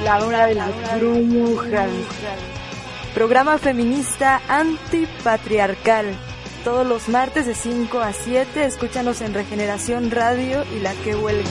La hora de las brujas. Programa feminista antipatriarcal. Todos los martes de 5 a 7, escúchanos en Regeneración Radio y La Que Huelga.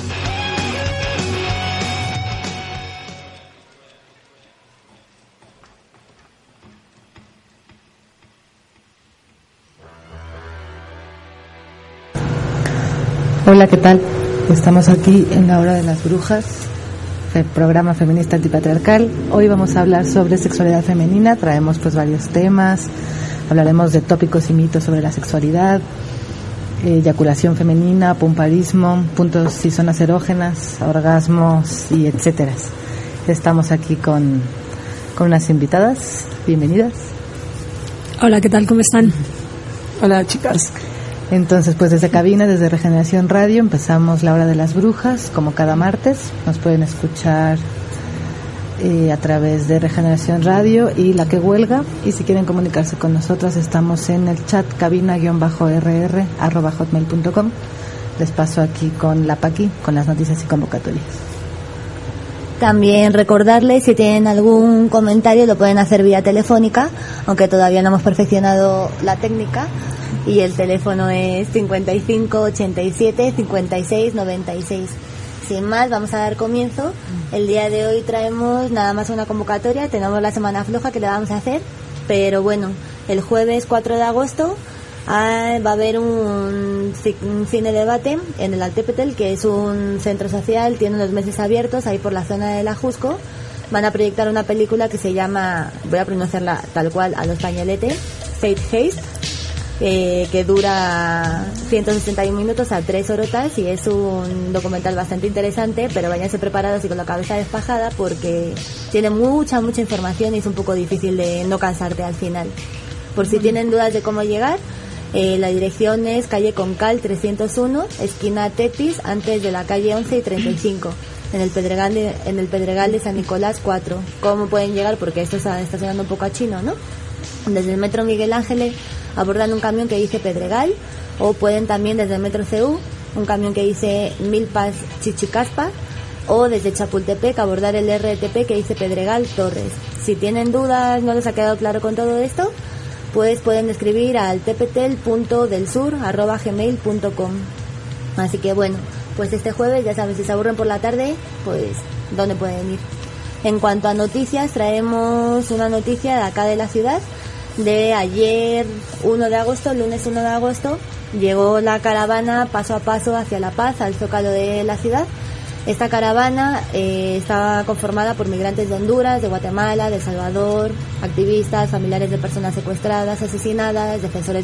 Hola, ¿qué tal? Estamos aquí en La Hora de las Brujas, el programa feminista antipatriarcal. Hoy vamos a hablar sobre sexualidad femenina. Traemos pues varios temas. Hablaremos de tópicos y mitos sobre la sexualidad, eyaculación femenina, pumparismo, puntos y zonas erógenas, orgasmos y etcétera. Estamos aquí con unas invitadas. Bienvenidas. Hola, ¿qué tal? ¿Cómo están? Hola, chicas. Entonces, pues desde cabina, desde Regeneración Radio, empezamos La Hora de las Brujas, como cada martes. Nos pueden escuchar a través de Regeneración Radio y La Que Huelga. Y si quieren comunicarse con nosotras, estamos en el chat cabina_rr@hotmail.com. Les paso aquí con la Paqui, con las noticias y convocatorias. También recordarles, si tienen algún comentario, lo pueden hacer vía telefónica, aunque todavía no hemos perfeccionado la técnica. Y el teléfono es 55 87 56 96. Sin más, vamos a dar comienzo. El día de hoy traemos nada más una convocatoria. Tenemos la semana floja que le vamos a hacer, pero bueno, el jueves 4 de agosto va a haber un cine debate en el Altepetel, que es un centro social, tiene unos meses abiertos ahí por la zona de la Jusco. Van a proyectar una película que se llama, voy a pronunciarla tal cual a los pañoletes, Fate Haste, que dura 161 minutos a 3 horotas, y es un documental bastante interesante, pero váyanse preparados y con la cabeza despajada porque tiene mucha información y es un poco difícil de no cansarte al final. Por si tienen dudas de cómo llegar, la dirección es calle Concal 301, esquina Tetis, antes de la calle 11 y 35, en el Pedregal de San Nicolás 4. ¿Cómo pueden llegar? Porque esto está sonando un poco a chino, ¿no? Desde el metro Miguel Ángel abordan un camión que dice Pedregal, o pueden también desde el metro CU un camión que dice Milpas Chichicaspa, o desde Chapultepec abordar el RTP que dice Pedregal Torres. Si tienen dudas, no les ha quedado claro con todo esto, pues pueden escribir al tptel.delsur@gmail.com. Así que bueno, pues este jueves ya saben, si se aburren por la tarde, pues ¿dónde pueden ir? En cuanto a noticias, traemos una noticia de acá de la ciudad. De ayer 1 de agosto, lunes 1 de agosto, llegó la caravana paso a paso hacia La Paz, al zócalo de la ciudad. Esta caravana estaba conformada por migrantes de Honduras, de Guatemala, de El Salvador, activistas, familiares de personas secuestradas, asesinadas, defensores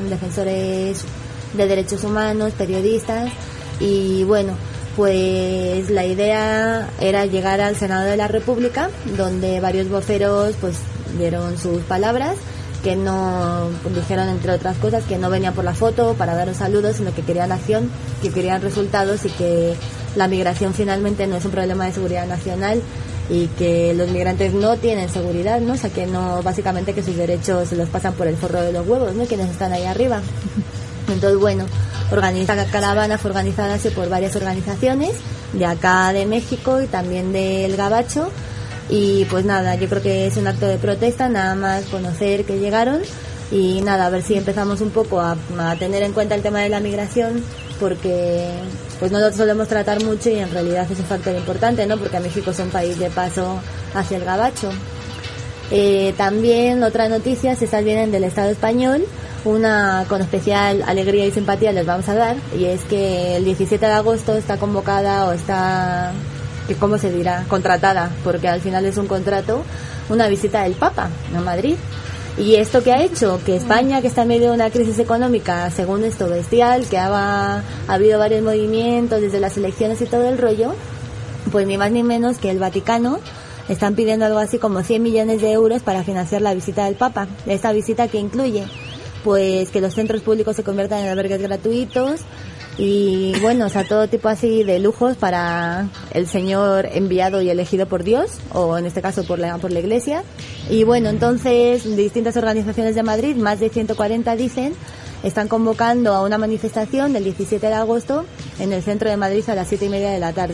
de derechos humanos, periodistas. Y bueno, pues la idea era llegar al Senado de la República, donde varios voceros pues dieron sus palabras, que no dijeron, entre otras cosas, que no venían por la foto para dar un saludo, sino que querían acción, que querían resultados, y que la migración finalmente no es un problema de seguridad nacional y que los migrantes no tienen seguridad, ¿no? O sea, que no, básicamente que sus derechos se los pasan por el forro de los huevos, ¿no? Quienes están ahí arriba. Entonces, bueno, la caravana fue organizada así por varias organizaciones de acá de México y también del Gabacho. Y pues nada, yo creo que es un acto de protesta, nada más conocer que llegaron, y nada, a ver si empezamos un poco a tener en cuenta el tema de la migración, porque pues no lo solemos tratar mucho y en realidad es un factor importante, ¿no? Porque México es un país de paso hacia el Gabacho. También otra noticia, si estas vienen del Estado español, una con especial alegría y simpatía les vamos a dar, y es que el 17 de agosto está convocada, o está, ¿cómo se dirá?, contratada, porque al final es un contrato, una visita del Papa a Madrid. Y esto que ha hecho que España, que está en medio de una crisis económica, según esto, bestial, que ha habido varios movimientos desde las elecciones y todo el rollo, pues ni más ni menos que el Vaticano están pidiendo algo así como 100 millones de euros para financiar la visita del Papa. Esta visita que incluye pues que los centros públicos se conviertan en albergues gratuitos, y bueno, o sea, todo tipo así de lujos para el señor enviado y elegido por Dios, o en este caso por la Iglesia. Y bueno, entonces distintas organizaciones de Madrid, más de 140 dicen, están convocando a una manifestación del 17 de agosto en el centro de Madrid a las 7:30 de la tarde.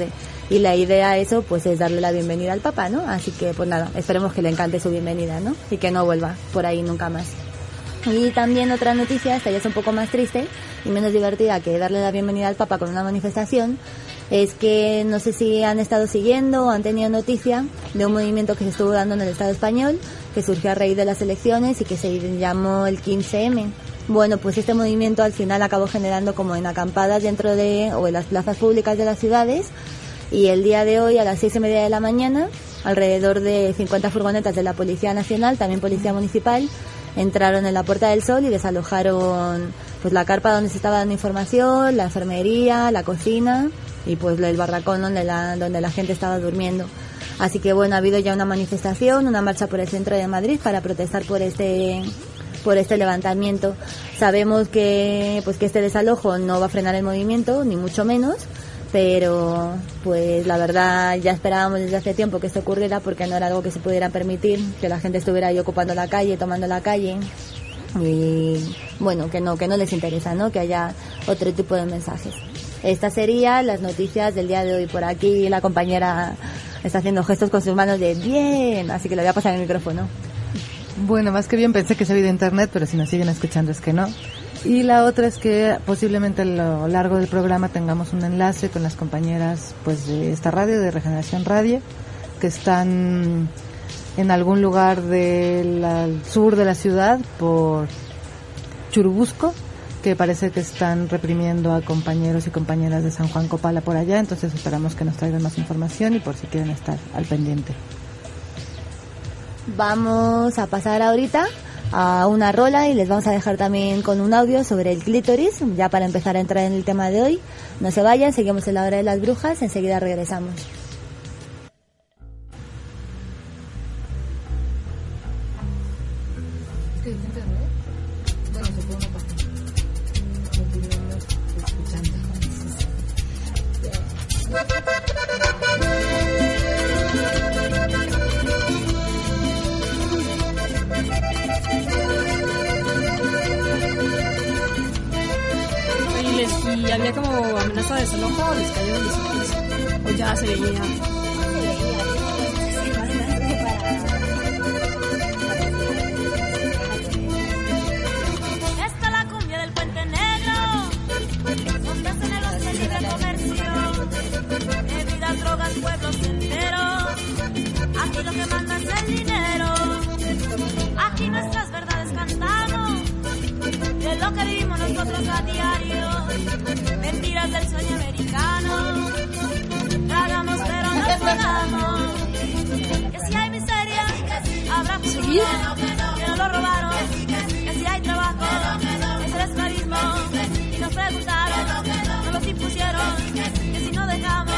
y la idea eso pues es darle la bienvenida al Papa, ¿no? Así que pues nada, esperemos que le encante su bienvenida, ¿no? Y que no vuelva por ahí nunca más. Y también otra noticia, esta ya es un poco más triste y menos divertida que darle la bienvenida al Papa con una manifestación, es que no sé si han estado siguiendo o han tenido noticia de un movimiento que se estuvo dando en el Estado español, que surgió a raíz de las elecciones y que se llamó el 15M. Bueno, pues este movimiento al final acabó generando como en acampadas dentro de, o en las plazas públicas de las ciudades, y el día de hoy a las 6:30 de la mañana, alrededor de 50 furgonetas de la Policía Nacional, también Policía Municipal, entraron en la Puerta del Sol y desalojaron pues la carpa donde se estaba dando información, la enfermería, la cocina y pues el barracón donde la gente estaba durmiendo. Así que bueno, ha habido ya una manifestación, una marcha por el centro de Madrid para protestar por este levantamiento. Sabemos que pues que este desalojo no va a frenar el movimiento, ni mucho menos, pero pues la verdad ya esperábamos desde hace tiempo que esto ocurriera, porque no era algo que se pudiera permitir, que la gente estuviera ahí ocupando la calle, tomando la calle, y bueno, que no les interesa, ¿no? Que haya otro tipo de mensajes. Estas serían las noticias del día de hoy. Por aquí la compañera está haciendo gestos con sus manos de bien, así que le voy a pasar el micrófono. Bueno, más que bien pensé que se había de internet, pero si nos siguen escuchando es que no. Y la otra es que posiblemente a lo largo del programa tengamos un enlace con las compañeras pues de esta radio, de Regeneración Radio, que están en algún lugar del sur de la ciudad, por Churubusco, que parece que están reprimiendo a compañeros y compañeras de San Juan Copala por allá. Entonces esperamos que nos traigan más información y por si quieren estar al pendiente. Vamos a pasar ahorita a una rola y les vamos a dejar también con un audio sobre el clítoris, ya para empezar a entrar en el tema de hoy. No se vayan, seguimos en la hora de las brujas, enseguida regresamos. Y había como amenaza de desalojo, les cayeron de su piso, o ya se veía. Esta es la cumbia del Puente Negro, donde hacen negocios de libre comercio, bebidas, drogas, pueblos enteros. Aquí lo que manda es el dinero, aquí nuestras verdades cantamos, de lo que vivimos nosotros a diario. Mentiras del sueño americano, tragamos pero no pagamos. Que si hay miseria, habrá futuro, que no lo robaron. Que si hay trabajo, es el esclavismo. Y nos preguntaron, no los impusieron. Que si no dejamos.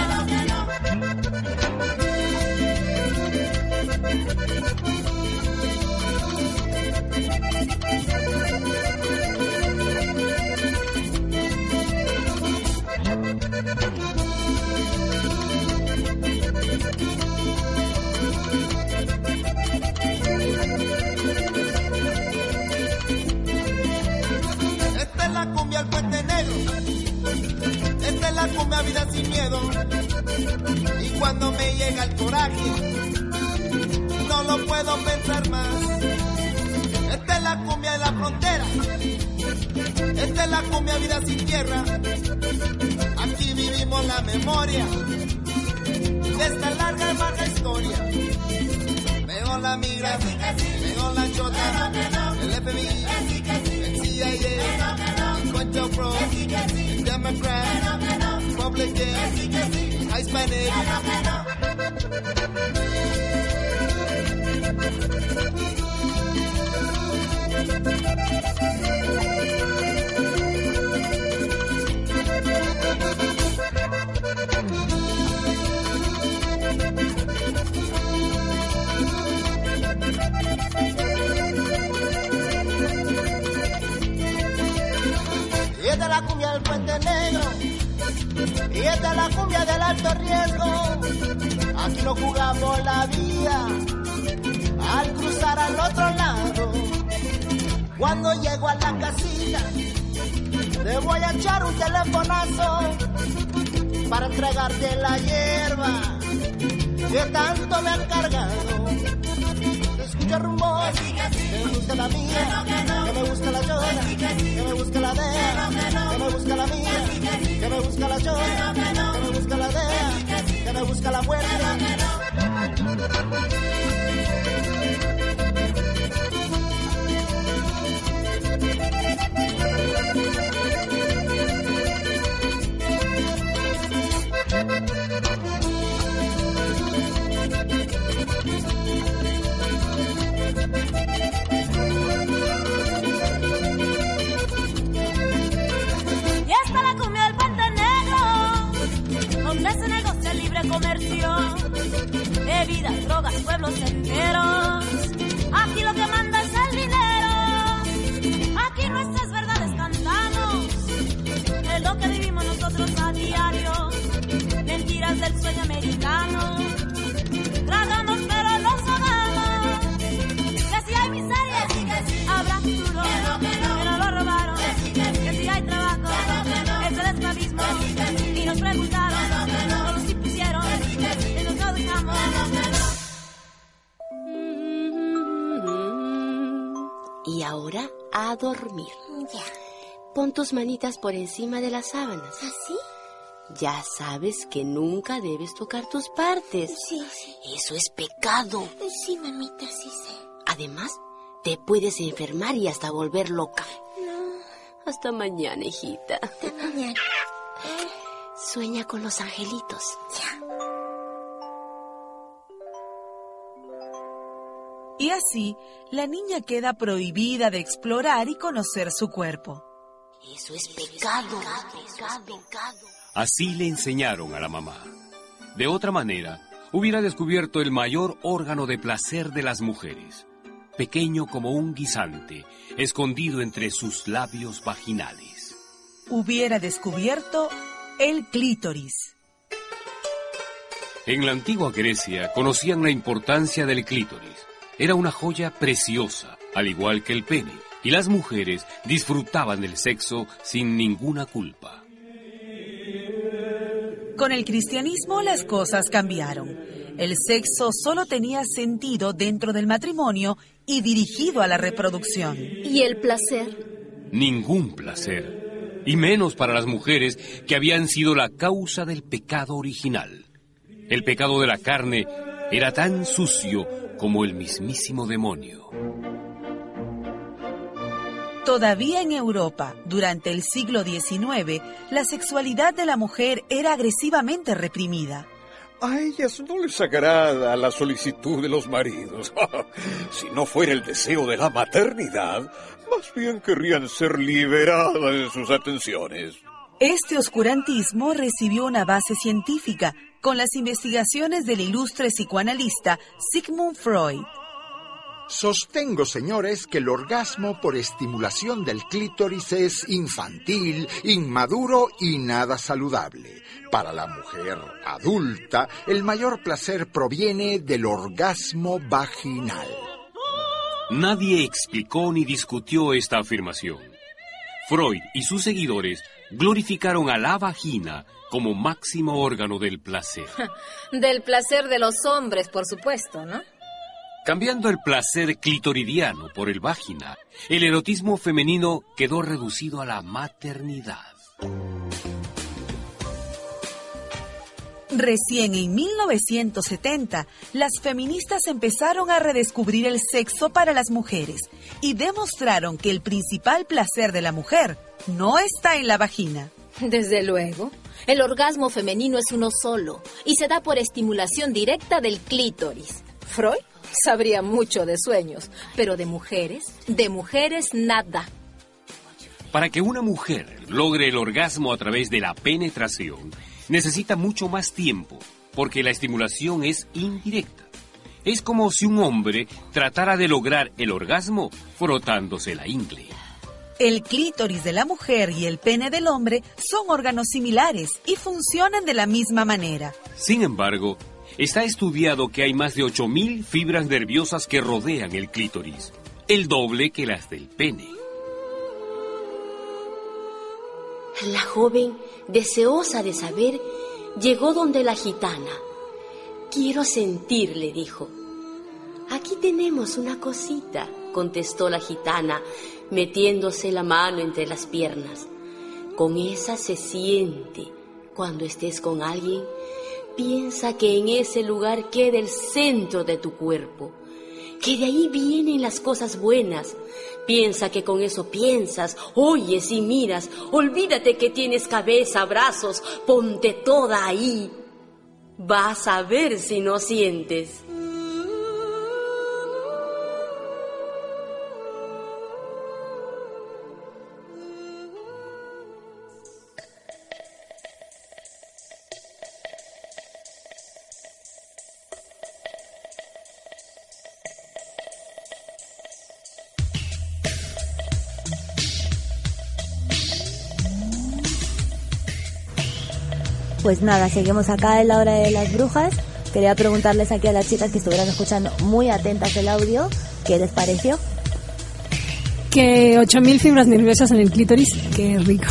Esta es la cumbia del Puente Negro, esta es la cumbia vida sin miedo, y cuando me llega el coraje no lo puedo pensar más. Esta es la cumbia de la frontera, esta es la cumbia vida sin tierra, aquí vivimos la memoria de esta larga y larga historia. Veo la migra, veo la chota, el FBI, el CIA, el Concho Pro, el Democrat, Republican, Hispanic. Y esta es la cumbia del Puente Negro, y esta es la cumbia del alto riesgo. Aquí no jugamos la vida al cruzar al otro lado. Cuando llego a la casita te voy a echar un telefonazo para para entregarte la hierba que tanto me han cargado. Se escucha rumor, que me busca la mía, que me busca la chona, que me busca la dea, que me busca la mía, que me busca la chona, que me busca la dea, que me busca la muerte. Ya está la cumbia del Puente Negro, donde se negocia el libre comercio, bebidas, drogas, pueblos enteros. Aquí lo que manda es el dinero, aquí nuestras verdades cantamos, es lo que vivimos nosotros a diario, mentiras del sueño americano, tragamos pero nos ahogamos, que si hay miseria, habrá futuro, pero lo robaron, que si hay trabajo, es el esclavismo, y nos preguntaron, no nos impusieron, y nos lo dejamos. Y ahora a dormir. Ya. Pon tus manitas por encima de las sábanas. ¿Así? Ya sabes que nunca debes tocar tus partes. Sí. Eso es pecado. Sí, mamita, sí sé. Además, te puedes enfermar y hasta volver loca. No. Hasta mañana, hijita. Hasta mañana. Sueña con los angelitos. Ya. Y así, la niña queda prohibida de explorar y conocer su cuerpo. Eso es pecado. Así le enseñaron a la mamá. De otra manera, hubiera descubierto el mayor órgano de placer de las mujeres, pequeño como un guisante, escondido entre sus labios vaginales. Hubiera descubierto el clítoris. En la antigua Grecia conocían la importancia del clítoris. Era una joya preciosa, al igual que el pene, y las mujeres disfrutaban del sexo sin ninguna culpa. Con el cristianismo las cosas cambiaron. El sexo solo tenía sentido dentro del matrimonio y dirigido a la reproducción. ¿Y el placer? Ningún placer, y menos para las mujeres que habían sido la causa del pecado original. El pecado de la carne era tan sucio como el mismísimo demonio. Todavía en Europa, durante el siglo XIX, la sexualidad de la mujer era agresivamente reprimida. A ellas no les agrada la solicitud de los maridos. Si no fuera el deseo de la maternidad, más bien querrían ser liberadas de sus atenciones. Este oscurantismo recibió una base científica con las investigaciones del ilustre psicoanalista Sigmund Freud. Sostengo, señores, que el orgasmo por estimulación del clítoris es infantil, inmaduro y nada saludable. Para la mujer adulta, el mayor placer proviene del orgasmo vaginal. Nadie explicó ni discutió esta afirmación. Freud y sus seguidores glorificaron a la vagina como máximo órgano del placer. Del placer de los hombres, por supuesto, ¿no? Cambiando el placer clitoridiano por el vagina, el erotismo femenino quedó reducido a la maternidad. Recién en 1970, las feministas empezaron a redescubrir el sexo para las mujeres y demostraron que el principal placer de la mujer no está en la vagina. Desde luego. El orgasmo femenino es uno solo y se da por estimulación directa del clítoris. Freud sabría mucho de sueños, pero de mujeres nada. Para que una mujer logre el orgasmo a través de la penetración, necesita mucho más tiempo, porque la estimulación es indirecta. Es como si un hombre tratara de lograr el orgasmo frotándose la ingle. El clítoris de la mujer y el pene del hombre son órganos similares y funcionan de la misma manera. Sin embargo, está estudiado que hay más de 8.000 fibras nerviosas que rodean el clítoris, el doble que las del pene. La joven, deseosa de saber, llegó donde la gitana. Quiero sentir, le dijo. Aquí tenemos una cosita, contestó la gitana, metiéndose la mano entre las piernas. Con esa se siente. Cuando estés con alguien, piensa que en ese lugar queda el centro de tu cuerpo, que de ahí vienen las cosas buenas. Piensa que con eso piensas, oyes y miras. Olvídate que tienes cabeza, brazos, ponte toda ahí. Vas a ver si no sientes. Pues nada, seguimos acá en la hora de las brujas. Quería preguntarles aquí a las chicas que estuvieran escuchando muy atentas el audio, ¿qué les pareció? Que 8.000 fibras nerviosas en el clítoris, qué rico.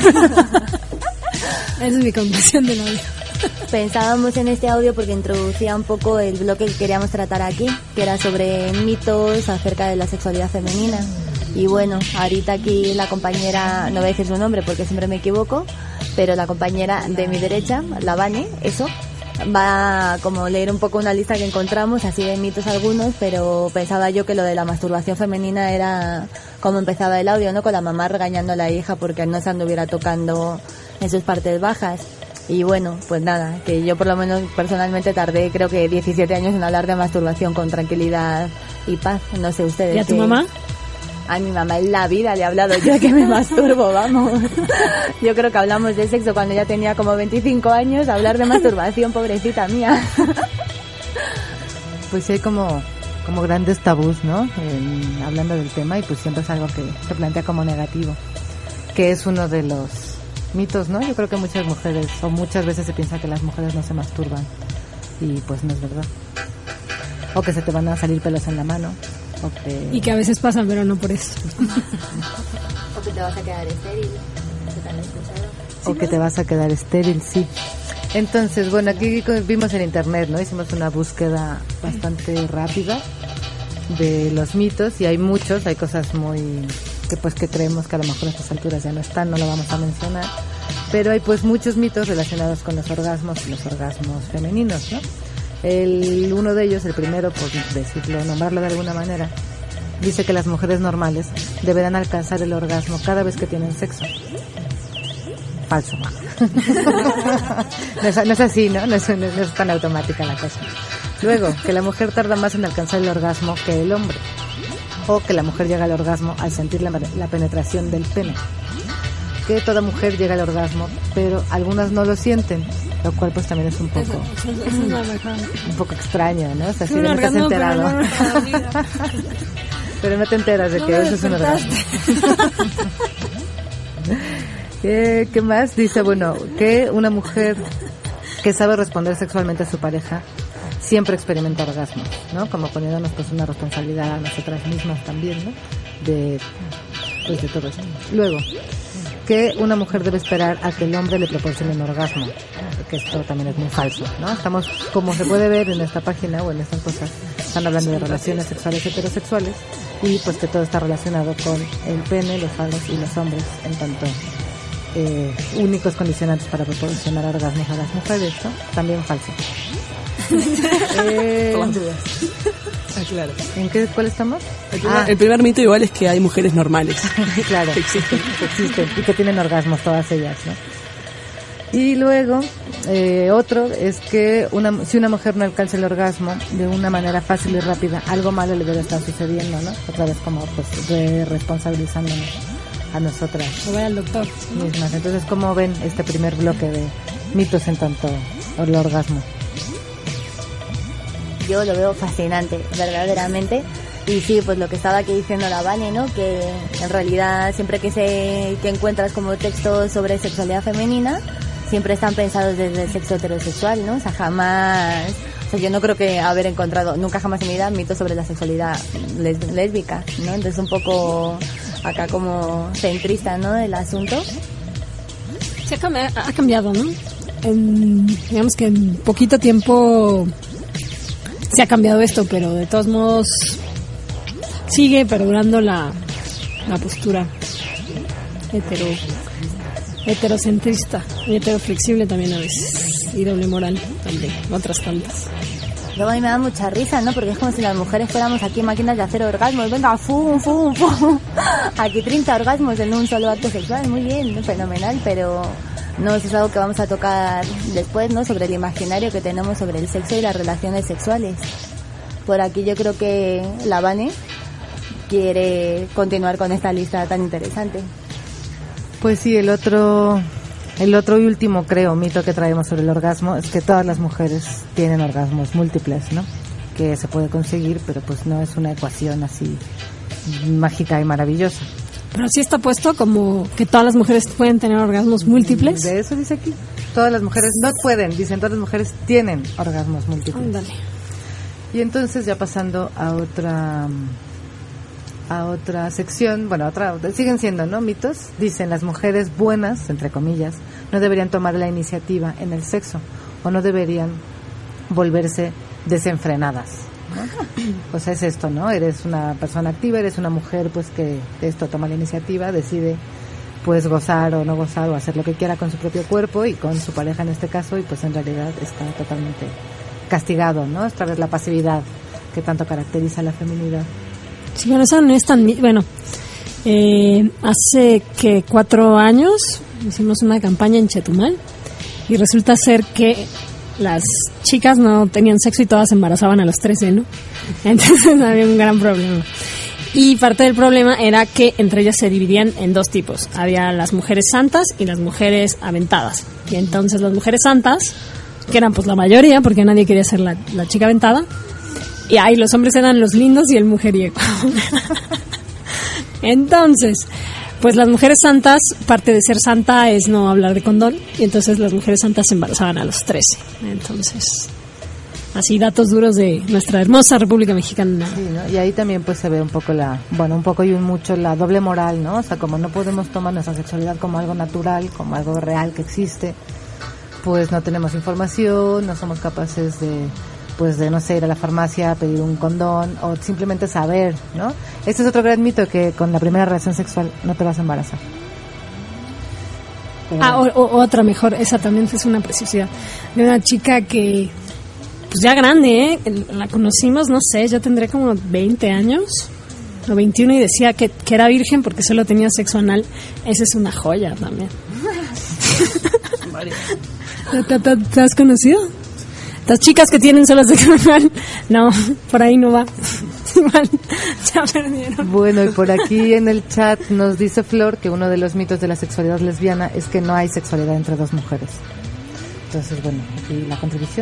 Esa es mi conclusión del audio. Pensábamos en este audio porque introducía un poco el bloque que queríamos tratar aquí, que era sobre mitos acerca de la sexualidad femenina. Y bueno, ahorita aquí la compañera, no voy a decir su nombre porque siempre me equivoco, pero la compañera de mi derecha, la Vane, eso, va a como leer un poco una lista que encontramos, así de mitos algunos, pero pensaba yo que lo de la masturbación femenina era como empezaba el audio, ¿no? Con la mamá regañando a la hija porque no se anduviera tocando en sus partes bajas. Y bueno, pues nada, que yo por lo menos personalmente tardé creo que 17 años en hablar de masturbación con tranquilidad y paz, no sé ustedes. ¿Y a tu mamá? A mi mamá en la vida le he hablado yo de que me masturbo, vamos. Yo creo que hablamos de sexo cuando ya tenía como 25 años, hablar de masturbación, pobrecita mía. Pues sí hay como grandes tabús, ¿no? Hablando del tema, y pues siempre es algo que se plantea como negativo, que es uno de los mitos, ¿no? Yo creo que muchas mujeres, o muchas veces se piensa que las mujeres no se masturban, y pues no es verdad. O que se te van a salir pelos en la mano. Y que a veces pasan, pero no por eso. O que te vas a quedar estéril. O que te vas a quedar estéril, sí. Entonces, bueno, aquí vimos en internet, ¿no? Hicimos una búsqueda bastante rápida de los mitos, y hay muchos, hay cosas muy que creemos que a lo mejor a estas alturas ya no están, no lo vamos a mencionar, pero hay pues muchos mitos relacionados con los orgasmos y los orgasmos femeninos, ¿no? Uno de ellos, el primero, por decirlo, nombrarlo de alguna manera, dice que las mujeres normales deberán alcanzar el orgasmo cada vez que tienen sexo. Falso. No es así, ¿no? No es tan automática la cosa. Luego, que la mujer tarda más en alcanzar el orgasmo que el hombre. O que la mujer llega al orgasmo al sentir la penetración del pene. Que toda mujer llega al orgasmo, pero algunas no lo sienten, lo cual pues también es un poco extraño, ¿no? O sea, si no te has enterado. Pero no te enteras de que eso es un orgasmo. ¿Qué más? Dice, bueno, que una mujer que sabe responder sexualmente a su pareja siempre experimenta orgasmos, ¿no? Como poniéndonos pues una responsabilidad a nosotras mismas también, ¿no? De todo esto. Luego, que una mujer debe esperar a que el hombre le proporcione un orgasmo, que esto también es muy falso, ¿no? Estamos, como se puede ver en esta página o en estas cosas, están hablando de relaciones sexuales heterosexuales, y pues que todo está relacionado con el pene, los falos y los hombres, en tanto únicos condicionantes para proporcionar orgasmos a las mujeres, ¿no? También falso. Con dudas. Claro. ¿Cuál estamos? El primer mito igual es que hay mujeres normales. Claro, que existen y que tienen orgasmos todas ellas, ¿no? Y luego otro es que si una mujer no alcanza el orgasmo de una manera fácil y rápida, algo malo le debe estar sucediendo, ¿no? Otra vez como pues responsabilizándonos a nosotras. O vaya al doctor mismas. Entonces, ¿cómo ven este primer bloque de mitos en tanto al orgasmo? Yo lo veo fascinante, verdaderamente. Y sí, pues lo que estaba aquí diciendo la Vane, ¿no? Que en realidad siempre que encuentras como textos sobre sexualidad femenina, siempre están pensados desde el sexo heterosexual, ¿no? O sea, jamás... O sea, yo no creo que haber encontrado nunca jamás en mi vida mitos sobre la sexualidad lésbica, ¿no? Entonces un poco acá como centrista, ¿no? El asunto. Se ha cambiado, ¿no? digamos que en poquito tiempo se ha cambiado esto, pero de todos modos sigue perdurando la postura heterocentrista y heteroflexible también a veces, y doble moral también, otras tantas. Luego a mí me da mucha risa, ¿no? Porque es como si las mujeres fuéramos aquí máquinas de hacer orgasmos. Venga, fum, fum, fum. Aquí 30 orgasmos en un solo acto sexual. Muy bien, ¿no? Fenomenal, pero no, eso es algo que vamos a tocar después, ¿no? Sobre el imaginario que tenemos sobre el sexo y las relaciones sexuales. Por aquí yo creo que la Vane quiere continuar con esta lista tan interesante. Pues sí, el otro y último, creo, mito que traemos sobre el orgasmo es que todas las mujeres tienen orgasmos múltiples, ¿no? Que se puede conseguir, pero pues no es una ecuación así mágica y maravillosa. Pero sí está puesto como que todas las mujeres pueden tener orgasmos múltiples. De eso dice aquí. Todas las mujeres no pueden, dicen, todas las mujeres tienen orgasmos múltiples. Ándale. Y entonces ya pasando a otra sección, siguen siendo, ¿no? Mitos. Dicen, las mujeres buenas, entre comillas, no deberían tomar la iniciativa en el sexo o no deberían volverse desenfrenadas, ¿no? Pues es esto, ¿no? Eres una persona activa, eres una mujer pues que esto toma la iniciativa, decide pues gozar o no gozar o hacer lo que quiera con su propio cuerpo y con su pareja en este caso, y pues en realidad está totalmente castigado, ¿no? Otra vez la pasividad que tanto caracteriza a la feminidad. Sí, bueno, eso no es tan... Bueno, hace que 4 años hicimos una campaña en Chetumal y resulta ser que las chicas no tenían sexo y todas se embarazaban a los 13, ¿no? Entonces había un gran problema. Y parte del problema era que entre ellas se dividían en 2 tipos. Había las mujeres santas y las mujeres aventadas. Y entonces las mujeres santas, que eran pues la mayoría, porque nadie quería ser la chica aventada, y ahí los hombres eran los lindos y el mujeriego. Entonces, pues las mujeres santas, parte de ser santa es no hablar de condón, y entonces las mujeres santas se embarazaban a los 13. Entonces, así datos duros de nuestra hermosa República Mexicana. Sí, ¿no? Y ahí también pues se ve un poco mucho la doble moral, ¿no? O sea, como no podemos tomar nuestra sexualidad como algo natural, como algo real que existe, pues no tenemos información, no somos capaces de no sé, ir a la farmacia a pedir un condón o simplemente saber, ¿no? Este es otro gran mito, que con la primera relación sexual no te vas a embarazar. Otra mejor, esa también es una preciosidad, de una chica que pues ya grande, la conocimos, no sé, ya tendría como 20 años o 21 y decía que era virgen porque solo tenía sexo anal. Esa es una joya también. ¿Te has conocido? Las chicas que tienen solo sexo anal, no, por ahí no va. Igual, ya perdieron. Bueno, y por aquí en el chat nos dice Flor que uno de los mitos de la sexualidad lesbiana es que no hay sexualidad entre 2 mujeres. Entonces, bueno, aquí la contribución.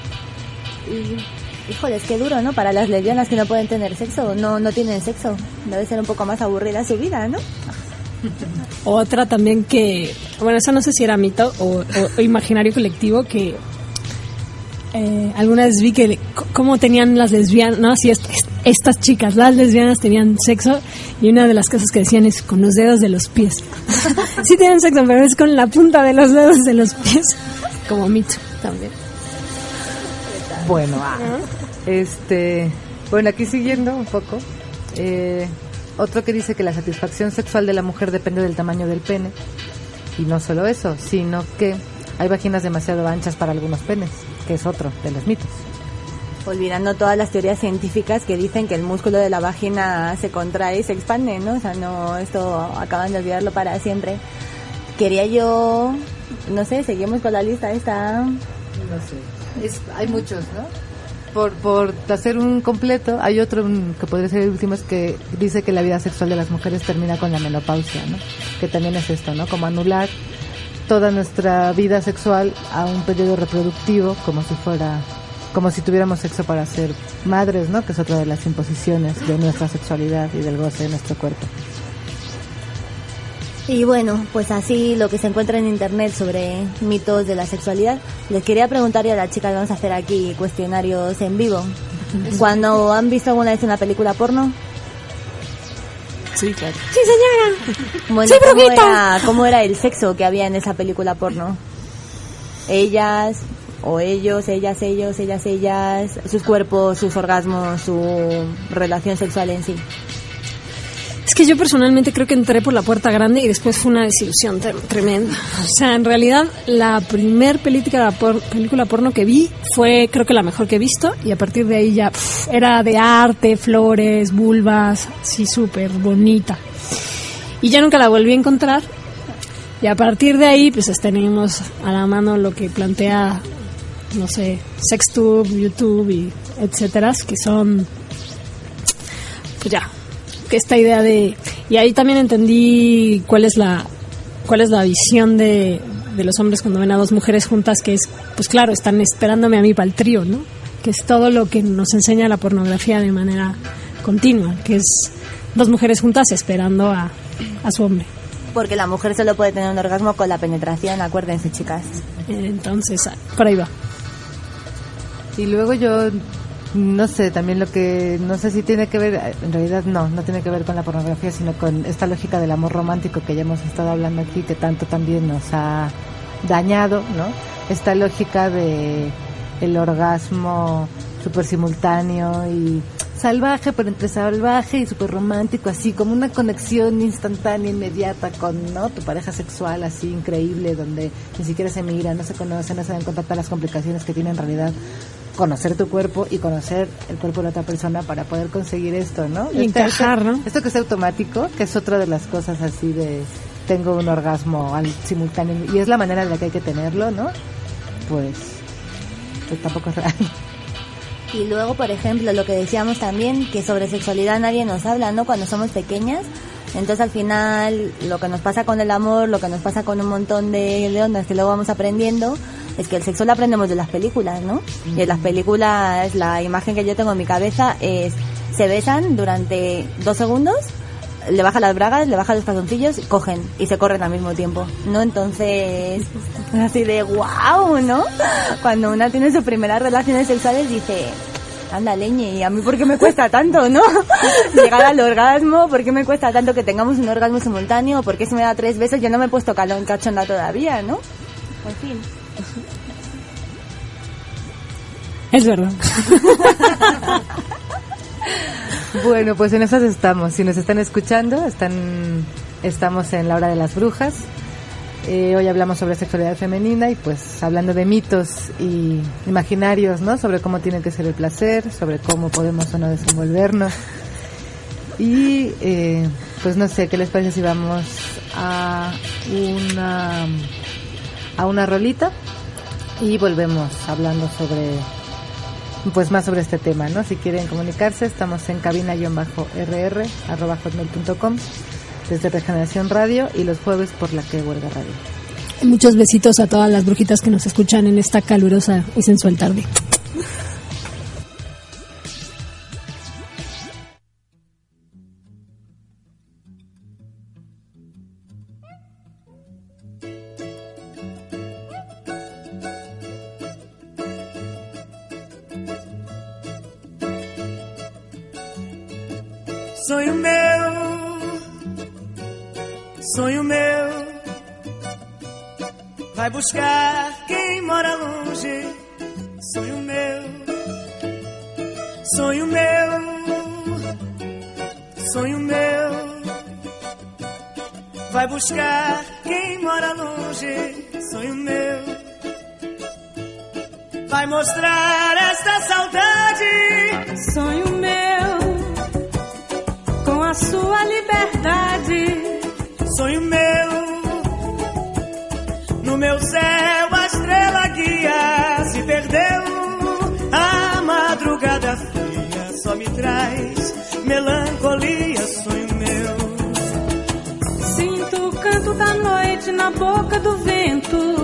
Híjole, es que duro, ¿no? Para las lesbianas que no pueden tener sexo, no tienen sexo. Debe ser un poco más aburrida su vida, ¿no? Otra también que, bueno, eso no sé si era mito o imaginario colectivo, que alguna vez vi que cómo tenían las lesbianas, no, si estas chicas, las lesbianas tenían sexo, y una de las cosas que decían es con los dedos de los pies. Sí tienen sexo, pero es con la punta de los dedos de los pies, como mito también. Bueno, bueno, aquí siguiendo un poco, otro que dice que la satisfacción sexual de la mujer depende del tamaño del pene, y no solo eso, sino que hay vaginas demasiado anchas para algunos penes, que es otro de los mitos. Olvidando todas las teorías científicas que dicen que el músculo de la vagina se contrae y se expande, ¿no? O sea, no, esto acaban de olvidarlo para siempre. Quería yo, no sé, seguimos con la lista esta. No sé, hay muchos, ¿no? Por hacer un completo, hay otro que podría ser el último, es que dice que la vida sexual de las mujeres termina con la menopausia, ¿no? Que también es esto, ¿no? Como anular toda nuestra vida sexual a un periodo reproductivo, como si tuviéramos sexo para ser madres, ¿no? Que es otra de las imposiciones de nuestra sexualidad y del goce de nuestro cuerpo. Y bueno, pues así lo que se encuentra en internet sobre mitos de la sexualidad. Les quería preguntar, y a las chicas vamos a hacer aquí cuestionarios en vivo. ¿Cuando han visto alguna vez una película porno? Sí, claro. Sí, señora. Bueno, sí, ¿cómo era el sexo que había en esa película porno? ellas o ellos, ellas, sus cuerpos, sus orgasmos, su relación sexual en sí. Es que yo personalmente creo que entré por la puerta grande y después fue una desilusión tremenda. O sea, en realidad la primer película porno que vi fue, creo que la mejor que he visto, y a partir de ahí ya era de arte, flores, vulvas, así súper bonita. Y ya nunca la volví a encontrar. Y a partir de ahí, pues tenemos a la mano lo que plantea, no sé, Sextube, YouTube y etcétera, que son, pues ya, que esta idea de... Y ahí también entendí cuál es la visión de los hombres cuando ven a dos mujeres juntas, que es, pues claro, están esperándome a mí para el trío, ¿no? Que es todo lo que nos enseña la pornografía de manera continua, que es dos mujeres juntas esperando a su hombre. Porque la mujer solo puede tener un orgasmo con la penetración, acuérdense, chicas. Entonces, por ahí va. Y luego yo, no sé, también lo que, no sé si tiene que ver, en realidad no tiene que ver con la pornografía, sino con esta lógica del amor romántico que ya hemos estado hablando aquí, que tanto también nos ha dañado, ¿no? Esta lógica de el orgasmo súper simultáneo y salvaje, pero entre salvaje y súper romántico, así como una conexión instantánea, inmediata con, ¿no?, tu pareja sexual, así increíble, donde ni siquiera se miran, no se conocen, no se dan cuenta de las complicaciones que tiene en realidad conocer tu cuerpo y conocer el cuerpo de la otra persona para poder conseguir esto, ¿no? Y encajar, ¿no? Esto que es automático, que es otra de las cosas así de tengo un orgasmo al simultáneo, y es la manera en la que hay que tenerlo, ¿no? Pues tampoco es real. Y luego, por ejemplo, lo que decíamos también, que sobre sexualidad nadie nos habla, ¿no?, cuando somos pequeñas. Entonces, al final, lo que nos pasa con el amor, lo que nos pasa con un montón de ondas que luego vamos aprendiendo, es que el sexo lo aprendemos de las películas, ¿no? Y en las películas, la imagen que yo tengo en mi cabeza es, se besan durante 2 segundos, le bajan las bragas, le bajan los calzoncillos, cogen y se corren al mismo tiempo, ¿no? Entonces, es así de wow, ¿no? Cuando una tiene sus primeras relaciones sexuales dice, anda leñe, ¿y a mí por qué me cuesta tanto, no? Llegar al orgasmo, ¿por qué me cuesta tanto que tengamos un orgasmo simultáneo? ¿Por qué se me da 3 veces? Yo no me he puesto cachonda todavía, ¿no? En fin. Es verdad. Bueno, pues en esas estamos. Si nos están escuchando, estamos en la hora de las brujas. Hoy hablamos sobre sexualidad femenina y pues hablando de mitos y imaginarios, ¿no? Sobre cómo tiene que ser el placer, sobre cómo podemos o no desenvolvernos. Y pues no sé, ¿qué les parece si vamos a una rolita y volvemos hablando sobre, pues más sobre este tema, ¿no? Si quieren comunicarse, estamos en cabina-rr@hotmail.com, desde Regeneración Radio, y los jueves por La Que Huelga Radio. Muchos besitos a todas las brujitas que nos escuchan en esta calurosa y sensual tarde. Sonho meu, vai buscar quem mora longe. Sonho meu, sonho meu, sonho meu, vai buscar quem mora longe. Sonho meu, vai mostrar esta saudade. Sonho meu, com a sua liberdade. Sonho meu, no meu céu a estrela guia. Se perdeu, a madrugada fria só me traz melancolia. Sonho meu, sinto o canto da noite na boca do vento,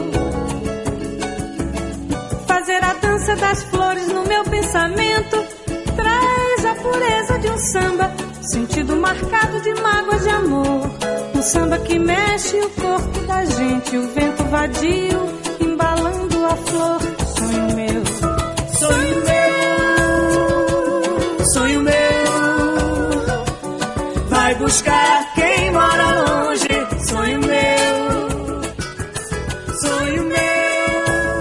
fazer a dança das flores no meu pensamento. Traz a pureza de um samba, sentido marcado de mágoas de amor. Um samba que mexe o corpo da gente, o vento vadio embalando a flor. Sonho meu, sonho meu, sonho meu, vai buscar quem mora longe. Sonho meu, sonho meu,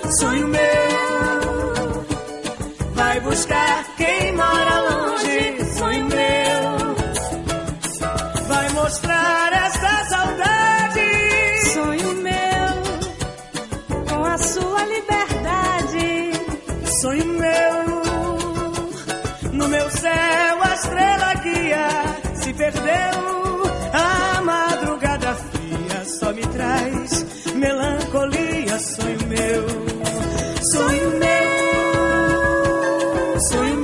sonho meu. Vai buscar quem mora longe, sonho meu. Vai mostrar esta saudade, sonho meu, com a sua liberdade, sonho meu. No meu céu a estrela guia se perdeu, a madrugada fria só me traz melancolia, sonho meu, sonho meu, sonho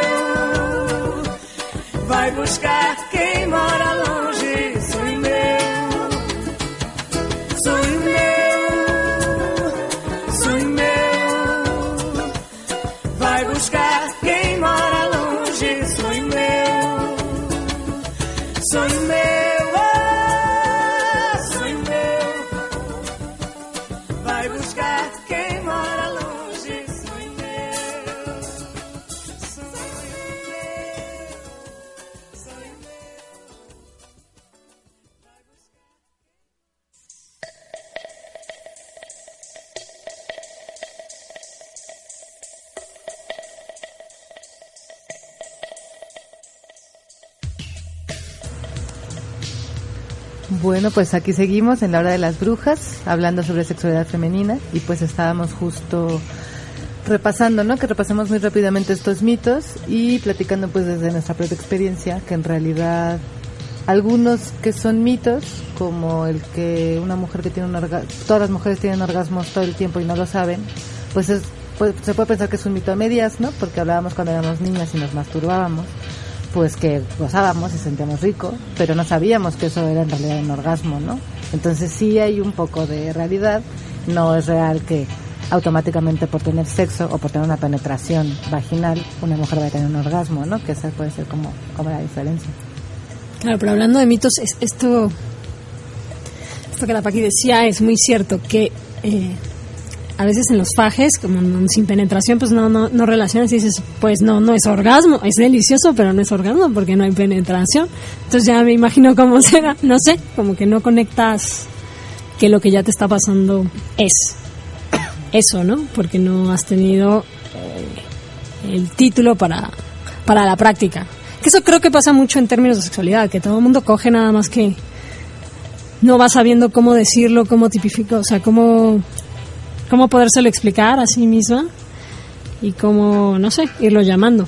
meu. Vai buscar quem mora longe, sonho meu, sonho meu, sonho meu. Vai buscar quem mora longe, sonho meu, sonho meu. Bueno, pues aquí seguimos en la hora de las brujas, hablando sobre sexualidad femenina, y pues estábamos justo repasando, ¿no? Que repasemos muy rápidamente estos mitos y platicando pues desde nuestra propia experiencia, que en realidad algunos que son mitos, como el que una mujer que tiene un orgasmo, todas las mujeres tienen orgasmos todo el tiempo y no lo saben, pues se puede pensar que es un mito a medias, ¿no? Porque hablábamos cuando éramos niñas y nos masturbábamos, pues que gozábamos y sentíamos rico, pero no sabíamos que eso era en realidad un orgasmo, ¿no? Entonces sí hay un poco de realidad, no es real que automáticamente por tener sexo o por tener una penetración vaginal una mujer va a tener un orgasmo, ¿no? Que esa puede ser como la diferencia. Claro, pero hablando de mitos, esto que la Paqui decía es muy cierto, que a veces en los fajes, como sin penetración, pues no relacionas y dices, pues no es orgasmo, es delicioso, pero no es orgasmo porque no hay penetración. Entonces ya me imagino cómo será, no sé, como que no conectas que lo que ya te está pasando es eso, ¿no? Porque no has tenido el título para la práctica. Que eso creo que pasa mucho en términos de sexualidad, que todo el mundo coge nada más que no va sabiendo cómo decirlo, cómo tipificar, o sea, cómo podérselo explicar a sí misma y cómo, no sé, irlo llamando.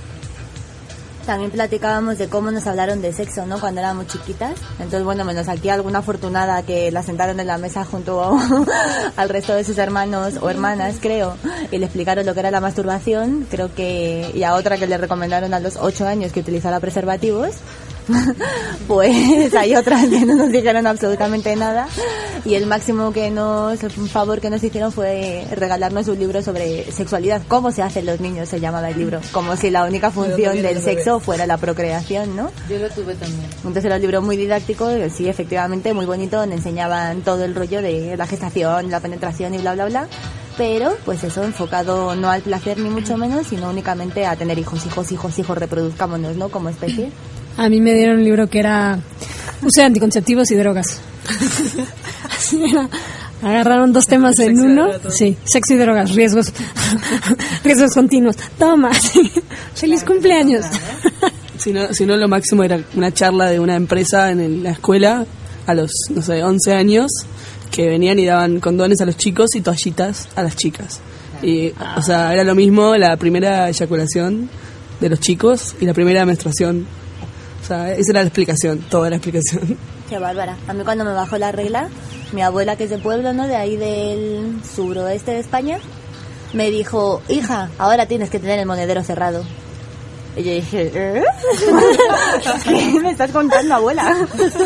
También platicábamos de cómo nos hablaron de sexo, ¿no? Cuando éramos chiquitas. Entonces, bueno, menos aquí alguna afortunada que la sentaron en la mesa junto al resto de sus hermanos o hermanas, creo, y le explicaron lo que era la masturbación, creo que, y a otra que le recomendaron a los 8 años que utilizara preservativos. Pues hay otras que no nos dijeron absolutamente nada, y el máximo un favor que nos hicieron fue regalarnos un libro sobre sexualidad, cómo se hacen los niños, se llamaba el libro, como si la única función del sexo fuera la procreación, ¿no? Yo lo tuve también. Entonces era un libro muy didáctico, sí, efectivamente, muy bonito, donde enseñaban todo el rollo de la gestación, la penetración y bla bla bla, pero pues eso enfocado no al placer ni mucho menos, sino únicamente a tener hijos, reproduzcámonos, ¿no? Como especie. A mí me dieron un libro que era Uso de anticonceptivos y drogas. Así era. Agarraron 2 temas en uno. Sí, sexo y drogas, riesgos continuos. Toma, sí. Feliz cumpleaños. Si no, lo máximo era una charla de una empresa en la escuela a los, 11 años, que venían y daban condones a los chicos y toallitas a las chicas. Y, o sea, era lo mismo la primera eyaculación de los chicos y la primera menstruación. O sea, esa era la explicación, toda la explicación. Qué bárbara. A mí cuando me bajó la regla, mi abuela, que es de pueblo, ¿no? De ahí del suroeste de España, me dijo, hija, ahora tienes que tener el monedero cerrado. Y yo dije, ¿qué me estás contando, abuela?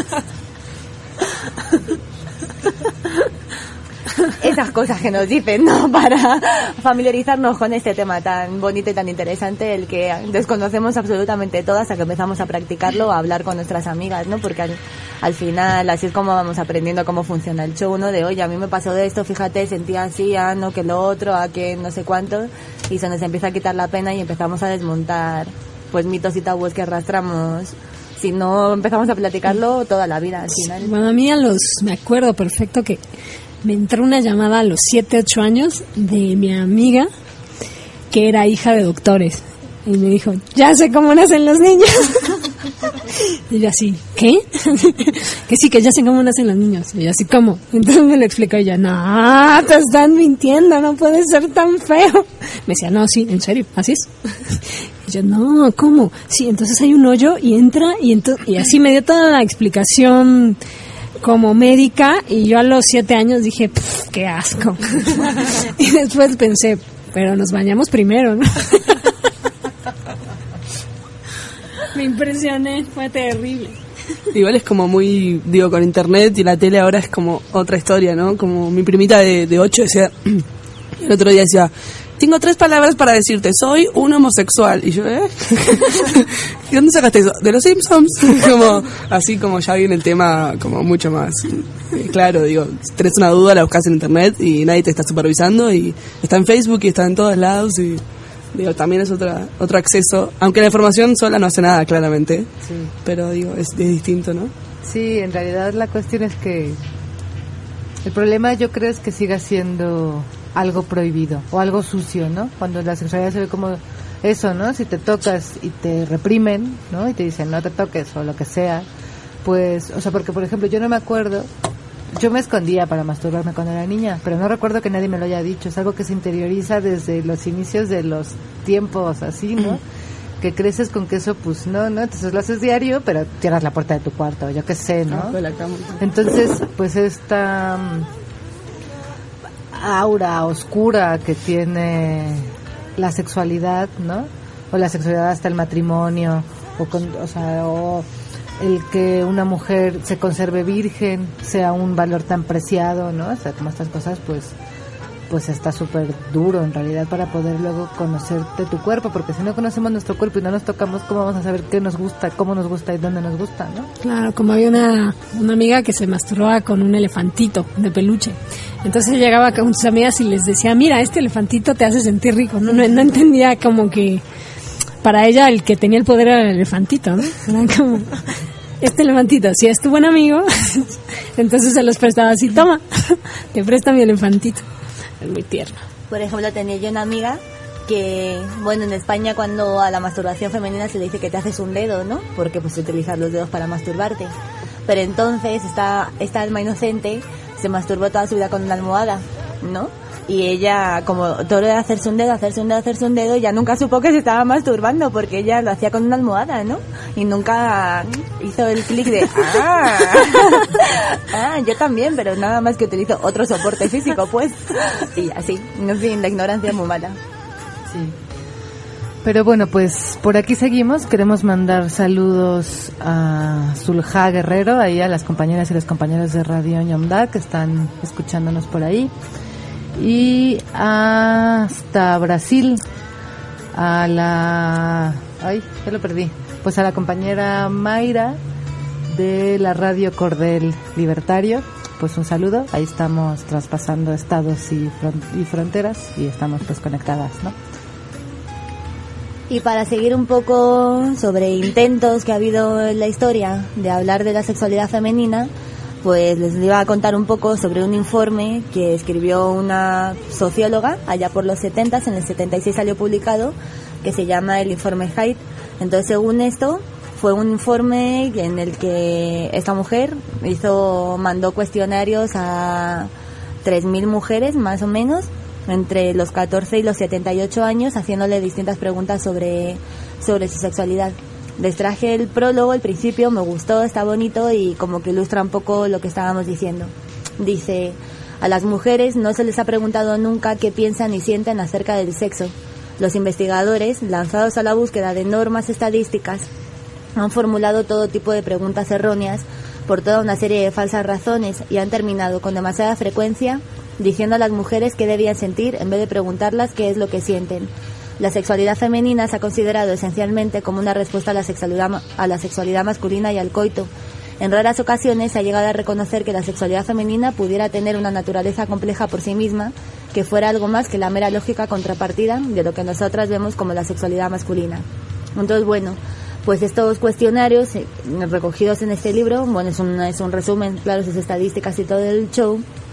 Esas cosas que nos dicen, ¿no? Para familiarizarnos con este tema tan bonito y tan interesante, el que desconocemos absolutamente todo hasta que empezamos a practicarlo, a hablar con nuestras amigas, ¿no? Porque al final así es como vamos aprendiendo cómo funciona el show, ¿no? De, oye, a mí me pasó de esto, fíjate, sentía así, no, que lo otro, que no sé cuánto, y se nos empieza a quitar la pena y empezamos a desmontar, pues, mitos y tabúes que arrastramos. Si no empezamos a platicarlo toda la vida, al final. Bueno, a mí me acuerdo perfecto que me entró una llamada a los 7, 8 años de mi amiga que era hija de doctores. Y me dijo, ya sé cómo nacen los niños. Y yo así, ¿qué? Que sí, que ya sé cómo nacen los niños. Y yo así, ¿cómo? Entonces me lo explicó ella, no, te están mintiendo, no puede ser tan feo. Me decía, no, sí, en serio, así es. Y yo, no, ¿cómo? Sí, entonces hay un hoyo y entra y así me dio toda la explicación como médica y yo a los 7 años dije, qué asco. Y después pensé, pero nos bañamos primero, ¿no? Me impresioné, fue terrible. Igual es como muy, digo, con internet y la tele ahora es como otra historia, ¿no? Como mi primita de 8 decía, el otro día decía, tengo 3 palabras para decirte, soy un homosexual. Y yo, ¿De dónde sacaste eso? De los Simpsons. Como, así como ya viene el tema como mucho más claro, digo, si tenés una duda la buscas en internet y nadie te está supervisando y está en Facebook y está en todos lados y digo, también es otro acceso, aunque la información sola no hace nada, claramente, sí. Pero digo, es distinto, ¿no? Sí, en realidad la cuestión es que el problema yo creo es que siga siendo algo prohibido o algo sucio, ¿no? Cuando la sexualidad se ve como eso, ¿no? Si te tocas y te reprimen, ¿no? Y te dicen no te toques o lo que sea, pues, o sea, porque por ejemplo yo no me acuerdo, yo me escondía para masturbarme cuando era niña, pero no recuerdo que nadie me lo haya dicho, es algo que se interioriza desde los inicios de los tiempos así, ¿no? Que creces con que eso, pues no, entonces lo haces diario, pero cierras la puerta de tu cuarto, yo qué sé, ¿no? Entonces, pues esta aura oscura que tiene la sexualidad, ¿no? O la sexualidad hasta el matrimonio, o el que una mujer se conserve virgen sea un valor tan preciado, ¿no? O sea, como estas cosas, pues está súper duro en realidad para poder luego conocerte tu cuerpo, porque si no conocemos nuestro cuerpo y no nos tocamos, ¿cómo vamos a saber qué nos gusta, cómo nos gusta y dónde nos gusta, ¿no? Claro, como había una amiga que se masturbaba con un elefantito de peluche. Entonces llegaba con sus amigas y les decía, mira, este elefantito te hace sentir rico. No entendía como que para ella el que tenía el poder era el elefantito, ¿no? Era como, este elefantito, si es tu buen amigo, entonces se los prestaba así, toma, te presta mi elefantito. Es muy tierno. Por ejemplo, tenía yo una amiga que, bueno, en España cuando a la masturbación femenina se le dice que te haces un dedo, ¿no? Porque pues utilizas los dedos para masturbarte. Pero entonces esta alma inocente se masturbó toda su vida con una almohada, ¿no? Y ella, como todo era hacerse un dedo, ya nunca supo que se estaba masturbando porque ella lo hacía con una almohada, ¿no? Y nunca hizo el clic de, yo también, pero nada más que utilizo otro soporte físico, pues. Y así, en fin, la ignorancia es muy mala. Sí. Pero bueno, pues por aquí seguimos. Queremos mandar saludos a Zulja Guerrero, ahí a las compañeras y los compañeros de Radio Ñomda que están escuchándonos por ahí. Y hasta Brasil, a la... Ay, ya lo perdí. Pues a la compañera Mayra de la Radio Cordel Libertario. Pues un saludo. Ahí estamos traspasando estados y fronteras y estamos pues conectadas, ¿no? Y para seguir un poco sobre intentos que ha habido en la historia de hablar de la sexualidad femenina, pues les iba a contar un poco sobre un informe que escribió una socióloga allá por los 70s, en el 76 salió publicado, que se llama el informe Haidt. Entonces, según esto, fue un informe en el que esta mujer mandó cuestionarios a 3.000 mujeres, más o menos, entre los 14 y los 78 años, haciéndole distintas preguntas sobre su sexualidad. Les traje el prólogo, el principio, me gustó, está bonito y como que ilustra un poco lo que estábamos diciendo. Dice, a las mujeres no se les ha preguntado nunca qué piensan y sienten acerca del sexo. Los investigadores, lanzados a la búsqueda de normas estadísticas, han formulado todo tipo de preguntas erróneas por toda una serie de falsas razones y han terminado con demasiada frecuencia diciendo a las mujeres qué debían sentir en vez de preguntarlas qué es lo que sienten. La sexualidad femenina se ha considerado esencialmente como una respuesta a la sexualidad masculina y al coito. En raras ocasiones se ha llegado a reconocer que la sexualidad femenina pudiera tener una naturaleza compleja por sí misma, que fuera algo más que la mera lógica contrapartida de lo que nosotras vemos como la sexualidad masculina. Entonces, bueno, pues estos cuestionarios recogidos en este libro, bueno, es un resumen, claro, sus estadísticas y todo el show,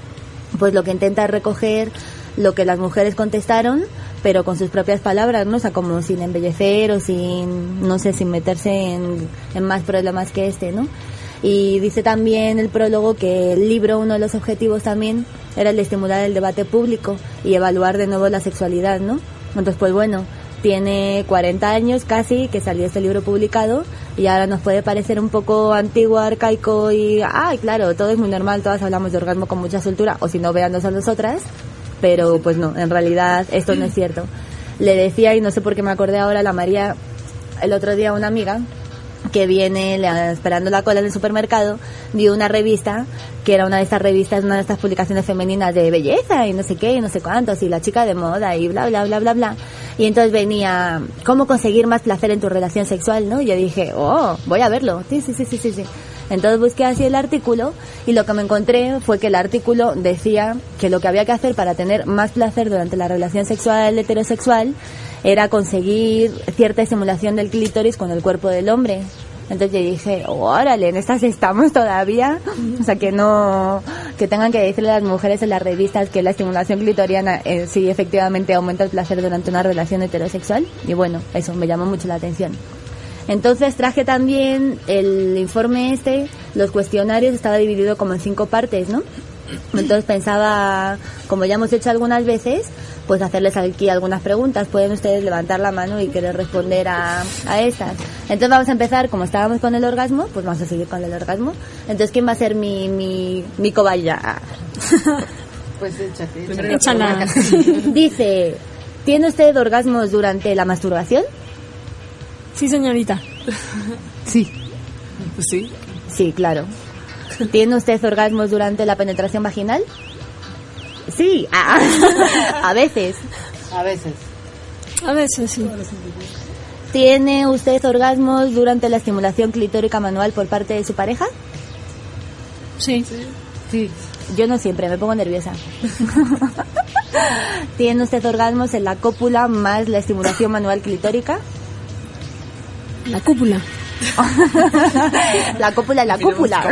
pues lo que intenta es recoger lo que las mujeres contestaron, pero con sus propias palabras, ¿no? O sea, como sin embellecer o sin, no sé, sin meterse en más problemas que ¿no? Y dice también el prólogo que el libro, uno de los objetivos también era el de estimular el debate público y evaluar de nuevo la sexualidad, ¿no? Entonces, pues bueno, tiene 40 años casi que salió este libro publicado y ahora nos puede parecer un poco antiguo, arcaico y, claro, todo es muy normal, todas hablamos de orgasmo con mucha soltura, o si no, véannos a nosotras, pero pues no, en realidad esto no es cierto. Le decía, y no sé por qué me acordé ahora, la María, el otro día una amiga que viene esperando la cola en el supermercado, vio una revista que era una de estas revistas, una de estas publicaciones femeninas de belleza y no sé qué y no sé cuántos y la chica de moda y bla bla bla bla bla, y entonces venía cómo conseguir más placer en tu relación sexual, ¿no? Y yo dije, voy a verlo, sí. Entonces busqué así el artículo y lo que me encontré fue que el artículo decía que lo que había que hacer para tener más placer durante la relación sexual heterosexual era conseguir cierta estimulación del clítoris con el cuerpo del hombre. Entonces yo dije, órale, en estas estamos todavía. O sea, que tengan que decirle a las mujeres en las revistas que la estimulación clitoriana sí efectivamente aumenta el placer durante una relación heterosexual. Y bueno, eso me llamó mucho la atención. Entonces traje también el informe los cuestionarios, estaba dividido como en 5 partes, ¿no? Entonces pensaba, como ya hemos hecho algunas veces, pues hacerles aquí algunas preguntas. Pueden ustedes levantar la mano y querer responder a estas. Entonces vamos a empezar, como estábamos con el orgasmo, pues vamos a seguir con el orgasmo. Entonces, ¿quién va a ser mi cobaya? Pues échala. Dice, ¿tiene usted orgasmos durante la masturbación? Sí, señorita. Sí. ¿Sí? Sí, claro. ¿Tiene usted orgasmos durante la penetración vaginal? Sí, a veces. A veces. A veces, sí. ¿Tiene usted orgasmos durante la estimulación clitórica manual por parte de su pareja? Sí. Sí. Yo no siempre, me pongo nerviosa. ¿Tiene usted orgasmos en la cópula más la estimulación manual clitórica? La cúpula. La cópula, la cúpula.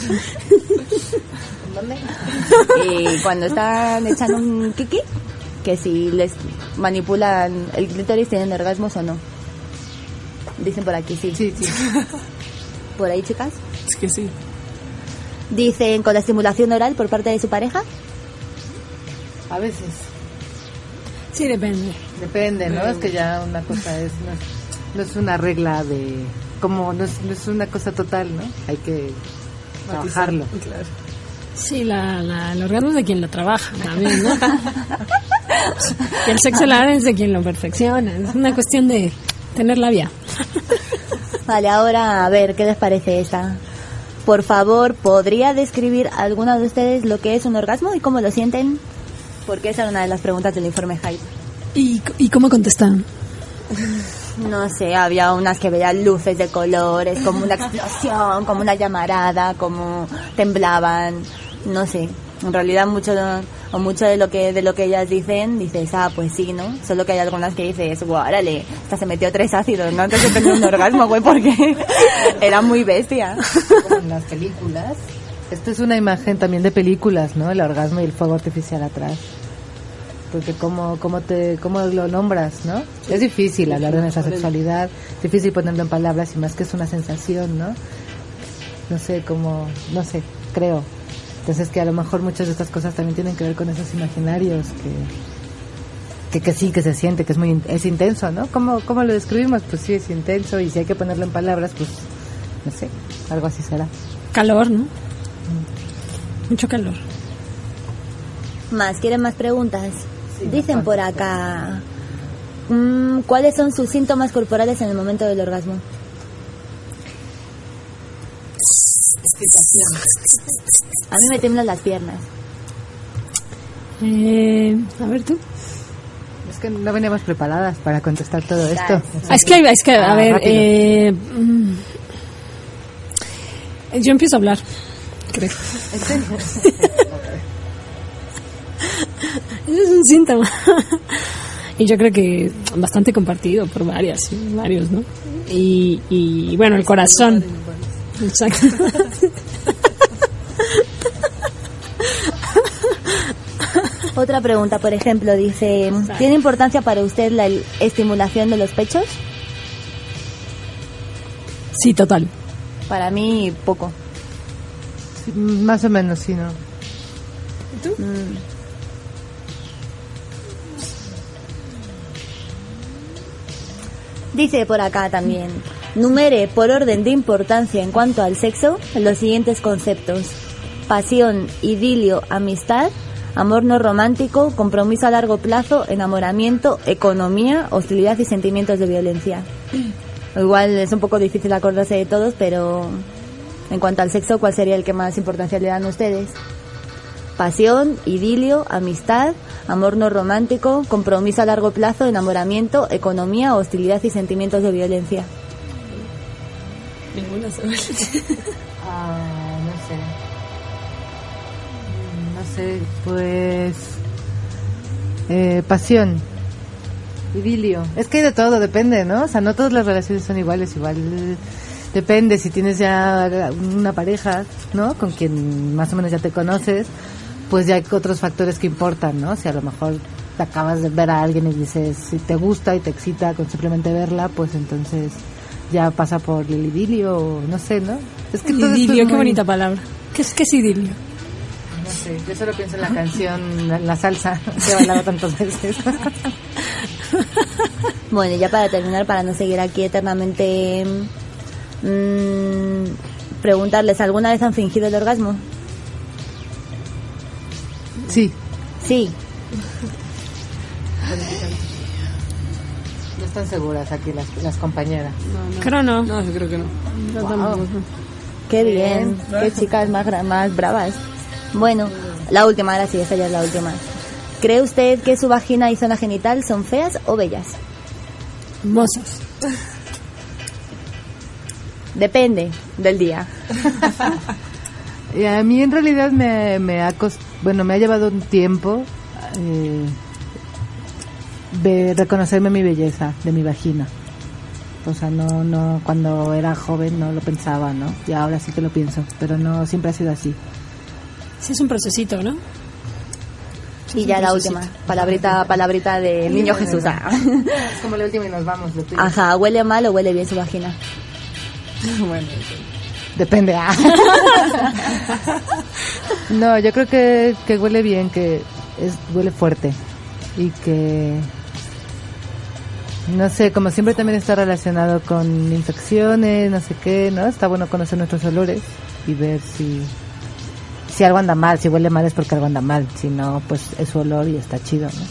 Y cuando están echando un kiki, que si les manipulan el clítoris, ¿tienen orgasmos o no? Dicen por aquí, sí. Sí. ¿Por ahí, chicas? Es que sí. ¿Dicen con la estimulación oral por parte de su pareja? A veces. Sí, depende. Depende, ¿no? Es que ya una cosa no es una regla de... Como no es una cosa total, ¿no? Hay que trabajarlo. Claro. Sí, el orgasmo es de quien lo trabaja también, ¿no? Y el sexo oral es de quien lo perfecciona. Es una cuestión de tener labia. Vale, ahora a ver, ¿qué les parece esta? Por favor, ¿podría describir a alguno de ustedes lo que es un orgasmo y cómo lo sienten? Porque esa era una de las preguntas del informe Hype. ¿Y cómo contestaron? No sé, había unas que veían luces de colores, como una explosión, como una llamarada, como temblaban, no sé. En realidad mucho de lo que ellas dicen, dices, pues sí, ¿no? Solo que hay algunas que dices, órale, esta se metió 3 ácidos, ¿no? Antes de tener un orgasmo, güey, porque era muy bestia. Como en las películas. Esto es una imagen también de películas, ¿no? El orgasmo y el fuego artificial atrás. Porque cómo lo nombras, ¿no? Es difícil hablar de nuestra sexualidad, es difícil ponerlo en palabras y más que es una sensación, ¿no? No sé, creo. Entonces que a lo mejor muchas de estas cosas también tienen que ver con esos imaginarios que sí, que se siente, que es intenso, ¿no? ¿Cómo lo describimos? Pues sí, es intenso y si hay que ponerlo en palabras, pues no sé, algo así será. Calor, ¿no? Mucho calor. ¿Quieren más preguntas? Sí, dicen por acá, ¿cuáles son sus síntomas corporales en el momento del orgasmo? A mí me tiemblan las piernas. A ver tú. Es que no veníamos preparadas para contestar todo esto. Es que a ver, yo empiezo a hablar, creo. Ese es un síntoma. Y yo creo que bastante compartido por varios, ¿no? Y bueno, el corazón. Exacto. Otra pregunta, por ejemplo, dice, ¿tiene importancia para usted la estimulación de los pechos? Sí, total. Para mí, poco. Sí, más o menos, sí, ¿no? ¿Y tú? Dice por acá también, numere por orden de importancia en cuanto al sexo los siguientes conceptos: pasión, idilio, amistad, amor no romántico, compromiso a largo plazo, enamoramiento, economía, hostilidad y sentimientos de violencia. Igual es un poco difícil acordarse de todos, pero en cuanto al sexo, ¿cuál sería el que más importancia le dan ustedes? Pasión, idilio, amistad, amor no romántico, compromiso a largo plazo, enamoramiento, economía, hostilidad y sentimientos de violencia. Ninguna se no sé, pues pasión, idilio. Es que de todo depende, ¿no? O sea, no todas las relaciones son iguales, igual depende si tienes ya una pareja, ¿no? Con quien más o menos ya te conoces, pues ya hay otros factores que importan, ¿no? Si a lo mejor te acabas de ver a alguien y dices, si te gusta y te excita con simplemente verla, pues entonces ya pasa por el idilio, o no sé, ¿no? Es que todo idilio, esto es qué bonita palabra. ¿Qué es idilio? No sé, yo solo pienso en la canción, la salsa, que he bailado tantas veces. Bueno, ya para terminar, para no seguir aquí eternamente, preguntarles, ¿alguna vez han fingido el orgasmo? Sí. Sí. No están seguras aquí las compañeras. Creo no. No, yo creo que no. Yo Wow. tampoco. Qué bien, qué chicas más bravas. Bueno, la última, ahora sí, esta ya es la última. ¿Cree usted que su vagina y zona genital son feas o bellas? Hermosas. Depende del día. Y a mí en realidad me ha llevado un tiempo de reconocerme mi belleza de mi vagina. O sea, no cuando era joven no lo pensaba, ¿no? Y ahora sí que lo pienso, pero no siempre ha sido así. Sí, es un procesito, ¿no? Y ya la última, palabrita de Niño Jesús. Es como la última y nos vamos. Ajá, ¿huele mal o huele bien su vagina? Bueno, depende. No, yo creo que huele bien, que huele fuerte y que, no sé, como siempre también está relacionado con infecciones, no sé qué, ¿no? Está bueno conocer nuestros olores y ver si algo anda mal. Si huele mal es porque algo anda mal, si no, pues es su olor y está chido, ¿no?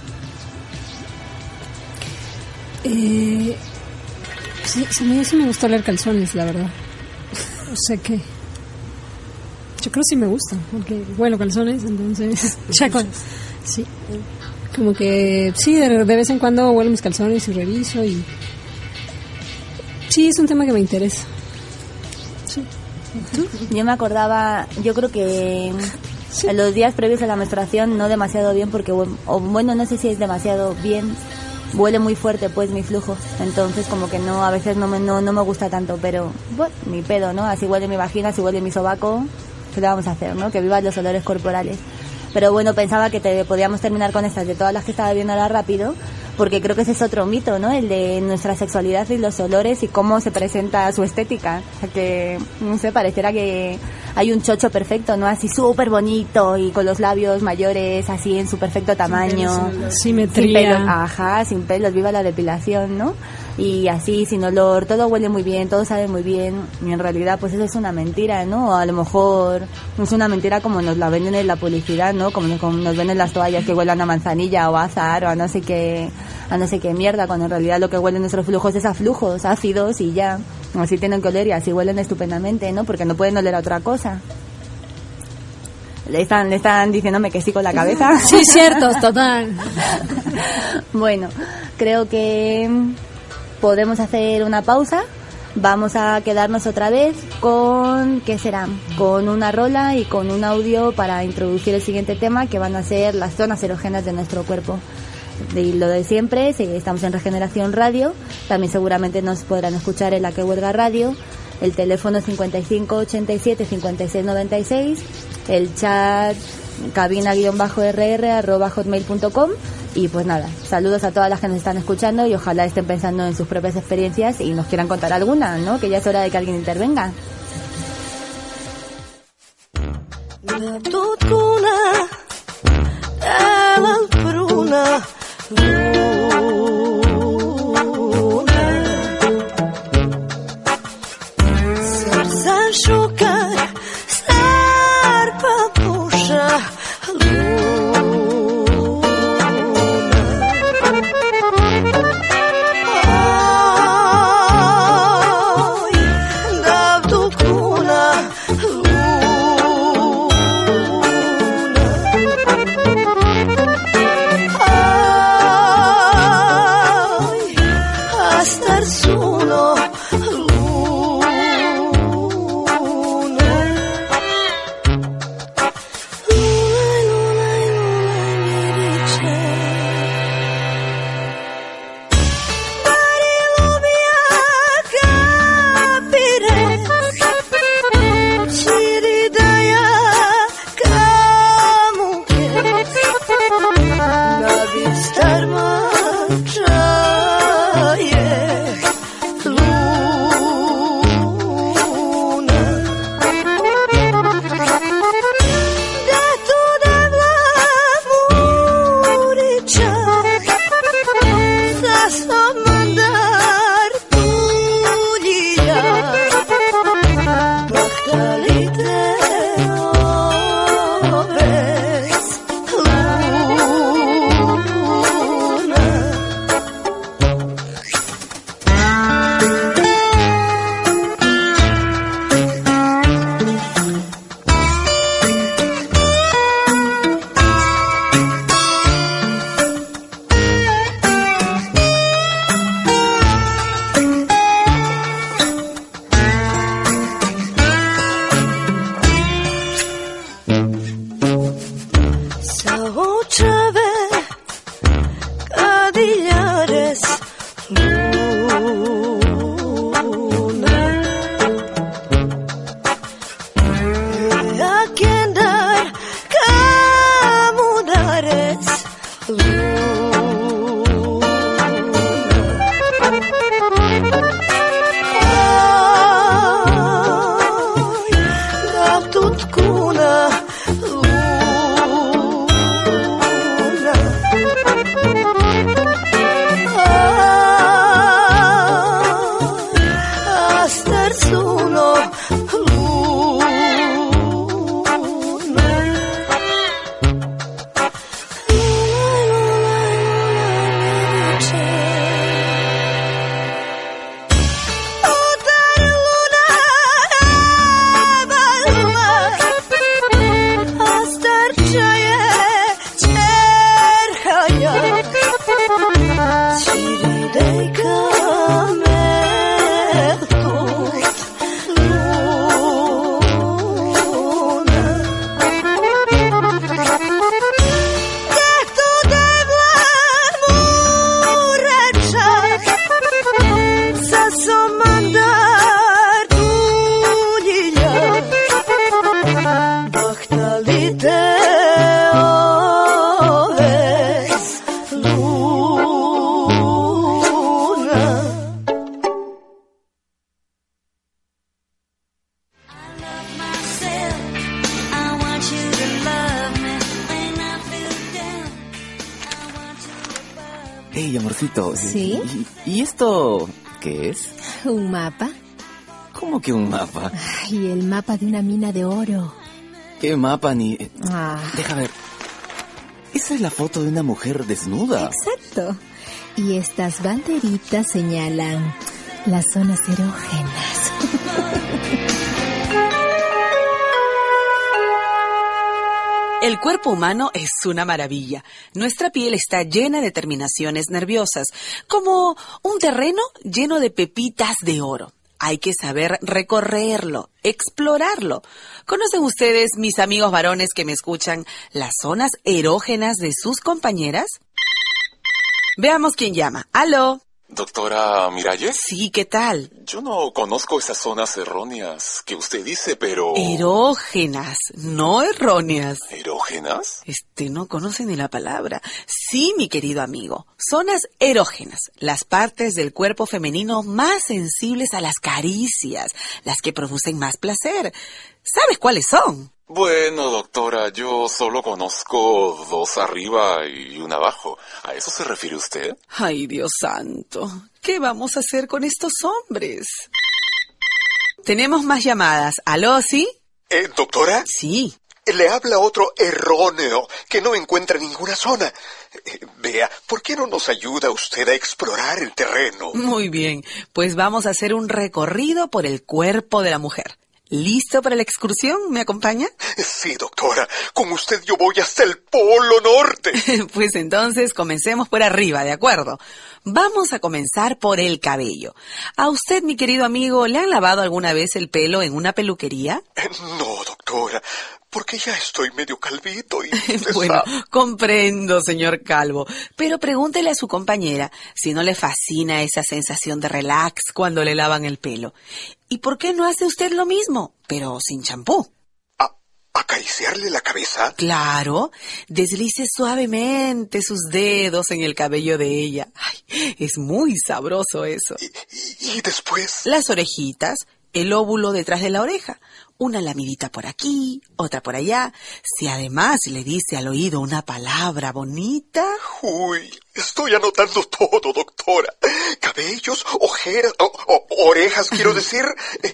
Sí, sí me gusta oler calzones, la verdad. O sea que yo creo que sí me gusta, porque huelo calzones, entonces sí, como que sí, de vez en cuando huelo mis calzones y reviso, y sí, es un tema que me interesa. Sí. Yo me acordaba, yo creo que en los días previos a la menstruación no demasiado bien, porque, o bueno, no sé si es demasiado bien, huele muy fuerte pues mi flujo, entonces como que no, a veces no me gusta tanto, pero bueno, ni pedo, ¿no? Así huele mi vagina, así huele mi sobaco, ¿qué le vamos a hacer, no? Que vivan los olores corporales. Pero bueno, pensaba que podíamos terminar con estas de todas las que estaba viendo ahora rápido, porque creo que ese es otro mito, ¿no? El de nuestra sexualidad y los olores y cómo se presenta su estética. O sea que, no sé, pareciera que hay un chocho perfecto, ¿no? Así súper bonito y con los labios mayores así en su perfecto tamaño. Simetría. Sin pelos, ajá, sin pelos, viva la depilación, ¿no? Y así, sin olor, todo huele muy bien, todo sabe muy bien, y en realidad pues eso es una mentira, ¿no? O a lo mejor es una mentira como nos la venden en la publicidad, ¿no? Como nos venden las toallas que huelen a manzanilla o a azahar o a no sé qué mierda, cuando en realidad lo que huelen nuestros flujos es a flujos ácidos y ya, así tienen que oler y así huelen estupendamente, ¿no? Porque no pueden oler a otra cosa. Le están diciéndome que sí con la cabeza. Sí, cierto, total. Bueno, creo que podemos hacer una pausa. Vamos a quedarnos otra vez con, ¿qué será? Con una rola y con un audio para introducir el siguiente tema, que van a ser las zonas erógenas de nuestro cuerpo. Y lo de siempre, si estamos en Regeneración Radio, también seguramente nos podrán escuchar en la Que Huelga Radio. El teléfono es 55 87 56 96, el chat cabina_rr@hotmail.com. Y pues nada, saludos a todas las que nos están escuchando y ojalá estén pensando en sus propias experiencias y nos quieran contar alguna, ¿no? Que ya es hora de que alguien intervenga. Hey, amorcito. ¿Sí? ¿Y esto qué es? ¿Un mapa? ¿Cómo que un mapa? Ay, el mapa de una mina de oro. ¿Qué mapa ni...? Ah. Deja ver. Esa es la foto de una mujer desnuda. Exacto. Y estas banderitas señalan las zonas erógenas. El cuerpo humano es una maravilla. Nuestra piel está llena de terminaciones nerviosas, como un terreno lleno de pepitas de oro. Hay que saber recorrerlo, explorarlo. ¿Conocen ustedes, mis amigos varones que me escuchan, las zonas erógenas de sus compañeras? Veamos quién llama. ¡Aló! Doctora Miralles. Sí, ¿qué tal? Yo no conozco esas zonas erróneas que usted dice, pero... Erógenas, no erróneas. ¿Erógenas? No conoce ni la palabra. Sí, mi querido amigo. Zonas erógenas, las partes del cuerpo femenino más sensibles a las caricias, las que producen más placer. ¿Sabes cuáles son? Bueno, doctora, yo solo conozco 2 arriba y 1 abajo. ¿A eso se refiere usted? Ay, Dios santo. ¿Qué vamos a hacer con estos hombres? Tenemos más llamadas. ¿Aló, sí? ¿Doctora? Sí. Le habla otro erróneo que no encuentra ninguna zona. Vea, ¿por qué no nos ayuda usted a explorar el terreno? Muy bien, pues vamos a hacer un recorrido por el cuerpo de la mujer. ¿Listo para la excursión? ¿Me acompaña? Sí, doctora. Con usted yo voy hasta el Polo Norte. Pues entonces comencemos por arriba, ¿de acuerdo? Vamos a comenzar por el cabello. ¿A usted, mi querido amigo, le han lavado alguna vez el pelo en una peluquería? No, doctora, porque ya estoy medio calvito y... Bueno, comprendo, señor Calvo, pero pregúntele a su compañera si no le fascina esa sensación de relax cuando le lavan el pelo. ¿Y por qué no hace usted lo mismo, pero sin champú? ¿Acariciarle la cabeza? Claro, deslice suavemente sus dedos en el cabello de ella. Ay, es muy sabroso eso. ¿Y después? Las orejitas, el óvulo detrás de la oreja. Una lamidita por aquí, otra por allá. Si además le dice al oído una palabra bonita... Uy, estoy anotando todo, doctora. Cabellos, ojeras, orejas, quiero decir.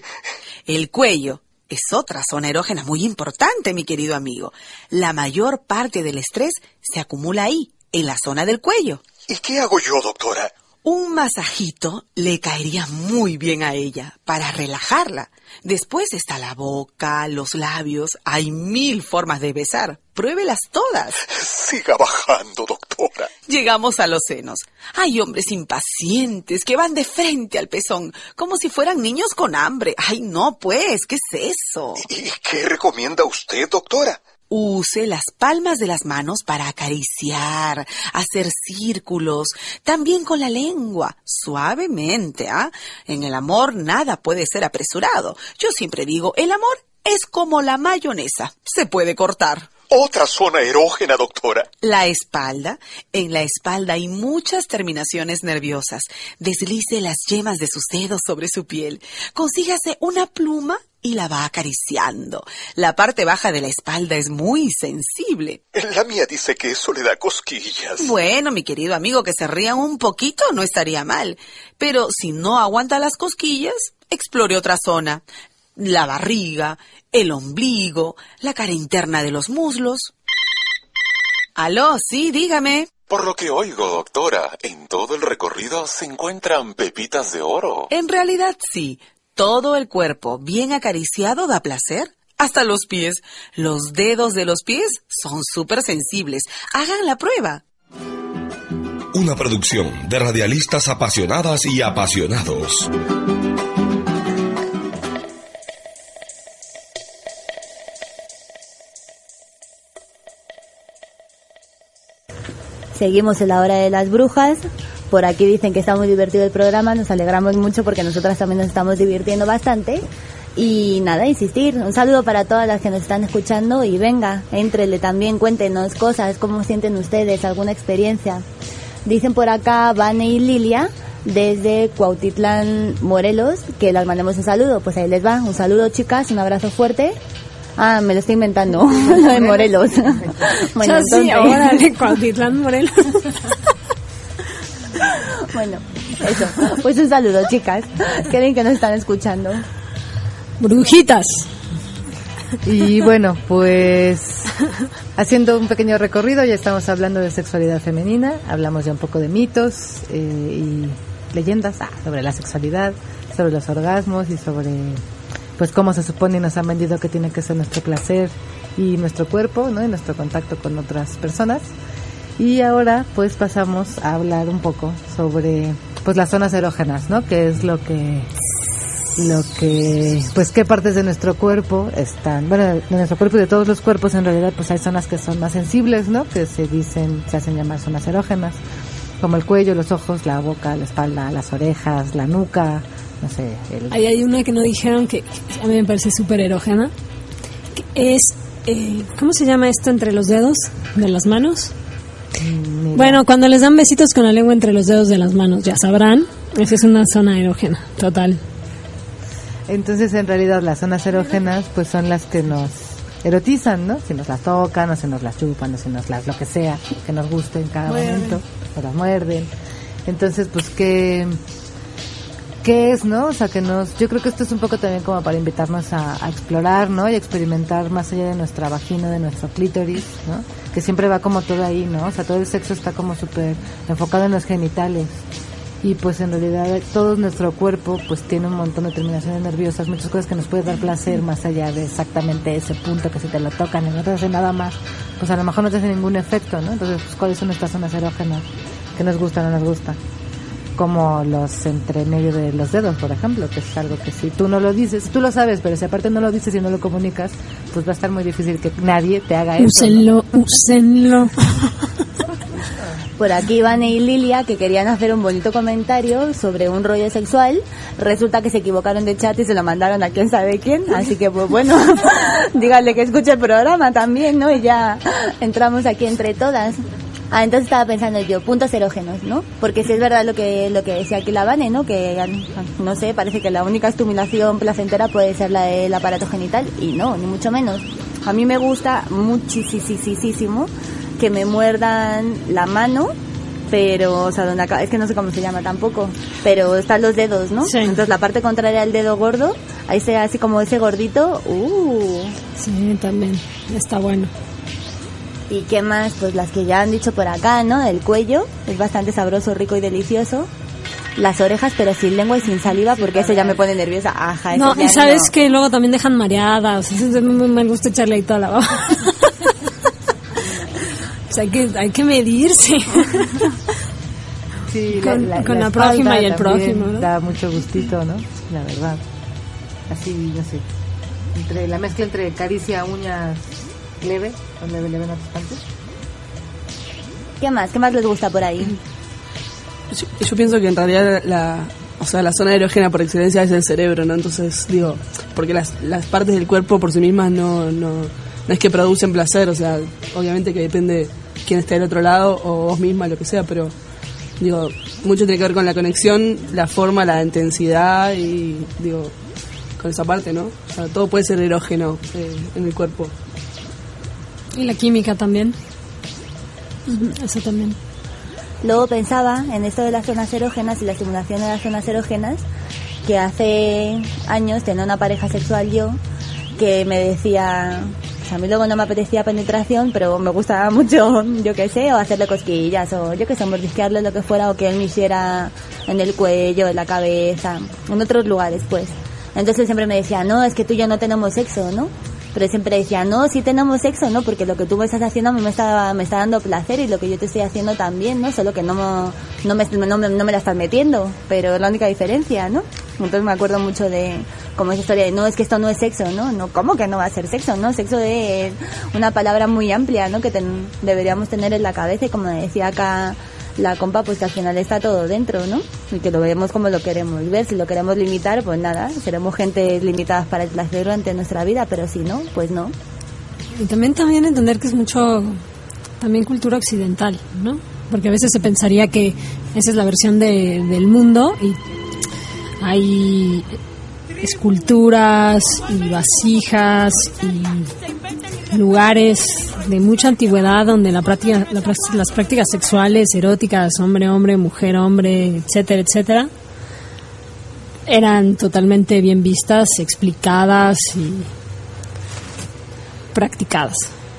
El cuello es otra zona erógena muy importante, mi querido amigo. La mayor parte del estrés se acumula ahí, en la zona del cuello. ¿Y qué hago yo, doctora? Un masajito le caería muy bien a ella para relajarla. Después está la boca, los labios. Hay 1000 formas de besar. Pruébelas todas. Siga bajando, doctora. Llegamos a los senos. Hay hombres impacientes que van de frente al pezón, como si fueran niños con hambre. Ay, no, pues, ¿qué es eso? ¿Y qué recomienda usted, doctora? Use las palmas de las manos para acariciar, hacer círculos, también con la lengua, suavemente, ¿ah? En el amor nada puede ser apresurado. Yo siempre digo, el amor es como la mayonesa, se puede cortar. Otra zona erógena, doctora. La espalda. En la espalda hay muchas terminaciones nerviosas. Deslice las yemas de sus dedos sobre su piel. Consígase una pluma y la va acariciando. La parte baja de la espalda es muy sensible. La mía dice que eso le da cosquillas. Bueno, mi querido amigo, que se rían un poquito no estaría mal. Pero si no aguanta las cosquillas, explore otra zona. La barriga, el ombligo, la cara interna de los muslos. Aló, sí, dígame. Por lo que oigo, doctora, en todo el recorrido se encuentran pepitas de oro. En realidad sí. Todo el cuerpo bien acariciado da placer. Hasta los pies. Los dedos de los pies son súper sensibles. Hagan la prueba. Una producción de radialistas apasionadas y apasionados. Seguimos en la hora de las brujas. Por aquí dicen que está muy divertido el programa. Nos alegramos mucho porque nosotras también nos estamos divirtiendo bastante. Y nada, insistir. Un saludo para todas las que nos están escuchando. Y venga, éntrele también, cuéntenos cosas. ¿Cómo sienten ustedes? ¿Alguna experiencia? Dicen por acá Vane y Lilia desde Cuautitlán, Morelos, que las mandemos un saludo. Pues ahí les va. Un saludo, chicas. Un abrazo fuerte. Ah, me lo estoy inventando, lo de Morelos. Bueno, entonces... sí, ahora de Cuautitlán, Morelos. Bueno, eso. Pues un saludo, chicas. Qué bien que nos están escuchando. Brujitas. Y bueno, pues haciendo un pequeño recorrido, ya estamos hablando de sexualidad femenina. Hablamos ya un poco de mitos y leyendas sobre la sexualidad, sobre los orgasmos y sobre... pues cómo se supone y nos han vendido que tiene que ser nuestro placer y nuestro cuerpo, ¿no? Y nuestro contacto con otras personas. Y ahora pues pasamos a hablar un poco sobre pues las zonas erógenas, ¿no? Que es lo que pues qué partes de nuestro cuerpo están, bueno, de nuestro cuerpo y de todos los cuerpos en realidad pues hay zonas que son más sensibles, ¿no? Que se hacen llamar zonas erógenas. como el cuello, los ojos, la boca, la espalda, las orejas, la nuca, no sé. Ahí hay una que no dijeron que a mí me parece súper erógena, que es, ¿cómo se llama esto entre los dedos de las manos? Mira. Bueno, cuando les dan besitos con la lengua entre los dedos de las manos, ya sabrán, esa es una zona erógena, total. Entonces, en realidad, las zonas erógenas, pues son las que nos erotizan, ¿no? Si nos las tocan, o si nos las chupan, o si nos las, lo que sea, que nos guste en cada momento, o las muerden. Entonces, pues, ¿qué es, no? O sea, yo creo que esto es un poco también como para invitarnos a explorar, ¿no? Y experimentar más allá de nuestra vagina, de nuestro clítoris, ¿no? Que siempre va como todo ahí, ¿no? O sea, todo el sexo está como súper enfocado en los genitales. Y pues en realidad todo nuestro cuerpo pues tiene un montón de terminaciones nerviosas, muchas cosas que nos pueden dar placer más allá de exactamente ese punto, que si te lo tocan y no te hace nada más, pues a lo mejor no te hace ningún efecto, ¿no? Entonces, pues, ¿cuáles son nuestras zonas erógenas? ¿Qué nos gusta o no nos gusta? Como los entre medio de los dedos, por ejemplo, que es algo que si tú no lo dices, tú lo sabes, pero si aparte no lo dices y no lo comunicas, pues va a estar muy difícil que nadie te haga eso. Úsenlo. Por aquí Vane y Lilia, que querían hacer un bonito comentario sobre un rollo sexual, resulta que se equivocaron de chat y se lo mandaron a quién sabe quién, así que pues bueno, díganle que escuche el programa también, ¿no? Y ya entramos aquí entre todas. Entonces estaba pensando yo, puntos erógenos, ¿no? Porque si es verdad lo que decía aquí la Vane, ¿no? Que, no sé, parece que la única estimulación placentera puede ser la del aparato genital, y no, ni mucho menos. A mí me gusta muchísimo que me muerdan la mano, pero, o sea, donde acá, es que no sé cómo se llama tampoco, pero están los dedos, ¿no? Sí. Entonces la parte contraria del dedo gordo, ahí sea así como ese gordito, Sí, también, está bueno. ¿Y qué más? Pues las que ya han dicho por acá, ¿no? El cuello, es bastante sabroso, rico y delicioso. Las orejas, pero sin lengua y sin saliva, porque eso ya me pone nerviosa. Ajá, no, y sabes que luego también dejan mareada, o sea, me gusta echarle ahí toda la baba. O sea, hay que medirse. Sí, con la prójima y el prójimo, ¿no? Da mucho gustito, ¿no? La verdad. Así, no sé. La mezcla entre caricia, uñas leve, o leve a tus partes. ¿Qué más les gusta por ahí? Yo pienso que en realidad la zona erógena por excelencia es el cerebro, ¿no? Entonces, digo, porque las partes del cuerpo por sí mismas no es que producen placer, o sea, obviamente que depende quién esté del otro lado o vos misma, lo que sea, pero digo, mucho tiene que ver con la conexión, la forma, la intensidad y digo, con esa parte, ¿no? O sea, todo puede ser erógeno en el cuerpo. Y la química también. Eso también. Luego pensaba en esto de las zonas erógenas y la estimulación de las zonas erógenas, que hace años tenía una pareja sexual yo que me decía, a mí luego no me apetecía penetración, pero me gustaba mucho, yo qué sé, o hacerle cosquillas, o yo qué sé, mordisquearle lo que fuera, o que él me hiciera en el cuello, en la cabeza, en otros lugares, pues. Entonces él siempre me decía, no, es que tú y yo no tenemos sexo, ¿no? Pero siempre decía, no, sí tenemos sexo, ¿no? Porque lo que tú me estás haciendo a mí me está dando placer, y lo que yo te estoy haciendo también, ¿no? Solo que no me la estás metiendo, pero es la única diferencia, ¿no? Entonces me acuerdo mucho de como esa historia de, no, es que esto no es sexo, ¿no? No, ¿cómo que no va a ser sexo, no? Sexo es una palabra muy amplia, ¿no? Que deberíamos tener en la cabeza, y como decía acá la compa, pues que al final está todo dentro, ¿no? Y que lo vemos como lo queremos ver. Si lo queremos limitar, pues nada, seremos gente limitadas para el placer durante nuestra vida, pero si no, pues no. Y también entender que es mucho también cultura occidental, ¿no? Porque a veces se pensaría que esa es la versión del mundo, y hay esculturas y vasijas y lugares de mucha antigüedad donde las prácticas sexuales, eróticas, hombre-hombre, mujer-hombre, etcétera, eran totalmente bien vistas, explicadas y practicadas.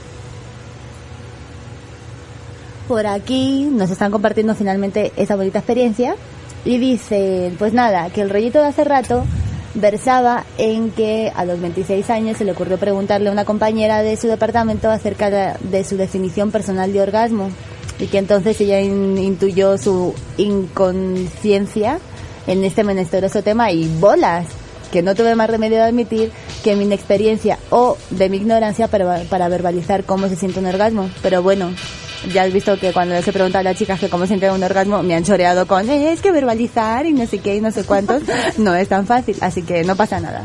Por aquí nos están compartiendo finalmente esa bonita experiencia y dicen, pues nada, que el rollito de hace rato versaba en que a los 26 años se le ocurrió preguntarle a una compañera de su departamento acerca de su definición personal de orgasmo, y que entonces ella intuyó su inconsciencia en este menesteroso tema, y bolas, que no tuve más remedio de admitir que mi inexperiencia o de mi ignorancia para verbalizar cómo se siente un orgasmo. Pero bueno, ya has visto que cuando les he preguntado a las chicas que cómo sienten un orgasmo, me han choreado con, es que verbalizar y no sé qué y no sé cuántos, no es tan fácil, así que no pasa nada.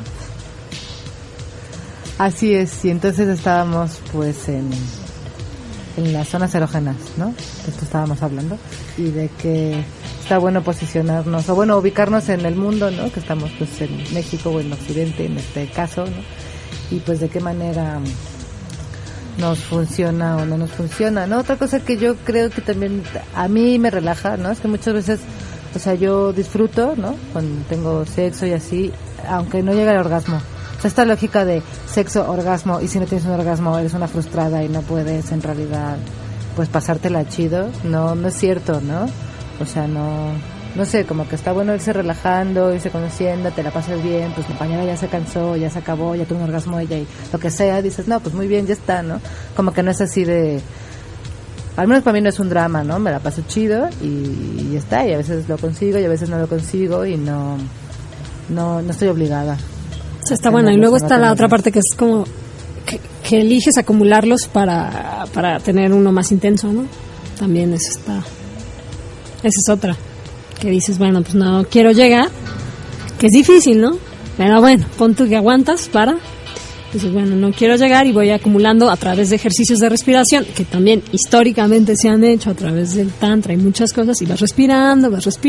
Así es, y entonces estábamos pues en las zonas erógenas, ¿no? De esto estábamos hablando, y de que está bueno posicionarnos, o bueno, ubicarnos en el mundo, ¿no? Que estamos pues en México o en Occidente, en este caso, ¿no? Y pues de qué manera nos funciona o no nos funciona, ¿no? Otra cosa que yo creo que también a mí me relaja, ¿no? Es que muchas veces, o sea, yo disfruto, ¿no? Cuando tengo sexo y así, aunque no llegue al orgasmo. O sea, esta lógica de sexo, orgasmo, y si no tienes un orgasmo eres una frustrada y no puedes en realidad pues pasártela chido, no es cierto, ¿no? O sea, no sé, como que está bueno irse relajando, irse conociendo, te la pasas bien, pues mi compañera ya se cansó, ya se acabó, ya tuvo un orgasmo ella y lo que sea, dices, no, pues muy bien, ya está, ¿no? Como que no es así de... Al menos para mí no es un drama, ¿no? Me la paso chido y ya está, y a veces lo consigo y a veces no lo consigo y no estoy obligada. O sea, está bueno, y luego está la otra parte que es como que eliges acumularlos para tener uno más intenso, ¿no? También esa es otra, que dices, bueno, pues no quiero llegar, que es difícil, ¿no? Pero bueno, pon tú que aguantas dices, bueno, no quiero llegar y voy acumulando a través de ejercicios de respiración, que también históricamente se han hecho a través del tantra y muchas cosas, y vas respirando,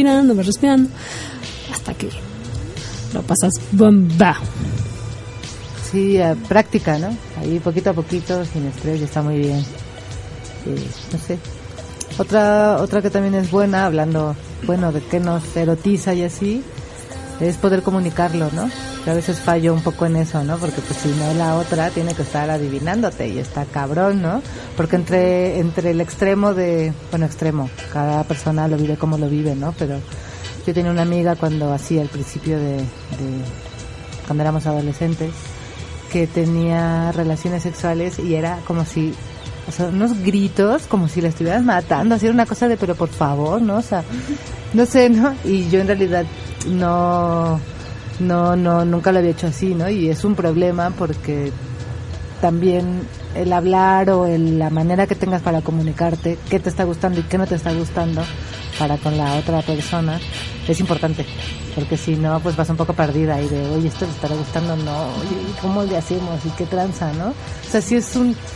hasta que lo pasas bomba. Sí, práctica, ¿no? Ahí poquito a poquito, sin estrés, está muy bien. No sé. Otra que también es buena, hablando, bueno, de qué nos erotiza y así, es poder comunicarlo, ¿no? Que a veces fallo un poco en eso, ¿no? Porque pues si no la otra tiene que estar adivinándote y está cabrón, ¿no? Porque entre el extremo cada persona lo vive como lo vive, ¿no? Pero yo tenía una amiga cuando hacía al principio de cuando éramos adolescentes, que tenía relaciones sexuales y era como si, o sea, unos gritos como si la estuvieras matando, así era una cosa de, pero por favor, ¿no? O sea, no sé, ¿no? Y yo en realidad nunca lo había hecho así, ¿no? Y es un problema porque también el hablar o la manera que tengas para comunicarte qué te está gustando y qué no te está gustando para con la otra persona es importante, porque si no pues vas un poco perdida y de, oye, esto le estará gustando, no, oye, ¿cómo le hacemos? ¿Y qué tranza, no? O sea, sí es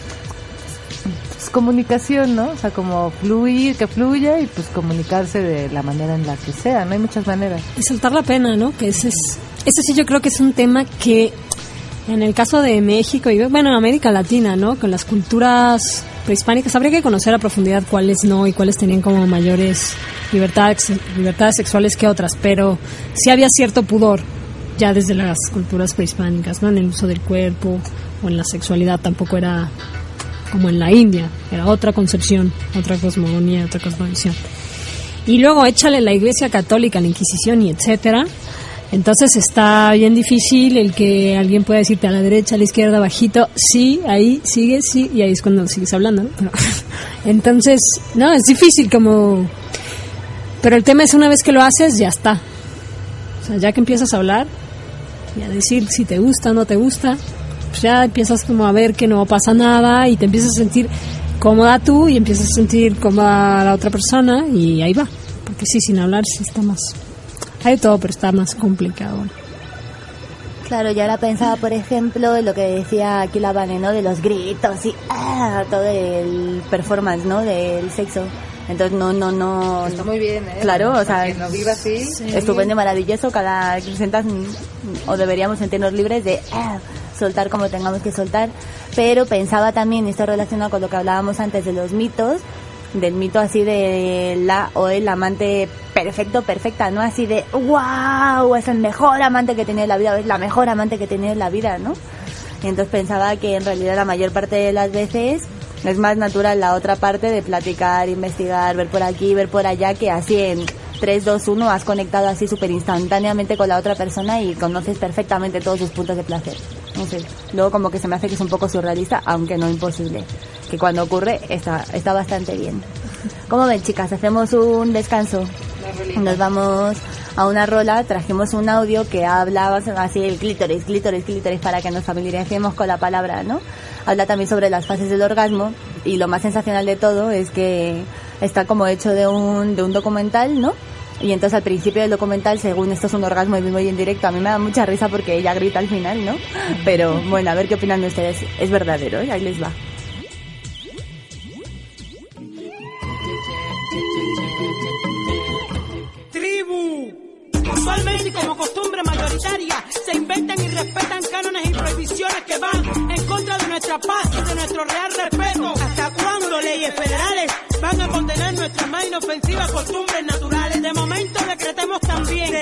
comunicación, ¿no? O sea, como fluir, que fluya y pues comunicarse de la manera en la que sea, ¿no? Hay muchas maneras. Y soltar la pena, ¿no? Que ese sí yo creo que es un tema que en el caso de México y bueno, en América Latina, ¿no? Con las culturas prehispánicas habría que conocer a profundidad cuáles no y cuáles tenían como mayores libertades sexuales que otras, pero sí había cierto pudor ya desde las culturas prehispánicas, ¿no? En el uso del cuerpo o en la sexualidad tampoco era como en la India, era otra concepción, otra cosmogonía, otra cosmovisión. Y luego échale la Iglesia Católica, la Inquisición y etcétera. Entonces está bien difícil el que alguien pueda decirte a la derecha, a la izquierda, bajito, sí, ahí, sigue, sí, y ahí es cuando sigues hablando, ¿no? Entonces, no, es difícil como... Pero el tema es una vez que lo haces, ya está. O sea, ya que empiezas a hablar y a decir si te gusta o no te gusta, pues ya empiezas como a ver que no pasa nada y te empiezas a sentir cómoda tú y empiezas a sentir cómoda la otra persona y ahí va. Porque sí, sin hablar sí está más... Hay todo, pero está más complicado. Claro, yo ahora pensaba, por ejemplo, en lo que decía aquí la Vane, ¿no? De los gritos y todo el performance, ¿no? Del sexo. Entonces, no... Está muy bien, ¿eh? Claro, o sea... Que no viva así. Sí. Estupendo, maravilloso. Cada que sentas, o deberíamos sentirnos libres de soltar como tengamos que soltar. Pero pensaba también, y esto relacionado con lo que hablábamos antes de los mitos, del mito así de la o el amante perfecto, perfecta, ¿no? Así de, wow, es el mejor amante que he tenido en la vida, es la mejor amante que he tenido en la vida, ¿no? Y entonces pensaba que en realidad la mayor parte de las veces es más natural la otra parte de platicar, investigar, ver por aquí, ver por allá, que así en 3, 2, 1 has conectado así súper instantáneamente con la otra persona y conoces perfectamente todos sus puntos de placer. No sé, luego como que se me hace que es un poco surrealista, aunque no imposible. Que cuando ocurre está bastante bien. ¿Cómo ven, chicas? Hacemos un descanso. Nos vamos a una rola. Trajimos un audio que habla así el clítoris, para que nos familiaricemos con la palabra, ¿no? Habla también sobre las fases del orgasmo Y lo más sensacional de todo es que está como hecho de un documental, ¿no? Y entonces al principio del documental, según esto es un orgasmo en vivo y en directo, a mí me da mucha risa porque ella grita al final, ¿no? Pero bueno, a ver qué opinan ustedes. Es verdadero, ¿eh? Ahí les va. Tribu. Usualmente y como costumbre mayoritaria se inventan y respetan cánones y prohibiciones que van en contra de nuestra paz y de nuestro real respeto. ¿Hasta cuándo leyes federales van a condenar nuestras más inofensivas costumbres naturales? De momento decretemos también,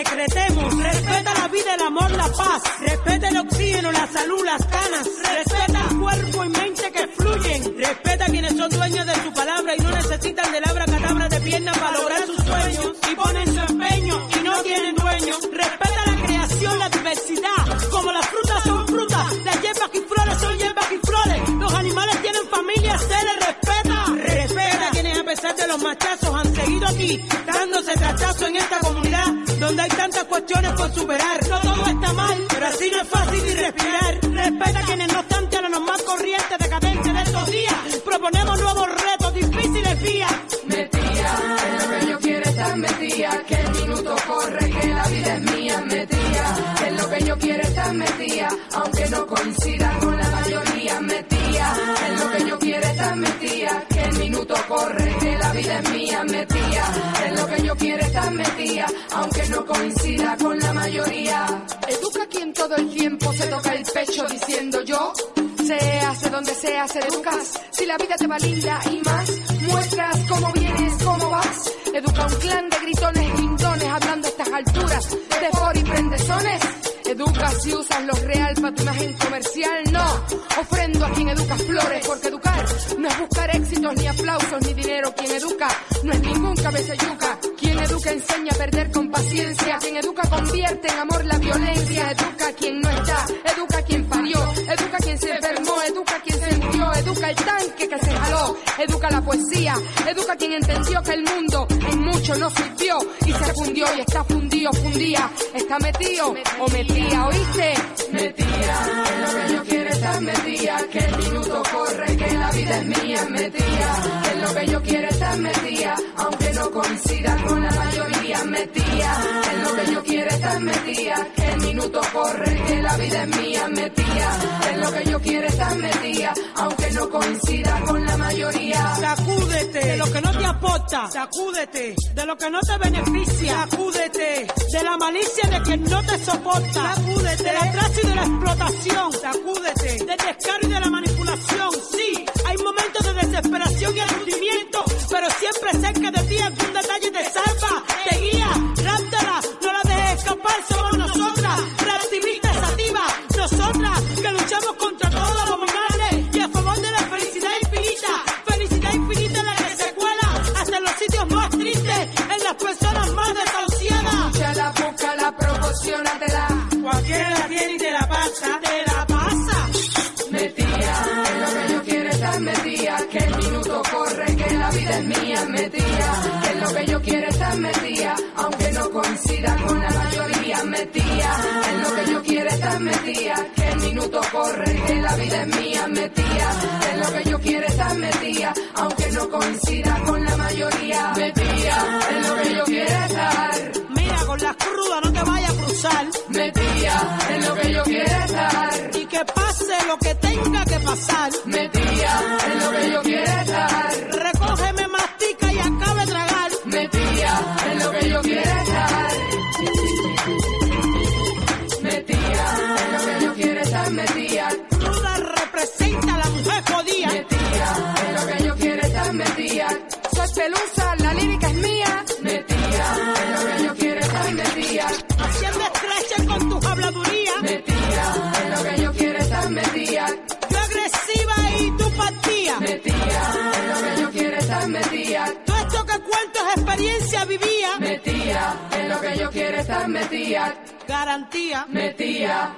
respeta la vida, el amor, la paz, respeta el oxígeno, la salud, las canas, respeta el cuerpo y mente que fluyen, respeta a quienes son dueños de su palabra y no necesitan del abracadabra de piernas para lograr sus sueños y ponen su empeño y no tienen dueño. Respeta la creación, la diversidad, como las frutas son frutas, las hierbas y flores son hierbas y flores, los animales tienen familia, se les respeta a quienes a pesar de los machazos han seguido aquí, dándose trachazo en esta comunidad, donde hay tantas cuestiones por superar. No todo está mal, pero así no es fácil ni respirar. Respeta a quienes no están a la normal corriente decadente de estos días, proponemos nuevos retos, difíciles vías. Metía, en lo que yo quiero estar metía, que el minuto corre, que la vida es mía. Metía, en lo que yo quiero estar metía, aunque no coincida con la mayoría. Metía, en lo que yo quiero estar metía, que el minuto corre, que la vida es mía. Metía, en lo que yo quiero estar metía, aunque no coincida con la mayoría. Educa quien todo el tiempo se toca el pecho diciendo yo. Se hace donde se hace, educas. Si la vida te va linda y más, muestras cómo vienes, cómo vas. Educa un clan de gritones, grindones, hablando a estas alturas de for y prendezones. Educa si usas lo real para tu imagen comercial, no. Ofrendo a quien educa flores, porque educar no es buscar éxitos, ni aplausos, ni dinero. Quien educa no es ningún cabeza yuca. Quien educa enseña a perder con paciencia. Quien educa convierte en amor la violencia. Educa a quien no está, educa a quien parió, educa a quien se enfermó, educa a quien sintió, educa el tanque que se jaló, educa la poesía, educa a quien entendió que el mundo en mucho no sirvió y se fundió y está fundido, fundía, está metido o metía, ¿oíste? Metía, en lo que yo quiero estar metía, que el minuto corre, que la vida es mía. Metía, en lo que yo quiero estar metía, aunque no coincida con la mayoría. Metía, en lo que yo quiero estar metía, que el minuto corre, que la vida es mía. Metía, en lo que yo quiero estar metía, aunque no coincida con la mayoría. Sacúdete de lo que no te aporta, sacúdete de lo que no te beneficia, sacúdete de la malicia de quien no te soporta, sacúdete del atraso y de la explotación, sacúdete del descaro y de la manipulación. Sí, hay momentos de desesperación y aturdimiento, pero siempre cerca de ti algún detalle te salva, te guía, ráptala, no la dejes escapar, somos nosotras, reactivistas, activas, nosotras que luchamos contra todo lo abominable y a favor de la felicidad infinita en la que se cuela hasta en los sitios más tristes, en las personas más desahuciadas. Ya la busca, la proporcionatela, cualquiera la tiene y te la pasa, Metía, en lo que yo quiero estar metía, que el minuto corre, que la vida es mía. Metía, en lo que yo quiero estar metía, aunque no coincida con la mayoría. Metía, en lo que yo quiero estar metía, que el minuto corre, que la vida es mía. Metía, en lo que yo quiero estar metía, aunque no coincida con la mayoría. Metía, en lo que yo quiero estar. Mira, con las crudas no te vayas a cruzar. Metía, en lo que yo quiero estar. Y que pase lo que tenga que pasar. Metía, en lo que yo quiero estar. Recógeme, mastica y acabe de tragar. Metía, en lo que yo quiero estar. Metía, en lo que yo quiero estar. Metía, cruda representa a la mujer jodida. Metía, en lo que yo quiero estar. Metía, soy pelusa, la lírica es mía. Metía, en lo que yo quiero estar. Metía, haciendo estreche con tus habladurías. Metía, en lo que yo quiero estar. Metía, yo agresiva y tú partía. Metía, en lo que yo quiero estar. Metía, todo esto que cuento es experiencia vivía. Metía, en lo que yo quiero estar. Metía, garantía. Metía.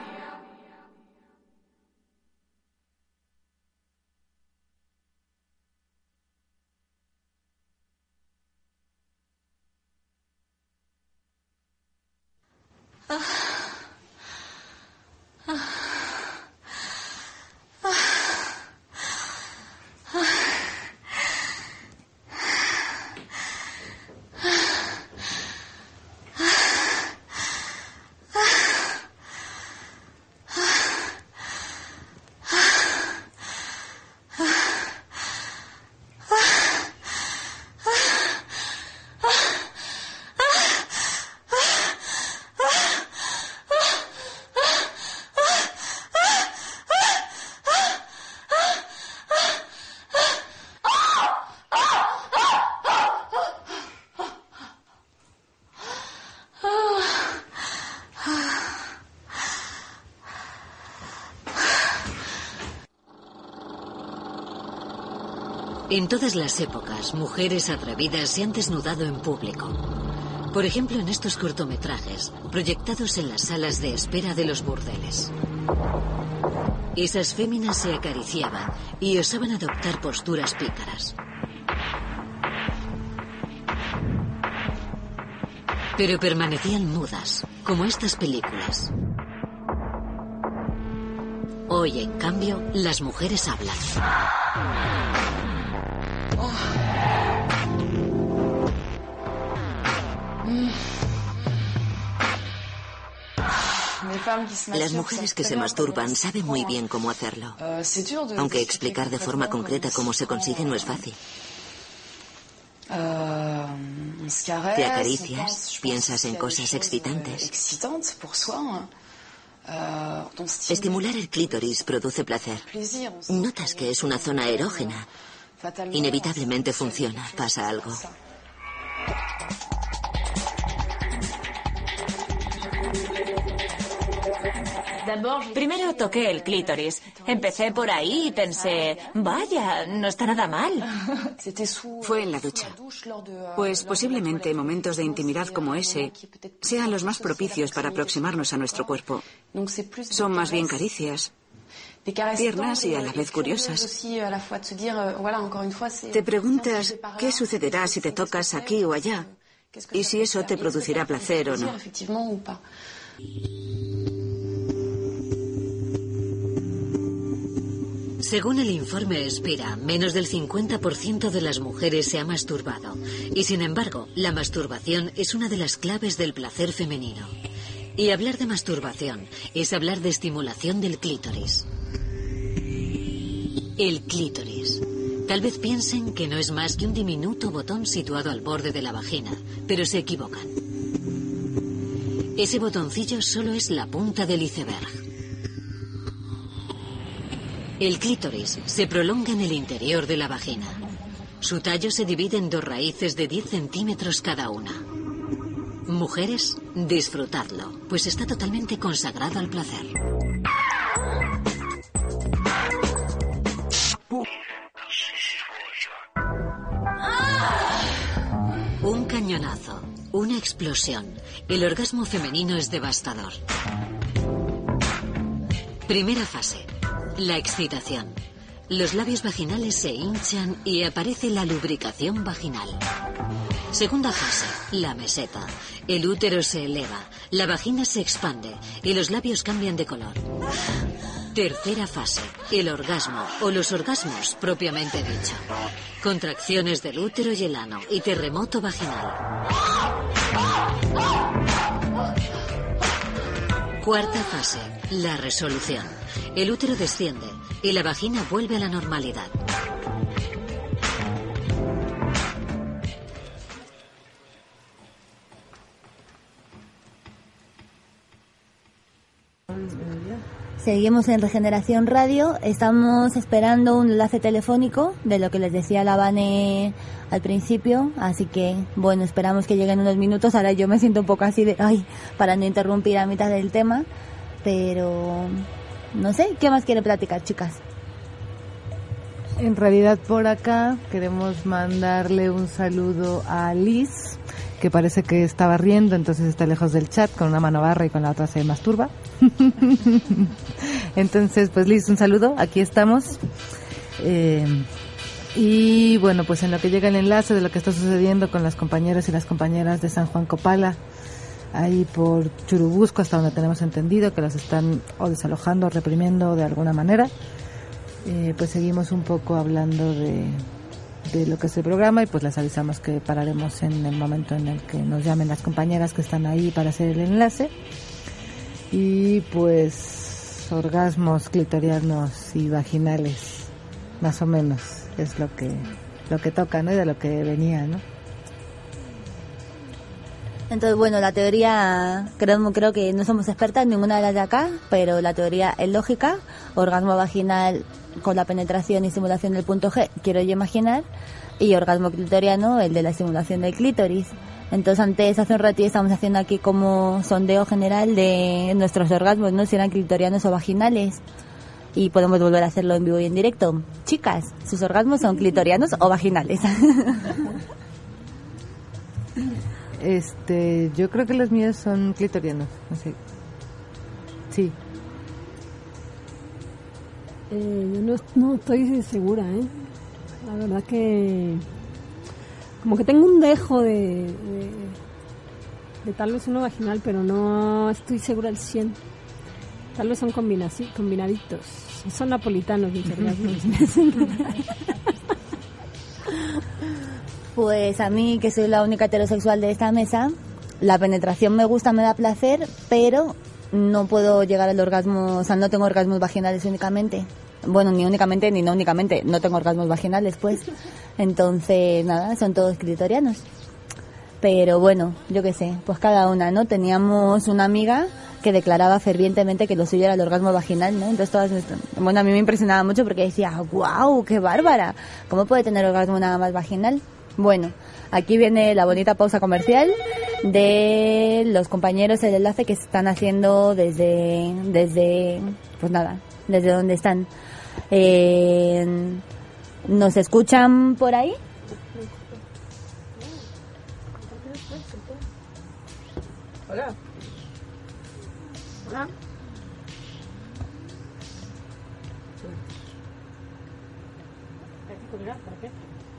En todas las épocas, mujeres atrevidas se han desnudado en público. Por ejemplo, en estos cortometrajes, proyectados en las salas de espera de los burdeles. Esas féminas se acariciaban y osaban adoptar posturas pícaras. Pero permanecían mudas, como estas películas. Hoy, en cambio, las mujeres hablan. Las mujeres que se masturban saben muy bien cómo hacerlo. Aunque explicar de forma concreta cómo se consigue no es fácil. Te acaricias, piensas en cosas excitantes. Estimular el clítoris produce placer. Notas que es una zona erógena. Inevitablemente funciona, pasa algo. Primero toqué el clítoris. Empecé por ahí y pensé, vaya, no está nada mal. Fue en la ducha. Pues posiblemente momentos de intimidad como ese sean los más propicios para aproximarnos a nuestro cuerpo. Son más bien caricias, tiernas y a la vez curiosas. Te preguntas qué sucederá si te tocas aquí o allá y si eso te producirá placer o no. Según el informe Espira, menos del 50% de las mujeres se ha masturbado. Y sin embargo, la masturbación es una de las claves del placer femenino. Y hablar de masturbación es hablar de estimulación del clítoris. El clítoris. Tal vez piensen que no es más que un diminuto botón situado al borde de la vagina, pero se equivocan. Ese botoncillo solo es la punta del iceberg. El clítoris se prolonga en el interior de la vagina. Su tallo se divide en 2 raíces de 10 centímetros cada una. Mujeres, disfrutadlo, pues está totalmente consagrado al placer. Un cañonazo, una explosión. El orgasmo femenino es devastador. Primera fase. La excitación. Los labios vaginales se hinchan y aparece la lubricación vaginal. Segunda fase, la meseta. El útero se eleva, la vagina se expande y los labios cambian de color. Tercera fase, el orgasmo o los orgasmos propiamente dicho. Contracciones del útero y el ano y terremoto vaginal. Cuarta fase, la resolución. El útero desciende y la vagina vuelve a la normalidad. Seguimos en Regeneración Radio. Estamos esperando un enlace telefónico de lo que les decía la Vane al principio. Así que, bueno, esperamos que lleguen unos minutos. Ahora yo me siento un poco así de, para no interrumpir a mitad del tema. Pero, no sé, ¿qué más quieren platicar, chicas? En realidad por acá queremos mandarle un saludo a Liz, que parece que estaba riendo, entonces está lejos del chat, con una mano barra y con la otra se masturba. Entonces, pues Liz, un saludo, aquí estamos. Y bueno, pues en lo que llega el enlace de lo que está sucediendo con las compañeros y las compañeras de San Juan Copala, ahí por Churubusco, hasta donde tenemos entendido que las están o desalojando o reprimiendo de alguna manera, pues seguimos un poco hablando de lo que es el programa y pues les avisamos que pararemos en el momento en el que nos llamen las compañeras que están ahí para hacer el enlace. Y pues orgasmos clitorianos y vaginales, más o menos, es lo que toca, ¿no? Y de lo que venía, ¿no? Entonces, bueno, la teoría, creo que no somos expertas ninguna de las de acá, pero la teoría es lógica. Orgasmo vaginal con la penetración y simulación del punto G, quiero yo imaginar, y orgasmo clitoriano, el de la simulación del clítoris. Entonces, hace un ratito estamos haciendo aquí como sondeo general de nuestros orgasmos, ¿no? Si eran clitorianos o vaginales. y podemos volver a hacerlo en vivo y en directo. Chicas, ¿sus orgasmos son clitorianos o vaginales? Yo creo que los míos son clitorianos, no sé. Sí. Yo no estoy segura, La verdad que como que tengo un dejo de tal vez uno vaginal, pero no estoy segura al 100. Tal vez son combinaditos. Son napolitanos mis orgasmos. Pues a mí, que soy la única heterosexual de esta mesa, la penetración me gusta, me da placer, pero no puedo llegar al orgasmo, o sea, no tengo orgasmos vaginales únicamente. Bueno, ni únicamente ni no únicamente, no tengo orgasmos vaginales, pues. Entonces, nada, son todos clitorianos. Pero bueno, yo qué sé, pues cada una, ¿no? Teníamos una amiga que declaraba fervientemente que lo suyo era el orgasmo vaginal, ¿no? Entonces bueno, a mí me impresionaba mucho porque decía, ¡guau, qué bárbara! ¿Cómo puede tener orgasmo nada más vaginal? Bueno, aquí viene la bonita pausa comercial de los compañeros del enlace que están haciendo desde pues nada, desde donde están. ¿Nos escuchan por ahí? Hola. Hola. ¿Para qué?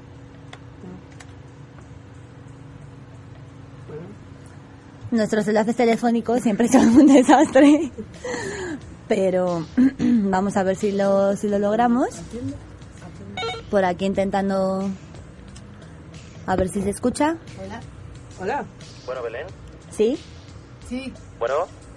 Nuestros enlaces telefónicos siempre son un desastre, pero vamos a ver si lo logramos. Por aquí intentando a ver si se escucha. Hola. Hola. Bueno, Belén. ¿Sí? Sí. Bueno.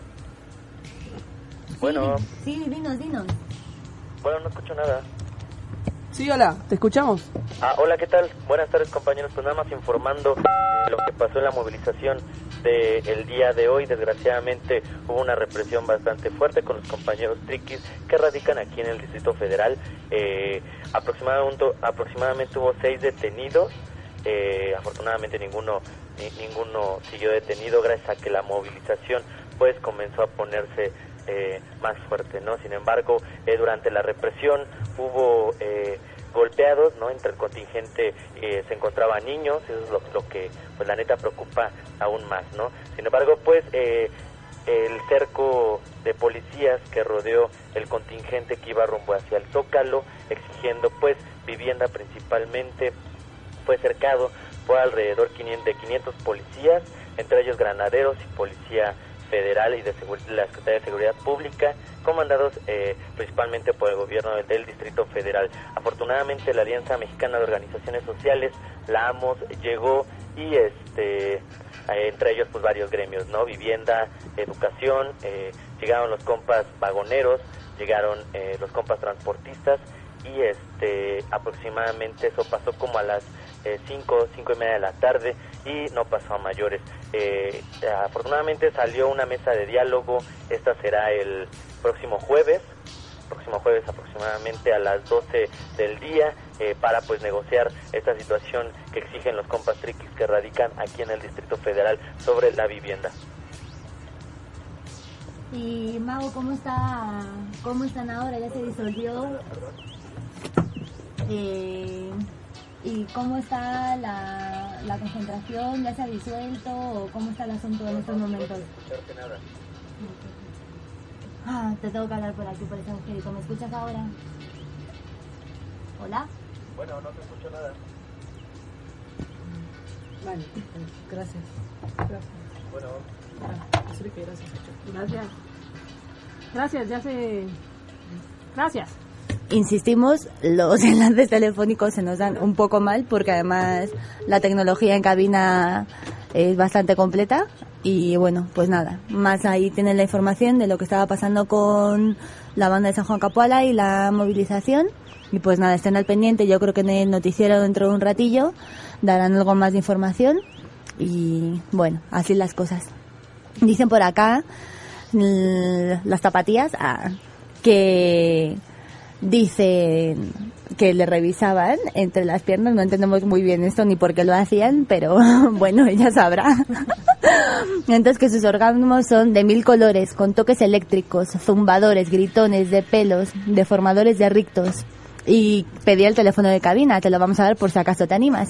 Bueno. Sí, dinos. Bueno, no escucho nada. Sí, hola, ¿te escuchamos? Hola, ¿qué tal? Buenas tardes, compañeros. Pues nada más informando lo que pasó en la movilización del día de hoy. Desgraciadamente hubo una represión bastante fuerte con los compañeros triquis que radican aquí en el Distrito Federal. Aproximadamente hubo 6 detenidos. Afortunadamente ninguno siguió detenido gracias a que la movilización pues comenzó a ponerse más fuerte, ¿no? Sin embargo, durante la represión hubo golpeados, ¿no? Entre el contingente se encontraban niños, eso es lo que pues la neta preocupa aún más, ¿no? Sin embargo, pues el cerco de policías que rodeó el contingente que iba rumbo hacia el Zócalo, exigiendo pues vivienda principalmente, fue cercado por alrededor de 500 policías, entre ellos granaderos y policía federal y de la Secretaría de Seguridad Pública, comandados principalmente por el gobierno del Distrito Federal. Afortunadamente la Alianza Mexicana de Organizaciones Sociales, la AMOS, llegó y entre ellos pues varios gremios, ¿no? Vivienda, educación, llegaron los compas vagoneros, llegaron los compas transportistas y aproximadamente eso pasó como a las 5:30 de la tarde y no pasó a mayores. Afortunadamente salió una mesa de diálogo. Esta será el próximo jueves aproximadamente a las 12 del día para pues negociar esta situación que exigen los compas triquis que radican aquí en el Distrito Federal sobre la vivienda. Y Mago, ¿cómo están ahora? ¿Ya se disolvió? ¿Y cómo está la concentración? ¿Ya se ha disuelto? ¿O cómo está el asunto en estos momentos? No puedo escucharte nada. Te tengo que hablar por aquí, por ese agujerito. ¿Me escuchas ahora? ¿Hola? Bueno, no te escucho nada. Vale, gracias. Bueno. Gracias, Gracias. Insistimos, los enlaces telefónicos se nos dan un poco mal porque además la tecnología en cabina es bastante completa y bueno, pues nada, más ahí tienen la información de lo que estaba pasando con la banda de San Juan Capuala y la movilización y pues nada, estén al pendiente. Yo creo que en el noticiero dentro de un ratillo darán algo más de información y bueno, así las cosas. Dicen por acá las zapatillas que dicen que le revisaban entre las piernas. No entendemos muy bien esto ni por qué lo hacían, pero bueno, ella sabrá. Entonces que sus orgasmos son de 1000 colores, con toques eléctricos, zumbadores, gritones, de pelos, deformadores de rictos. Y pedí el teléfono de cabina, te lo vamos a dar por si acaso te animas.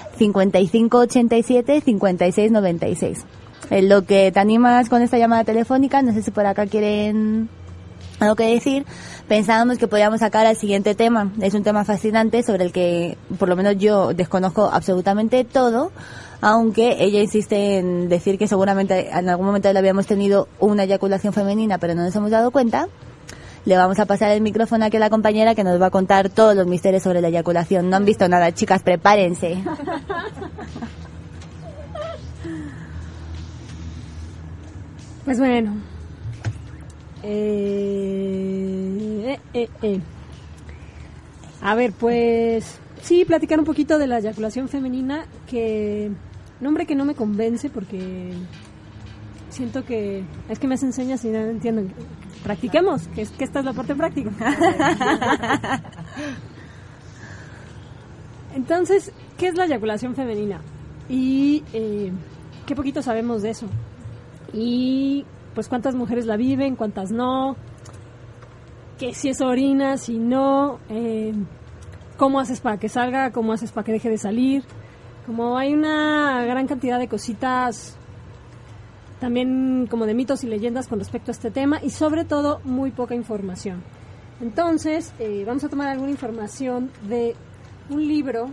5587-5696. En lo que te animas con esta llamada telefónica, no sé si por acá quieren algo que decir, pensábamos que podíamos sacar al siguiente tema. Es un tema fascinante sobre el que por lo menos yo desconozco absolutamente todo, aunque ella insiste en decir que seguramente en algún momento le habíamos tenido una eyaculación femenina pero no nos hemos dado cuenta. Le vamos a pasar el micrófono aquí a la compañera que nos va a contar todos los misterios sobre la eyaculación. No han visto nada, chicas, prepárense. Pues bueno. A ver, pues sí, platicar un poquito de la eyaculación femenina, que nombre que no me convence porque siento que es que me hacen señas y no entiendo. Practiquemos, que esta es la parte práctica. Entonces, ¿qué es la eyaculación femenina? Y qué poquito sabemos de eso. Y pues cuántas mujeres la viven, cuántas no, que si es orina, si no, cómo haces para que salga, cómo haces para que deje de salir. Como hay una gran cantidad de cositas también como de mitos y leyendas con respecto a este tema y sobre todo muy poca información. Entonces vamos a tomar alguna información de un libro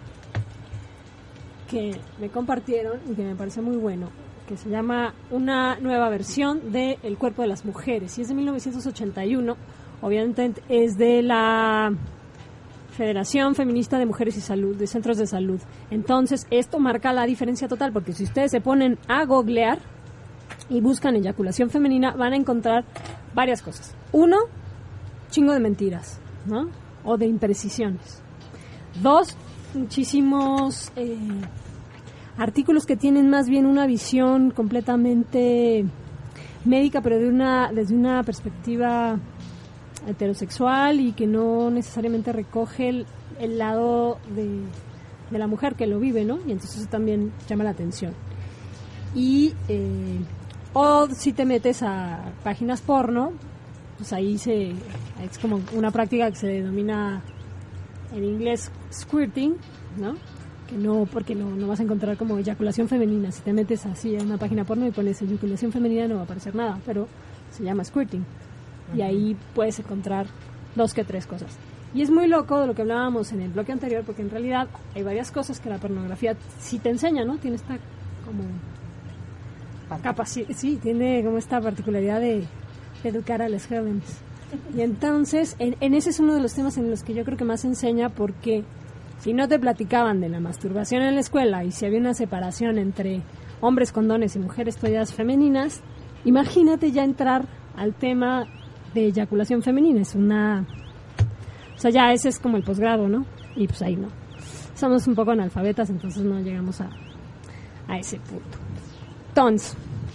que me compartieron y que me parece muy bueno, que se llama Una nueva versión de El cuerpo de las mujeres, y es de 1981, obviamente es de la Federación Feminista de Mujeres y Salud, de Centros de Salud. Entonces esto marca la diferencia total, porque si ustedes se ponen a googlear y buscan eyaculación femenina, van a encontrar varias cosas. Uno, chingo de mentiras, ¿no? O de imprecisiones. Dos, muchísimos artículos que tienen más bien una visión completamente médica, pero desde una perspectiva heterosexual y que no necesariamente recoge el lado de la mujer que lo vive, ¿no? Y entonces eso también llama la atención. Y o si te metes a páginas porno, pues ahí es como una práctica que se denomina en inglés squirting, ¿no? Que no, porque no vas a encontrar como eyaculación femenina. Si te metes así a una página porno y pones eyaculación femenina no va a aparecer nada, pero se llama squirting. Y ahí puedes encontrar 2 que 3 cosas. Y es muy loco de lo que hablábamos en el bloque anterior, porque en realidad hay varias cosas que la pornografía sí te enseña, ¿no? Tiene esta como capacidad, sí, tiene como esta particularidad de educar a los jóvenes. Y entonces, en ese es uno de los temas en los que yo creo que más enseña, porque si no te platicaban de la masturbación en la escuela y si había una separación entre hombres condones y mujeres toallas femeninas, imagínate ya entrar al tema de eyaculación femenina. Es una... O sea, ya ese es como el posgrado, ¿no? Y pues ahí no. Somos un poco analfabetas, entonces no llegamos a ese punto. Entonces,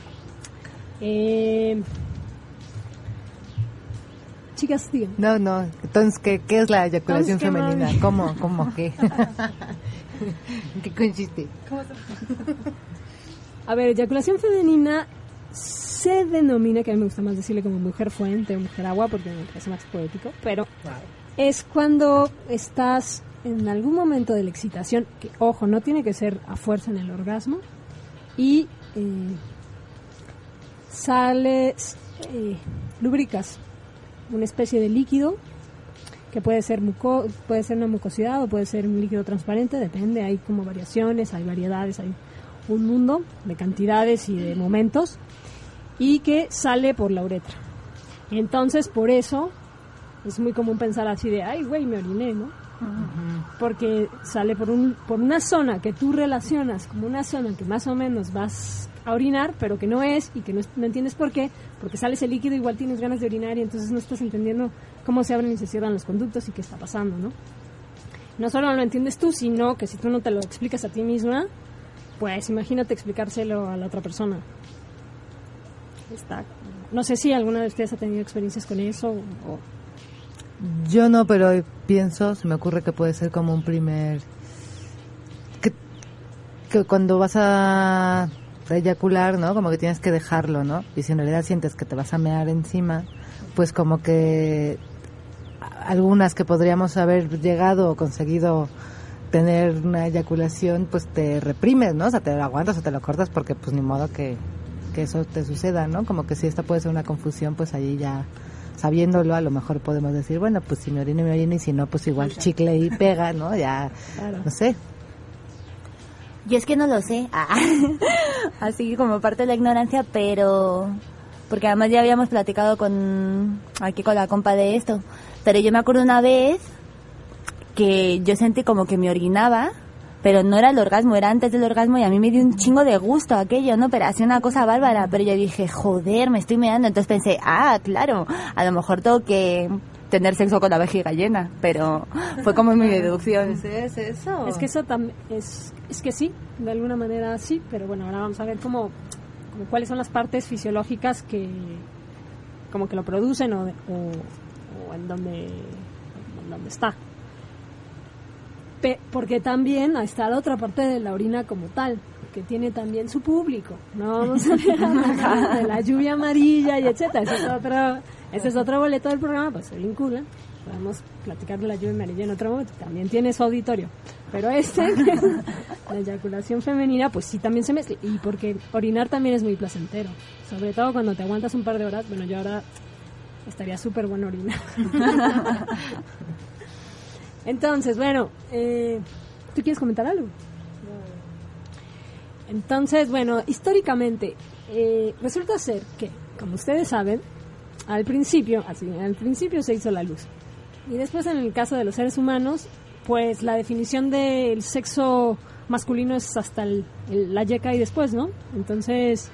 chicas, digan. No. Entonces, ¿qué es la eyaculación femenina? ¿Cómo qué? ¿En qué consiste? A ver, eyaculación femenina se denomina, que a mí me gusta más decirle como mujer fuente o mujer agua, porque me parece más poético, pero es cuando estás en algún momento de la excitación, que ojo, no tiene que ser a fuerza en el orgasmo, y lubricas una especie de líquido que puede ser una mucosidad o puede ser un líquido transparente, depende, hay como variaciones, hay variedades, hay un mundo de cantidades y de momentos, y que sale por la uretra. Entonces, por eso es muy común pensar así de, ay, güey, me oriné, ¿no? Uh-huh. Porque sale por una zona que tú relacionas como una zona que más o menos vas a orinar, pero que no es, y que no entiendes por qué, porque sale ese líquido, igual tienes ganas de orinar y entonces no estás entendiendo cómo se abren y se cierran los conductos y qué está pasando, ¿no? No solo no lo entiendes tú, sino que si tú no te lo explicas a ti misma, pues imagínate explicárselo a la otra persona. No sé si alguna de ustedes ha tenido experiencias con eso o... Yo no, pero se me ocurre que puede ser como un primer... Que cuando vas a eyacular, ¿no? Como que tienes que dejarlo, ¿no? Y si en realidad sientes que te vas a mear encima, pues como que algunas que podríamos haber llegado o conseguido tener una eyaculación, pues te reprimes, ¿no? O sea, te lo aguantas o te lo cortas porque pues ni modo que eso te suceda, ¿no? Como que si esta puede ser una confusión, pues allí ya sabiéndolo a lo mejor podemos decir, bueno, pues si me orino, y si no, pues igual chicle y pega, ¿no? Ya, claro. No sé. Yo es que no lo sé, así como parte de la ignorancia, pero porque además ya habíamos platicado aquí con la compa de esto, pero yo me acuerdo una vez que yo sentí como que me orinaba, pero no era el orgasmo, era antes del orgasmo y a mí me dio un chingo de gusto aquello, ¿no? Pero hacía una cosa bárbara, pero yo dije, joder, me estoy meando. Entonces pensé, claro, a lo mejor tengo que tener sexo con la vejiga llena, pero fue como mi deducción. ¿Es eso? Es que eso también, es que sí, de alguna manera sí, pero bueno, ahora vamos a ver como cuáles son las partes fisiológicas que como que lo producen o en dónde está. Porque también está la otra parte de la orina como tal, que tiene también su público. No vamos a hablar de la lluvia amarilla y etcétera. Ese es otro boleto del programa, pues se vincula. Podemos platicar de la lluvia amarilla en otro momento. También tiene su auditorio. Pero que es la eyaculación femenina, pues sí también se mezcla. Y porque orinar también es muy placentero. Sobre todo cuando te aguantas un par de horas. Bueno, yo ahora estaría súper bueno orinar. Entonces, bueno, ¿tú quieres comentar algo? Entonces, bueno, históricamente, resulta ser que, como ustedes saben, al principio se hizo la luz. Y después, en el caso de los seres humanos, pues la definición del sexo masculino es hasta la yeca y después, ¿no? Entonces,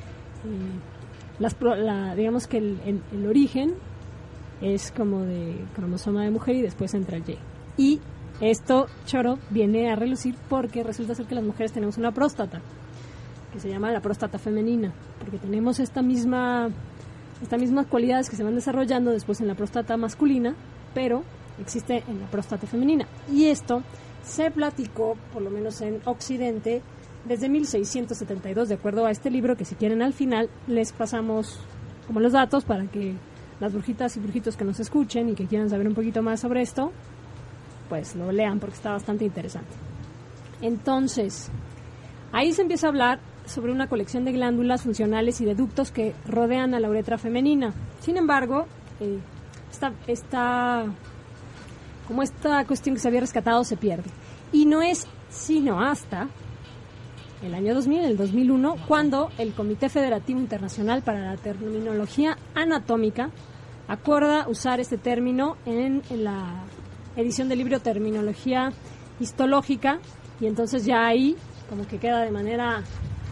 digamos que el origen es como de cromosoma de mujer y después entra el Y. Y esto, choro, viene a relucir porque resulta ser que las mujeres tenemos una próstata, que se llama la próstata femenina, porque tenemos estas mismas cualidades que se van desarrollando después en la próstata masculina, pero existe en la próstata femenina. Y esto se platicó, por lo menos en Occidente, desde 1672, de acuerdo a este libro, que si quieren al final les pasamos como los datos para que las brujitas y brujitos que nos escuchen y que quieran saber un poquito más sobre esto, pues lo lean porque está bastante interesante. Entonces, ahí se empieza a hablar sobre una colección de glándulas funcionales y de ductos que rodean a la uretra femenina. Sin embargo, esta cuestión que se había rescatado se pierde. Y no es sino hasta el año 2000, el 2001, cuando el Comité Federativo Internacional para la Terminología Anatómica acuerda usar este término en la edición del libro Terminología Histológica, y entonces ya ahí como que queda de manera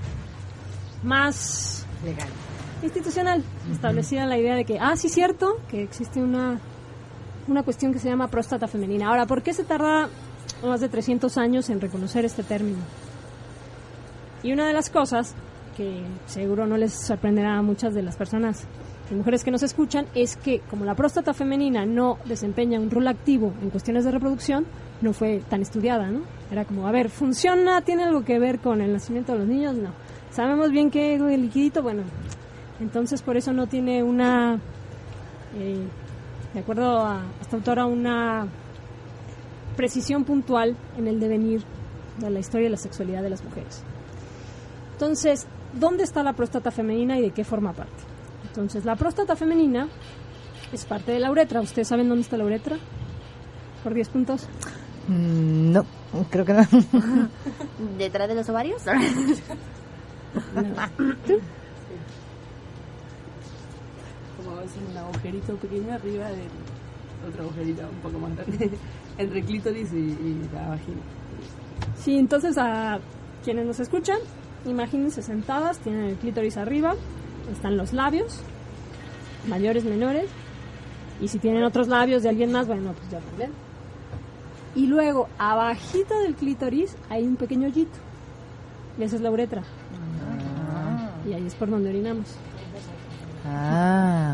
más legal, institucional, establecida la idea de que, sí, cierto, que existe una cuestión que se llama próstata femenina. Ahora, ¿por qué se tarda más de 300 años en reconocer este término? Y una de las cosas que seguro no les sorprenderá a muchas de las personas y mujeres que nos escuchan es que como la próstata femenina no desempeña un rol activo en cuestiones de reproducción, no fue tan estudiada, ¿no? Era como, a ver, ¿funciona? ¿Tiene algo que ver con el nacimiento de los niños? No. ¿Sabemos bien qué es el liquidito? Bueno, entonces por eso no tiene una, de acuerdo a esta autora, una precisión puntual en el devenir de la historia de la sexualidad de las mujeres. Entonces, ¿dónde está la próstata femenina y de qué forma parte? Entonces, la próstata femenina es parte de la uretra. ¿Ustedes saben dónde está la uretra? ¿Por 10 puntos? No, creo que no. ¿Detrás de los ovarios? ¿Tú? Como es un agujerito pequeño arriba del otro agujerito un poco más grande, entre clítoris y la vagina. Sí, entonces a quienes nos escuchan, imagínense sentadas, tienen el clítoris arriba, están los labios, mayores, menores, y si tienen otros labios de alguien más, bueno, pues ya también. Y luego, abajito del clítoris, hay un pequeño hoyito, y esa es la uretra. Y ahí es por donde orinamos.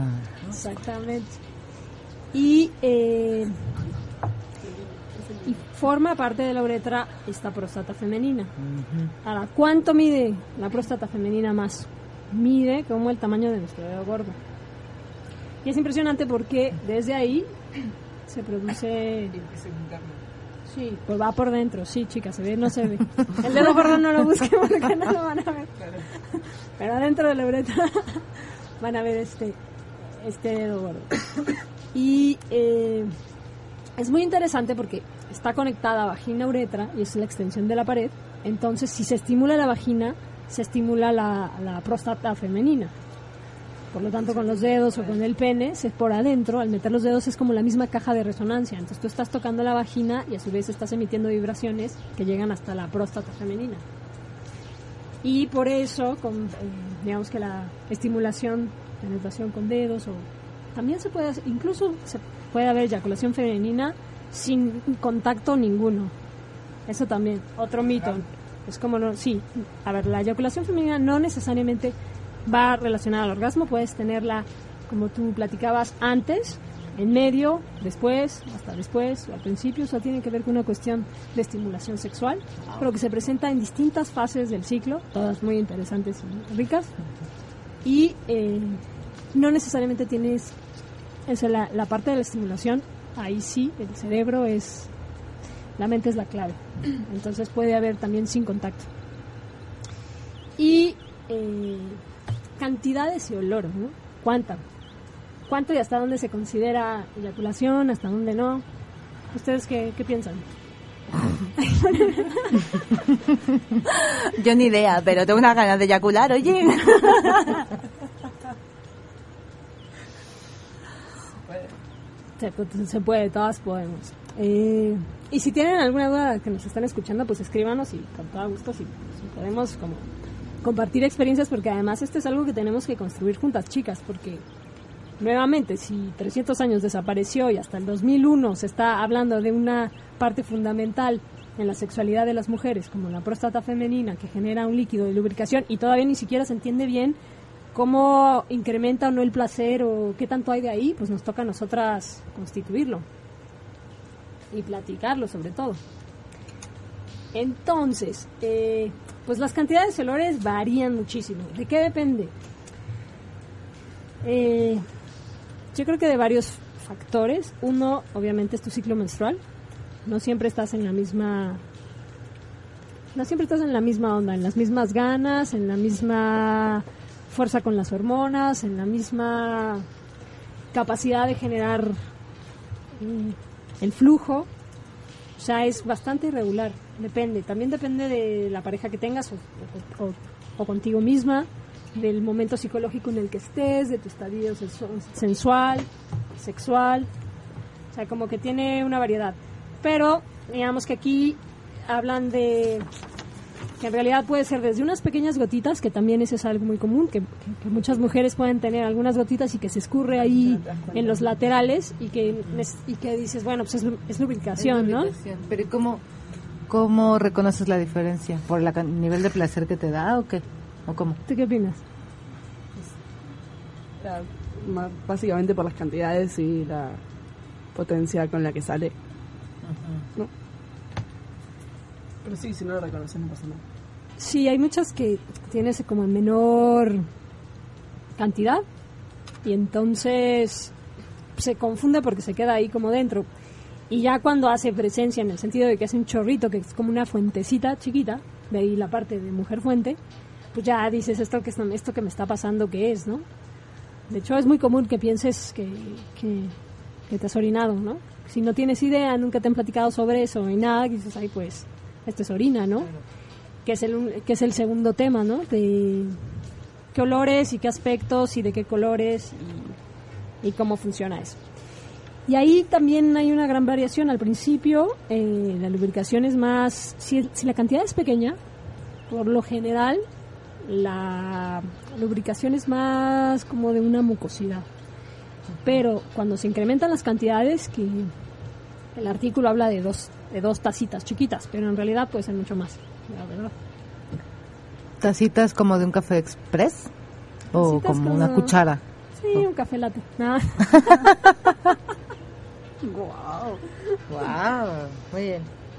Exactamente. Y forma parte de la uretra esta próstata femenina. Ahora, ¿cuánto mide la próstata femenina más? Mide como el tamaño de nuestro dedo gordo. Y es impresionante porque desde ahí se produce... Sí, pues va por dentro. Sí, chicas, se ve, no se ve. El dedo gordo no lo busquen porque no lo van a ver. Pero adentro de la uretra van a ver este dedo gordo. Y es muy interesante porque está conectada vagina-uretra y es la extensión de la pared. Entonces, si se estimula la vagina, se estimula la próstata femenina. Por lo tanto, con los dedos o con el pene, por adentro, al meter los dedos es como la misma caja de resonancia. Entonces tú estás tocando la vagina y a su vez estás emitiendo vibraciones que llegan hasta la próstata femenina. Y por eso, digamos que la estimulación, penetración con dedos, o también se puede, incluso se puede haber eyaculación femenina sin contacto ninguno. Eso también, otro mito. Es como la eyaculación femenina no necesariamente va relacionada al orgasmo, puedes tenerla, como tú platicabas, antes, en medio, después, hasta después, o al principio. Eso tiene que ver con una cuestión de estimulación sexual, pero que se presenta en distintas fases del ciclo, todas muy interesantes y ricas, y no necesariamente tienes la parte de la estimulación, ahí sí, el cerebro la mente es la clave, entonces puede haber también sin contacto. Y cantidades y olor, ¿no? ¿Cuánto y hasta dónde se considera eyaculación, hasta dónde no? ¿Ustedes qué piensan? Yo ni idea, pero tengo unas ganas de eyacular, oye. Se puede, todas podemos. Y si tienen alguna duda que nos están escuchando, pues escríbanos y con todo gusto si podemos como compartir experiencias, porque además esto es algo que tenemos que construir juntas, chicas, porque nuevamente, si 300 años desapareció y hasta el 2001 se está hablando de una parte fundamental en la sexualidad de las mujeres, como la próstata femenina, que genera un líquido de lubricación, y todavía ni siquiera se entiende bien cómo incrementa o no el placer o qué tanto hay de ahí, pues nos toca a nosotras constituirlo y platicarlo sobre todo. Entonces, pues las cantidades de olores varían muchísimo. ¿De qué depende? Yo creo que de varios factores. Uno, obviamente, es tu ciclo menstrual. No siempre estás en la misma onda, en las mismas ganas, en la misma fuerza con las hormonas, en la misma capacidad de generar el flujo. O sea, es bastante irregular. Depende. También depende de la pareja que tengas o contigo misma, del momento psicológico en el que estés, de tu estadio sensual, sexual. O sea, como que tiene una variedad. Pero, digamos que aquí hablan de que en realidad puede ser desde unas pequeñas gotitas, que también eso es algo muy común, que muchas mujeres pueden tener algunas gotitas y que se escurre ahí en los laterales y que dices, bueno, pues es lubricación, ¿no? Pero ¿cómo reconoces la diferencia? ¿Por el nivel de placer que te da o qué? ¿O cómo? ¿Tú qué opinas? Básicamente por las cantidades y la potencia con la que sale. ¿No? Pero sí, si no lo reconoces no pasa nada. Sí, hay muchas que tienes como en menor cantidad y entonces se confunde porque se queda ahí como dentro. Y ya cuando hace presencia, en el sentido de que hace un chorrito, que es como una fuentecita chiquita, de ahí la parte de mujer fuente, pues ya dices, esto que me está pasando, ¿qué es, no? De hecho, es muy común que pienses que te has orinado, ¿no? Si no tienes idea, nunca te han platicado sobre eso y nada, dices, ay, pues, esto es orina, ¿no? Que es el segundo tema, ¿no? De qué olores y qué aspectos y de qué colores y cómo funciona eso. Y ahí también hay una gran variación. Al principio, la lubricación es más... Si la cantidad es pequeña, por lo general, la lubricación es más como de una mucosidad. Pero cuando se incrementan las cantidades, que el artículo habla de dos tacitas chiquitas, pero en realidad puede ser mucho más, la verdad. ¿Tacitas como de un café express? ¿O como una cuchara? Sí, un café latte. No. Wow, muy bien.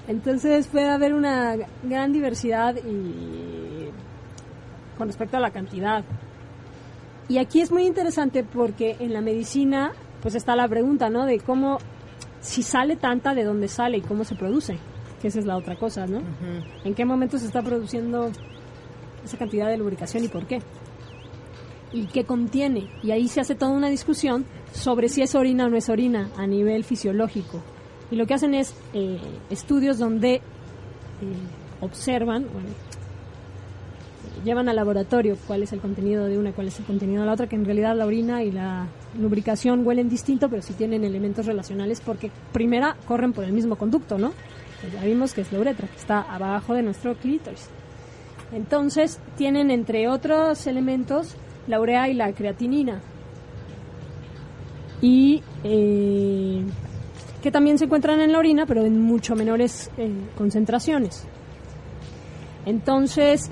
Entonces puede haber una gran diversidad y con respecto a la cantidad. Y aquí es muy interesante porque en la medicina pues está la pregunta, ¿no? De cómo, si sale tanta, de dónde sale y cómo se produce, que esa es la otra cosa, ¿no? ¿En qué momento se está produciendo esa cantidad de lubricación y por qué? ¿Y qué contiene? Y ahí se hace toda una discusión sobre si es orina o no es orina a nivel fisiológico. Y lo que hacen es estudios donde observan, llevan al laboratorio cuál es el contenido de una, cuál es el contenido de la otra, que en realidad la orina y la lubricación huelen distinto, pero sí tienen elementos relacionales porque primera corren por el mismo conducto, ¿no? Pues ya vimos que es la uretra, que está abajo de nuestro clítoris. Entonces tienen entre otros elementos la urea y la creatinina. Y que también se encuentran en la orina, pero en mucho menores concentraciones. Entonces,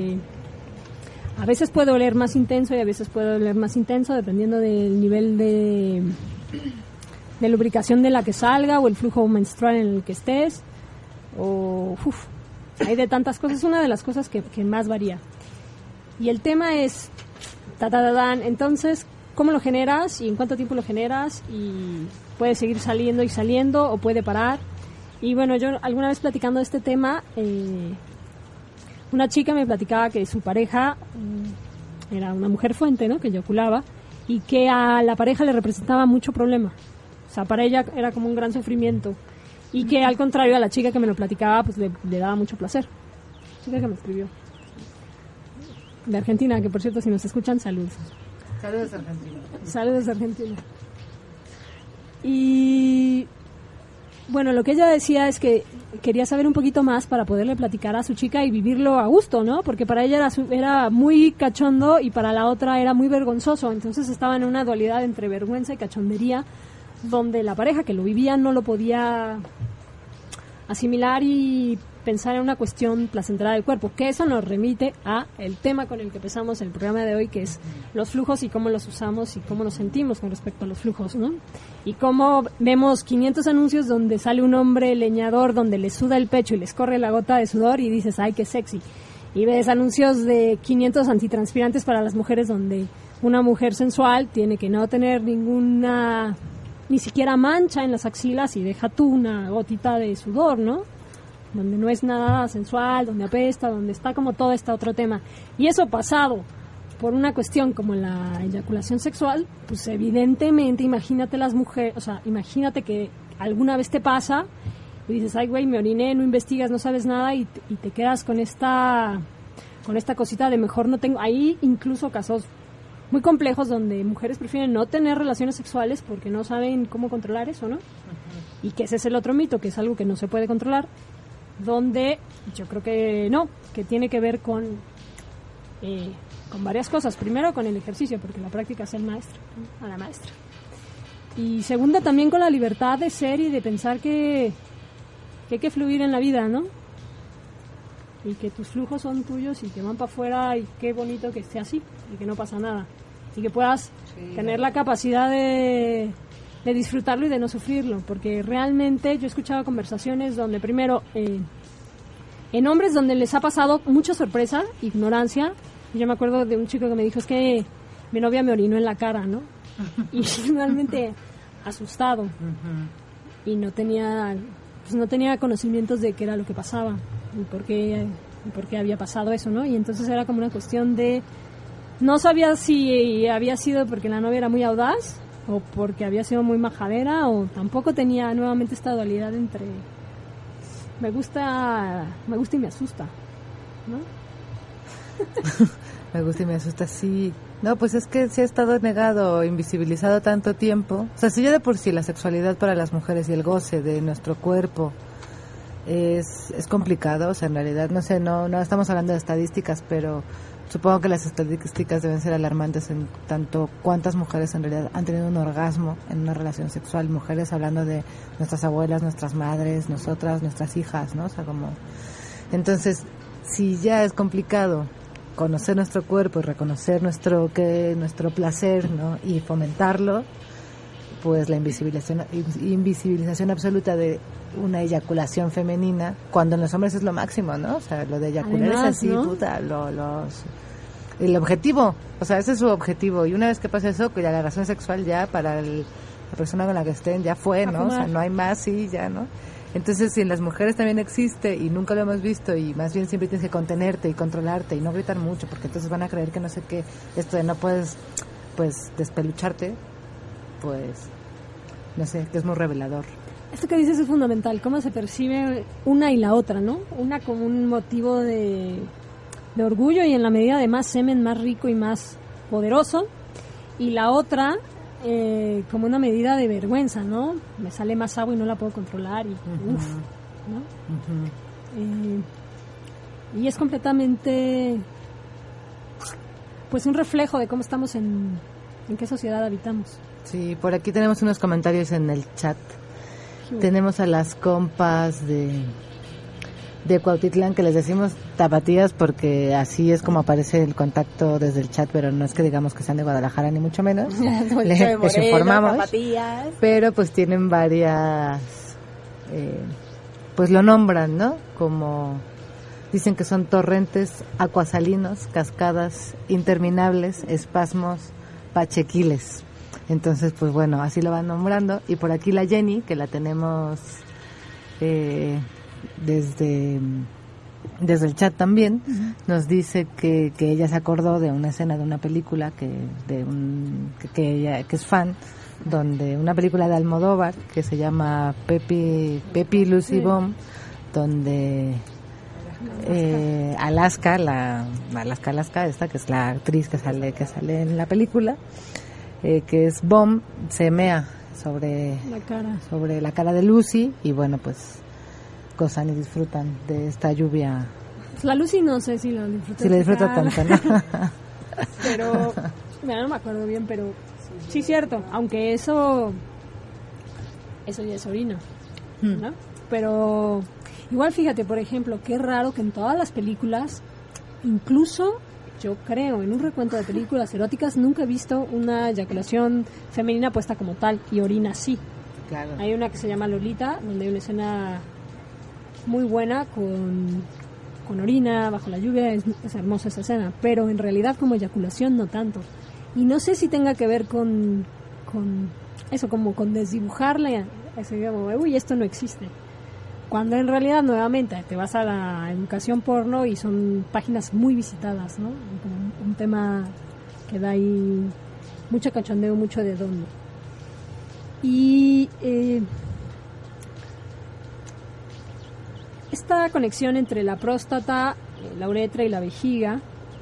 a veces puede oler más intenso y a veces puede oler más intenso, dependiendo del nivel de lubricación de la que salga o el flujo menstrual en el que estés. Hay de tantas cosas, es una de las cosas que más varía. Y el tema es, entonces, ¿cómo lo generas y en cuánto tiempo lo generas? Y puede seguir saliendo y saliendo o puede parar. Y bueno, yo alguna vez platicando de este tema, una chica me platicaba que su pareja era una mujer fuente, ¿no? Que eyaculaba y que a la pareja le representaba mucho problema. O sea, para ella era como un gran sufrimiento. Y que al contrario a la chica que me lo platicaba, pues le daba mucho placer. La chica que me escribió. De Argentina, que por cierto, si nos escuchan, saludos. Saludos, Argentina. Saludos, Argentina. Y bueno, lo que ella decía es que quería saber un poquito más para poderle platicar a su chica y vivirlo a gusto, ¿no? Porque para ella era muy cachondo y para la otra era muy vergonzoso. Entonces estaba en una dualidad entre vergüenza y cachondería, donde la pareja que lo vivía no lo podía asimilar y pensar en una cuestión placentera del cuerpo, que eso nos remite a el tema con el que empezamos el programa de hoy, que es los flujos y cómo los usamos y cómo nos sentimos con respecto a los flujos, ¿no? Y cómo vemos 500 anuncios donde sale un hombre leñador, donde le suda el pecho y les corre la gota de sudor y dices, ¡ay, qué sexy! Y ves anuncios de 500 antitranspirantes para las mujeres donde una mujer sensual tiene que no tener ninguna, ni siquiera mancha en las axilas y deja tú una gotita de sudor, ¿no? Donde no es nada sensual, donde apesta, donde está como todo este otro tema. Y eso pasado por una cuestión como la eyaculación sexual, pues evidentemente imagínate las mujeres, o sea, imagínate que alguna vez te pasa y dices, ay güey, me oriné, no investigas, no sabes nada y te quedas con esta cosita de mejor no tengo. Hay incluso casos muy complejos donde mujeres prefieren no tener relaciones sexuales porque no saben cómo controlar eso, ¿no? Y que ese es el otro mito, que es algo que no se puede controlar, donde yo creo que no, que tiene que ver con varias cosas. Primero con el ejercicio, porque la práctica es el maestro, ¿no? A la maestra. Y segunda también con la libertad de ser y de pensar que hay que fluir en la vida, ¿no? Y que tus flujos son tuyos y que van para afuera y qué bonito que esté así y que no pasa nada. Y que puedas tener la capacidad de disfrutarlo y de no sufrirlo, porque realmente yo he escuchado conversaciones donde primero, en hombres donde les ha pasado mucha sorpresa, ignorancia. Yo me acuerdo de un chico que me dijo, es que mi novia me orinó en la cara, ¿no? Y realmente asustado. Y no tenía conocimientos de qué era lo que pasaba y por qué había pasado eso, ¿no? Y entonces era como una cuestión de, no sabía si había sido porque la novia era muy audaz o porque había sido muy majadera, o tampoco tenía nuevamente esta dualidad entre me gusta y me asusta, ¿no? Me gusta y me asusta, sí. No, pues es que se ha estado negado, invisibilizado tanto tiempo. O sea, si ya de por sí la sexualidad para las mujeres y el goce de nuestro cuerpo es complicado, o sea, en realidad, no sé, no estamos hablando de estadísticas, pero supongo que las estadísticas deben ser alarmantes en tanto cuántas mujeres en realidad han tenido un orgasmo en una relación sexual. Mujeres hablando de nuestras abuelas, nuestras madres, nosotras, nuestras hijas, ¿no? O sea, como... Entonces, si ya es complicado conocer nuestro cuerpo y reconocer nuestro placer, ¿no? Y fomentarlo, pues la invisibilización absoluta de una eyaculación femenina, cuando en los hombres es lo máximo, ¿no? O sea, lo de eyacular Además, es así, ¿no? puta, el objetivo, o sea, ese es su objetivo, y una vez que pasa eso, que ya la relación sexual ya para la persona con la que estén ya fue, ¿no? O sea, no hay más, sí, ya, ¿no? Entonces, si en las mujeres también existe y nunca lo hemos visto, y más bien siempre tienes que contenerte y controlarte y no gritar mucho, porque entonces van a creer que no sé qué, esto de no puedes, pues, despelucharte, pues, no sé, que es muy revelador. Esto que dices es fundamental, cómo se percibe una y la otra, ¿no? Una como un motivo de orgullo y en la medida de más semen, más rico y más poderoso, y la otra como una medida de vergüenza, ¿no? Me sale más agua y no la puedo controlar y uff, ¿no? Y es completamente pues un reflejo de cómo estamos en qué sociedad habitamos. Sí, por aquí tenemos unos comentarios en el chat. Tenemos a las compas de Cuautitlán, que les decimos tapatías porque así es como aparece el contacto desde el chat, pero no es que digamos que sean de Guadalajara ni mucho menos. Les informamos, tapatías. Pero pues tienen varias, pues lo nombran, ¿no? Como dicen que son torrentes acuasalinos, cascadas interminables, espasmos pachequiles. Entonces, pues bueno, así lo van nombrando. Y por aquí la Jenny, que la tenemos desde el chat también, nos dice que ella se acordó de una escena de una película que es fan, donde una película de Almodóvar que se llama Pepi Lucy Bomb, donde Alaska esta, que es la actriz que sale en la película, que es Bomb, se mea sobre la cara de Lucy, y bueno, pues gozan y disfrutan de esta lluvia. Pues la Lucy no sé si la disfruta. Si la disfruta tanto, ¿no? Pero, mira, no me acuerdo bien, pero sí cierto, aunque eso ya es orina, ¿no? Pero igual fíjate, por ejemplo, qué raro que en todas las películas, incluso yo creo, en un recuento de películas eróticas, nunca he visto una eyaculación femenina puesta como tal, y orina sí. Claro. Hay una que se llama Lolita, donde hay una escena muy buena con orina bajo la lluvia, es hermosa esa escena, pero en realidad como eyaculación no tanto. Y no sé si tenga que ver con eso, como con desdibujarle, uy, esto no existe. Cuando en realidad, nuevamente, te vas a la educación porno y son páginas muy visitadas, ¿no? Como un tema que da ahí mucho cachondeo, mucho de dónde. Y esta conexión entre la próstata, la uretra y la vejiga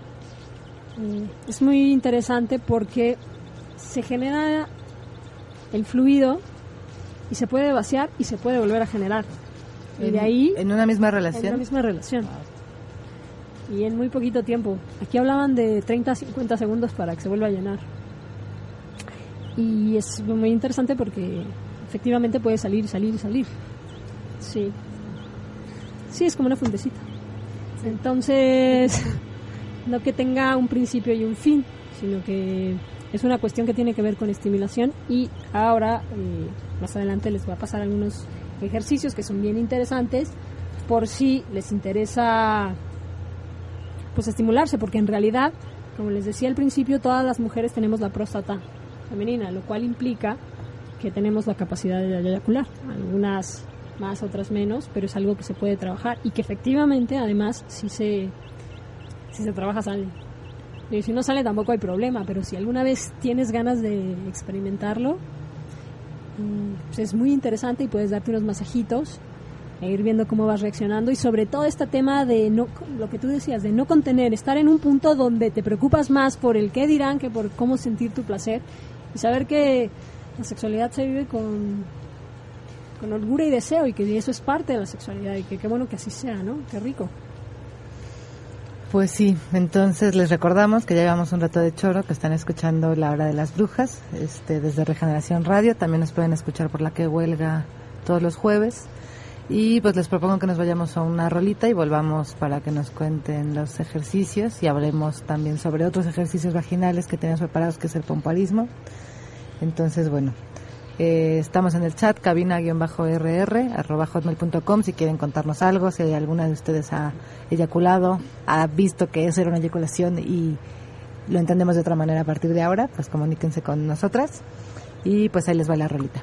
es muy interesante porque se genera el fluido y se puede vaciar y se puede volver a generar. Y de ahí... ¿En una misma relación? En una misma relación. Y en muy poquito tiempo. Aquí hablaban de 30 a 50 segundos para que se vuelva a llenar. Y es muy interesante porque efectivamente puede salir. Sí. Sí, es como una fuentecita. Entonces, no que tenga un principio y un fin, sino que es una cuestión que tiene que ver con estimulación. Y ahora, más adelante, les voy a pasar algunos ejercicios que son bien interesantes por si les interesa pues estimularse, porque en realidad, como les decía al principio, todas las mujeres tenemos la próstata femenina, lo cual implica que tenemos la capacidad de eyacular, algunas más, otras menos, pero es algo que se puede trabajar y que efectivamente, además, si se trabaja sale. Y si no sale tampoco hay problema, pero si alguna vez tienes ganas de experimentarlo, pues es muy interesante y puedes darte unos masajitos e ir viendo cómo vas reaccionando, y sobre todo este tema de no, lo que tú decías, de no contener, estar en un punto donde te preocupas más por el qué dirán que por cómo sentir tu placer, y saber que la sexualidad se vive con holgura y deseo, y que eso es parte de la sexualidad, y que qué bueno que así sea, ¿no? Qué rico. Pues sí, entonces les recordamos que ya llevamos un rato de choro, que están escuchando La Hora de las Brujas, desde Regeneración Radio. También nos pueden escuchar por La Que Huelga todos los jueves. Y pues les propongo que nos vayamos a una rolita y volvamos para que nos cuenten los ejercicios, y hablemos también sobre otros ejercicios vaginales que tenemos preparados, que es el pomparismo. Entonces, bueno, Estamos en el chat, cabina_rr@hotmail.com, si quieren contarnos algo, si alguna de ustedes ha eyaculado, ha visto que eso era una eyaculación y lo entendemos de otra manera a partir de ahora, pues comuníquense con nosotras y pues ahí les va la rolita.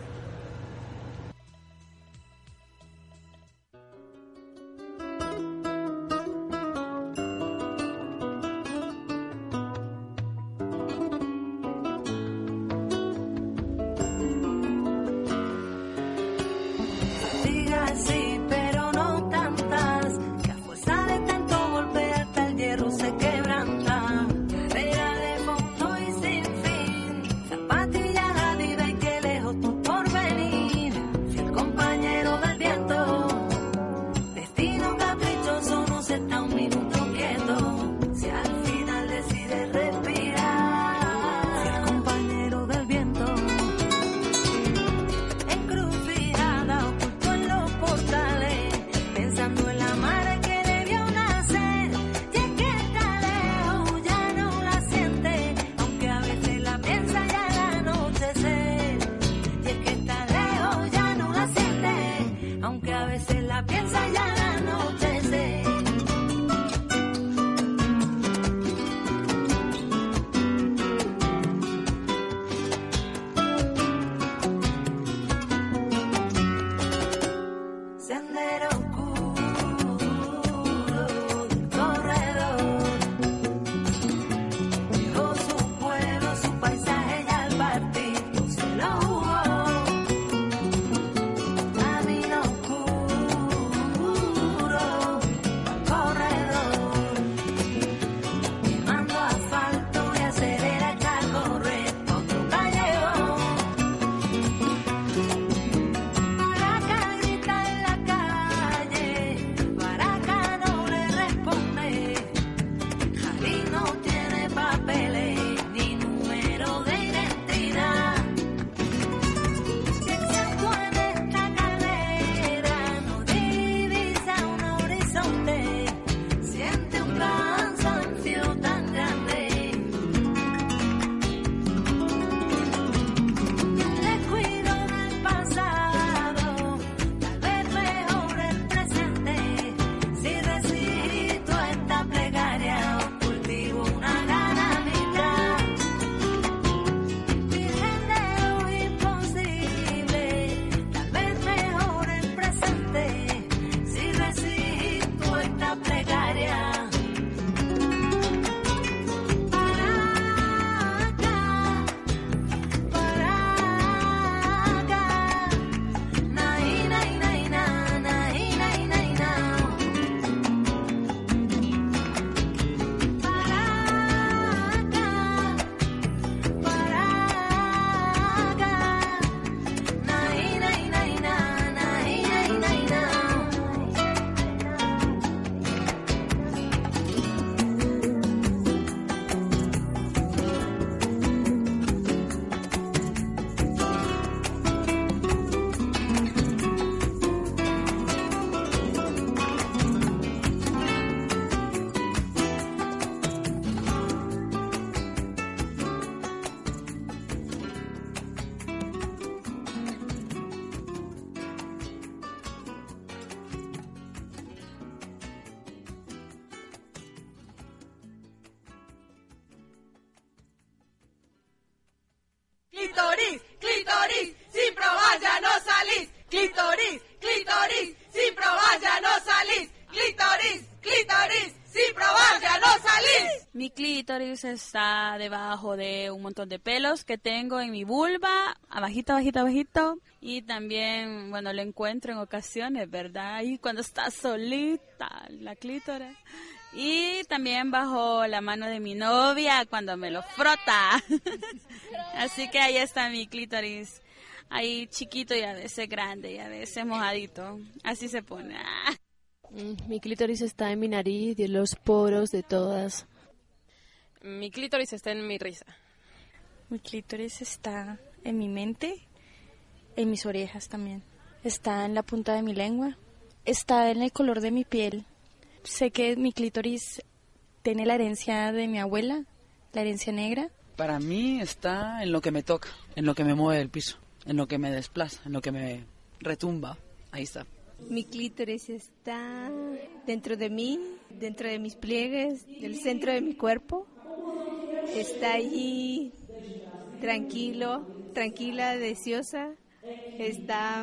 Clítoris, clítoris, sin probar ya no salís. Clítoris, clítoris, sin probar ya no salís. Clítoris, clítoris, sin probar ya no salís. Mi clítoris está debajo de un montón de pelos que tengo en mi vulva, abajito, abajito, abajito. Y también, bueno, lo encuentro en ocasiones, ¿verdad? Y cuando está solita, la clítoris. Y también bajo la mano de mi novia cuando me lo frota. Así que ahí está mi clítoris. Ahí chiquito y a veces grande y a veces mojadito. Así se pone. Mi clítoris está en mi nariz y en los poros de todas. Mi clítoris está en mi risa. Mi clítoris está en mi mente, en mis orejas también. Está en la punta de mi lengua. Está en el color de mi piel. Sé que mi clítoris tiene la herencia de mi abuela, la herencia negra. Para mí está en lo que me toca, en lo que me mueve del piso, en lo que me desplaza, en lo que me retumba. Ahí está. Mi clítoris está dentro de mí, dentro de mis pliegues, del centro de mi cuerpo. Está allí tranquila, deseosa. Está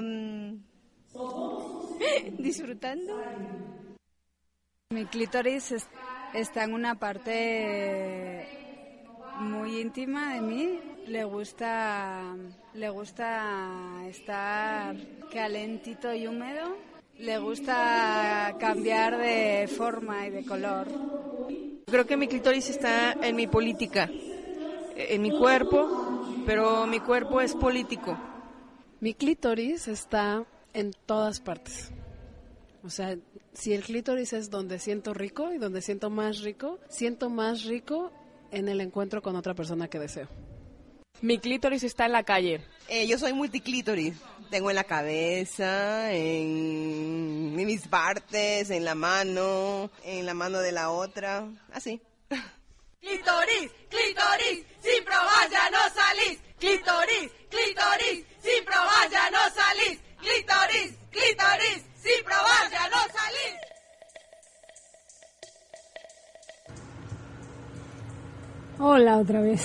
disfrutando. Mi clítoris está en una parte muy íntima de mí. Le gusta estar calentito y húmedo. Le gusta cambiar de forma y de color. Creo que mi clítoris está en mi política, en mi cuerpo, pero mi cuerpo es político. Mi clítoris está en todas partes. O sea, si el clítoris es donde siento rico y donde siento más rico en el encuentro con otra persona que deseo. Mi clítoris está en la calle. Yo soy multiclítoris. Tengo en la cabeza, en mis partes, en la mano de la otra, así. Clítoris, clítoris, sin probar ya no salís. Clítoris, clítoris, sin probar ya no salís. Clítoris, clítoris, sin probar ya no salís. Hola otra vez.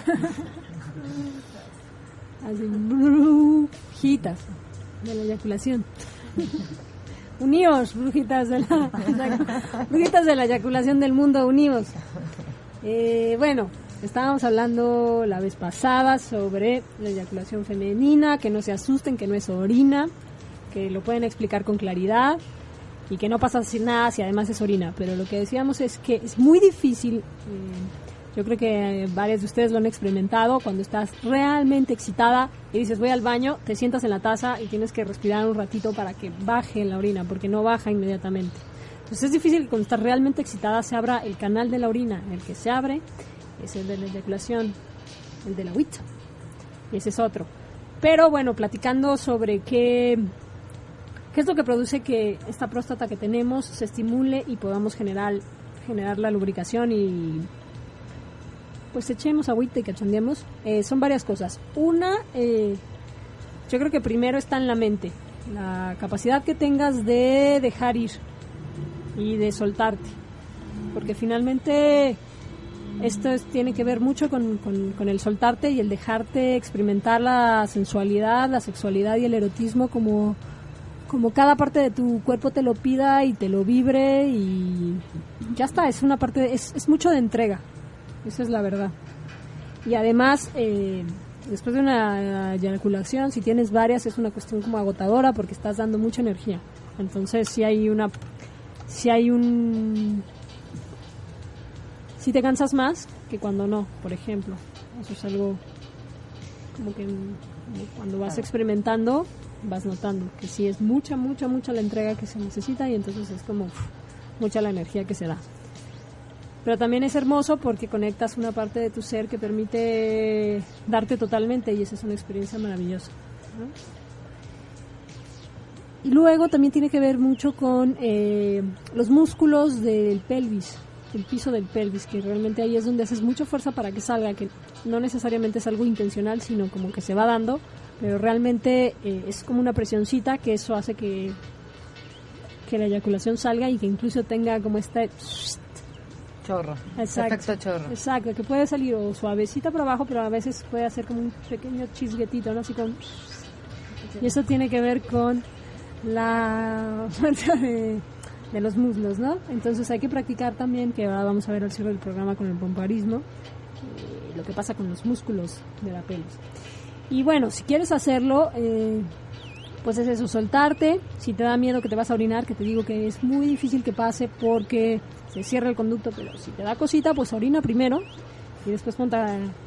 Así, brujitas de la eyaculación. Unidos, brujitas de la eyaculación del mundo, unidos. Bueno, estábamos hablando la vez pasada sobre la eyaculación femenina, que no se asusten, que no es orina, que lo pueden explicar con claridad y que no pasa sin nada si además es orina. Pero lo que decíamos es que es muy difícil. Yo creo que varios de ustedes lo han experimentado cuando estás realmente excitada y dices voy al baño, te sientas en la taza y tienes que respirar un ratito para que baje la orina, porque no baja inmediatamente. Entonces es difícil que cuando estás realmente excitada se abra el canal de la orina. El que se abre es el de la eyaculación, el de la agüita, y ese es otro. Pero bueno, platicando sobre qué es lo que produce que esta próstata que tenemos se estimule y podamos generar la lubricación y pues echemos agüita y cachondeemos, son varias cosas. Una, yo creo que primero está en la mente, la capacidad que tengas de dejar ir y de soltarte, porque finalmente esto tiene que ver mucho con el soltarte y el dejarte experimentar la sensualidad, la sexualidad y el erotismo como cada parte de tu cuerpo te lo pida y te lo vibre y ya está, es una parte, es mucho de entrega. Esa es la verdad. Y además, después de una eyaculación, si tienes varias, es una cuestión como agotadora porque estás dando mucha energía. Entonces, si te cansas más que cuando no, por ejemplo. Eso es algo como que cuando vas experimentando, vas notando que sí es mucha la entrega que se necesita y entonces es como mucha la energía que se da. Pero también es hermoso porque conectas una parte de tu ser que permite darte totalmente y esa es una experiencia maravillosa, ¿no? Y luego también tiene que ver mucho con los músculos del pelvis, el piso del pelvis, que realmente ahí es donde haces mucha fuerza para que salga, que no necesariamente es algo intencional, sino como que se va dando, pero realmente es como una presioncita que eso hace que la eyaculación salga y que incluso tenga como este chorro, efecto chorro. Exacto, que puede salir o suavecita por abajo, pero a veces puede hacer como un pequeño chisguetito, ¿no? Así como... Y eso tiene que ver con la fuerza de los muslos, ¿no? Entonces hay que practicar también, que ahora vamos a ver al cierre del programa con el pompoarismo, lo que pasa con los músculos de la pelvis. Y bueno, si quieres hacerlo, pues es eso, soltarte. Si te da miedo que te vas a orinar, que te digo que es muy difícil que pase porque se cierra el conducto, pero si te da cosita, pues orina primero y después ponte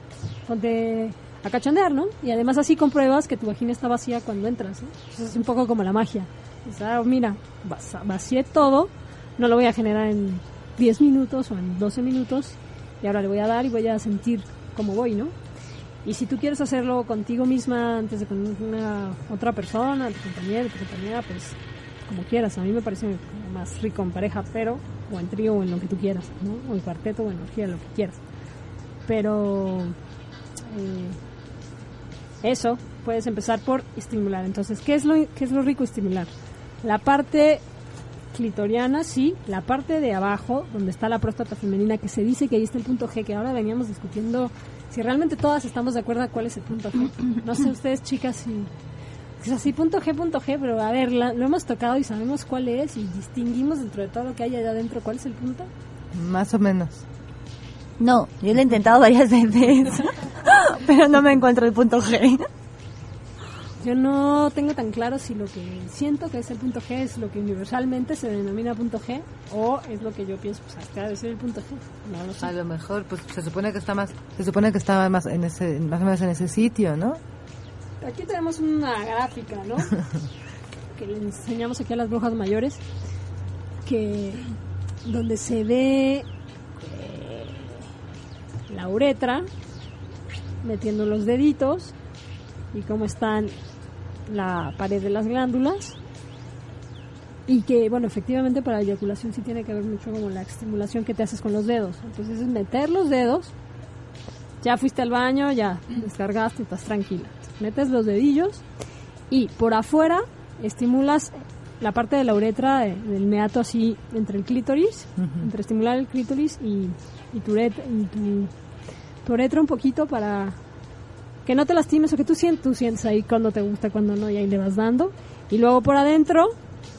a cachondear, ¿no? Y además así compruebas que tu vagina está vacía cuando entras, ¿no? Entonces es un poco como la magia. O sea, mira, vacié todo, no lo voy a generar en 10 minutos o en 12 minutos y ahora le voy a dar y voy a sentir cómo voy, ¿no? Y si tú quieres hacerlo contigo misma antes de con una otra persona, tu compañero, tu compañera, pues como quieras. A mí me parece más rico en pareja, pero o en trío o en lo que tú quieras, ¿no? O en cuarteto o en orgía, lo que quieras. Pero eso puedes empezar por estimular. Entonces, ¿qué es lo rico estimular? La parte clitoriana, sí, la parte de abajo, donde está la próstata femenina, que se dice que ahí está el punto G, que ahora veníamos discutiendo si realmente todas estamos de acuerdo a cuál es el punto G. No sé ustedes, chicas, si es así, punto G, pero a ver, lo hemos tocado y sabemos cuál es y distinguimos dentro de todo lo que hay allá adentro cuál es el punto. Más o menos. No, yo lo he intentado varias veces, pero no me encuentro el punto G. Yo no tengo tan claro si lo que siento que es el punto G es lo que universalmente se denomina punto G o es lo que yo pienso, pues hasta debe ser el punto G. No lo sé. A lo mejor, pues se supone que está más en ese, más o menos en ese sitio, ¿no? Aquí tenemos una gráfica, ¿no? Que le enseñamos aquí a las brujas mayores, que donde se ve la uretra metiendo los deditos y cómo están la pared de las glándulas, y que, bueno, efectivamente para la eyaculación sí tiene que ver mucho como la estimulación que te haces con los dedos. Entonces es meter los dedos, ya fuiste al baño, ya descargaste, estás tranquila. Metes los dedillos y por afuera estimulas la parte de la uretra del meato, así entre el clítoris, entre estimular el clítoris y tu uretra un poquito para que no te lastimes o que tú sientes ahí cuando te gusta, cuando no, y ahí le vas dando. Y luego por adentro,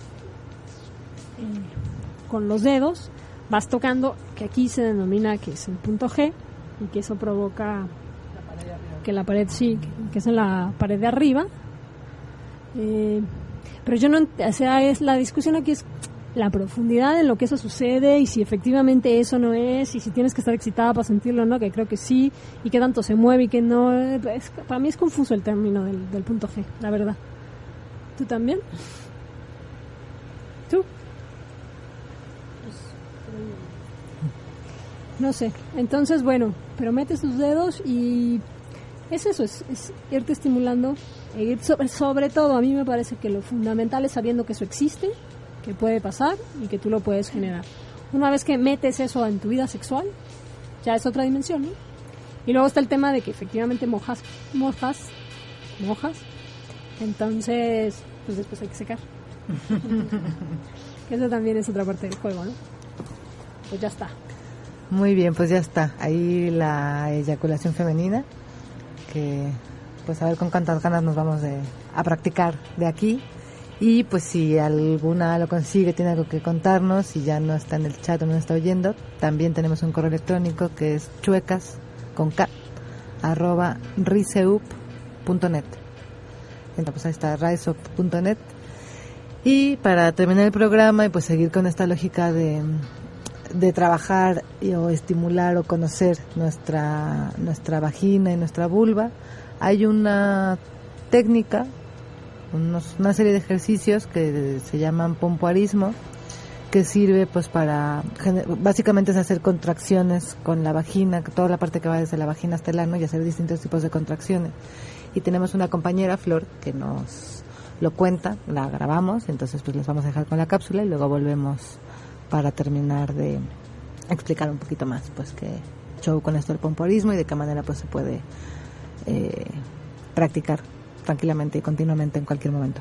con los dedos, vas tocando, que aquí se denomina que es el punto G, y que eso provoca que la pared, sí, que es en la pared de arriba. Pero yo no, o sea, la discusión aquí es la profundidad en lo que eso sucede y si efectivamente eso no es, y si tienes que estar excitada para sentirlo o no, que creo que sí, y qué tanto se mueve y que no. Para mí es confuso el término del punto G, la verdad. ¿Tú también? ¿Tú? No sé. Entonces, bueno, pero metes tus dedos y es eso, es irte estimulando, sobre todo a mí me parece que lo fundamental es sabiendo que eso existe, que puede pasar y que tú lo puedes generar. Una vez que metes eso en tu vida sexual, ya es otra dimensión, ¿no? Y luego está el tema de que efectivamente mojas, entonces pues después hay que secar. Que eso también es otra parte del juego, ¿no? Pues ya está. Muy bien, pues ya está. Ahí la eyaculación femenina, que pues a ver con cuántas ganas nos vamos a practicar de aquí. Y pues si alguna lo consigue, tiene algo que contarnos, si ya no está en el chat o no está oyendo, también tenemos un correo electrónico que es chuecas@riseup.net. Entonces pues ahí está, riseup.net. Y para terminar el programa y pues seguir con esta lógica de trabajar o estimular o conocer nuestra vagina y nuestra vulva, hay una técnica, una serie de ejercicios que se llaman pompoarismo, que sirve pues para, básicamente es hacer contracciones con la vagina, toda la parte que va desde la vagina hasta el ano, y hacer distintos tipos de contracciones. Y tenemos una compañera, Flor, que nos lo cuenta, la grabamos, entonces pues les vamos a dejar con la cápsula y luego volvemos para terminar de explicar un poquito más pues qué show con esto del pompoarismo y de qué manera pues se puede practicar tranquilamente y continuamente en cualquier momento.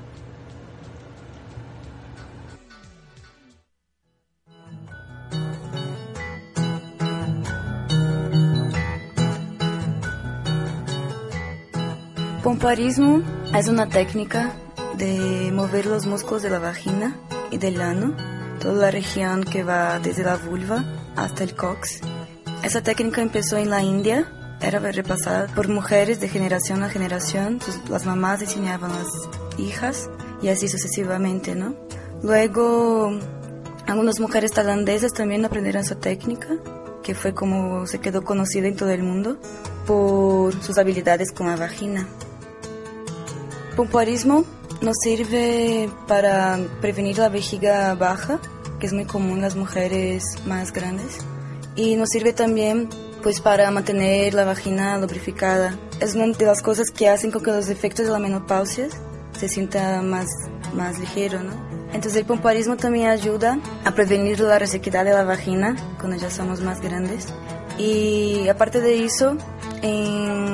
Pompoarismo es una técnica de mover los músculos de la vagina y del ano, toda la región que va desde la vulva hasta el cox. Esa técnica empezó en la India, era repasada por mujeres de generación a generación, las mamás enseñaban a las hijas y así sucesivamente, ¿no? Luego, algunas mujeres tailandesas también aprendieron esa técnica, que fue como se quedó conocida en todo el mundo por sus habilidades con la vagina. Pompoarismo nos sirve para prevenir la vejiga baja, que es muy común en las mujeres más grandes, y nos sirve también pues para mantener la vagina lubrificada. Es una de las cosas que hacen con que los efectos de la menopausia se sienta más ligero, ¿no? Entonces el pompoarismo también ayuda a prevenir la resequedad de la vagina cuando ya somos más grandes. Y aparte de eso, en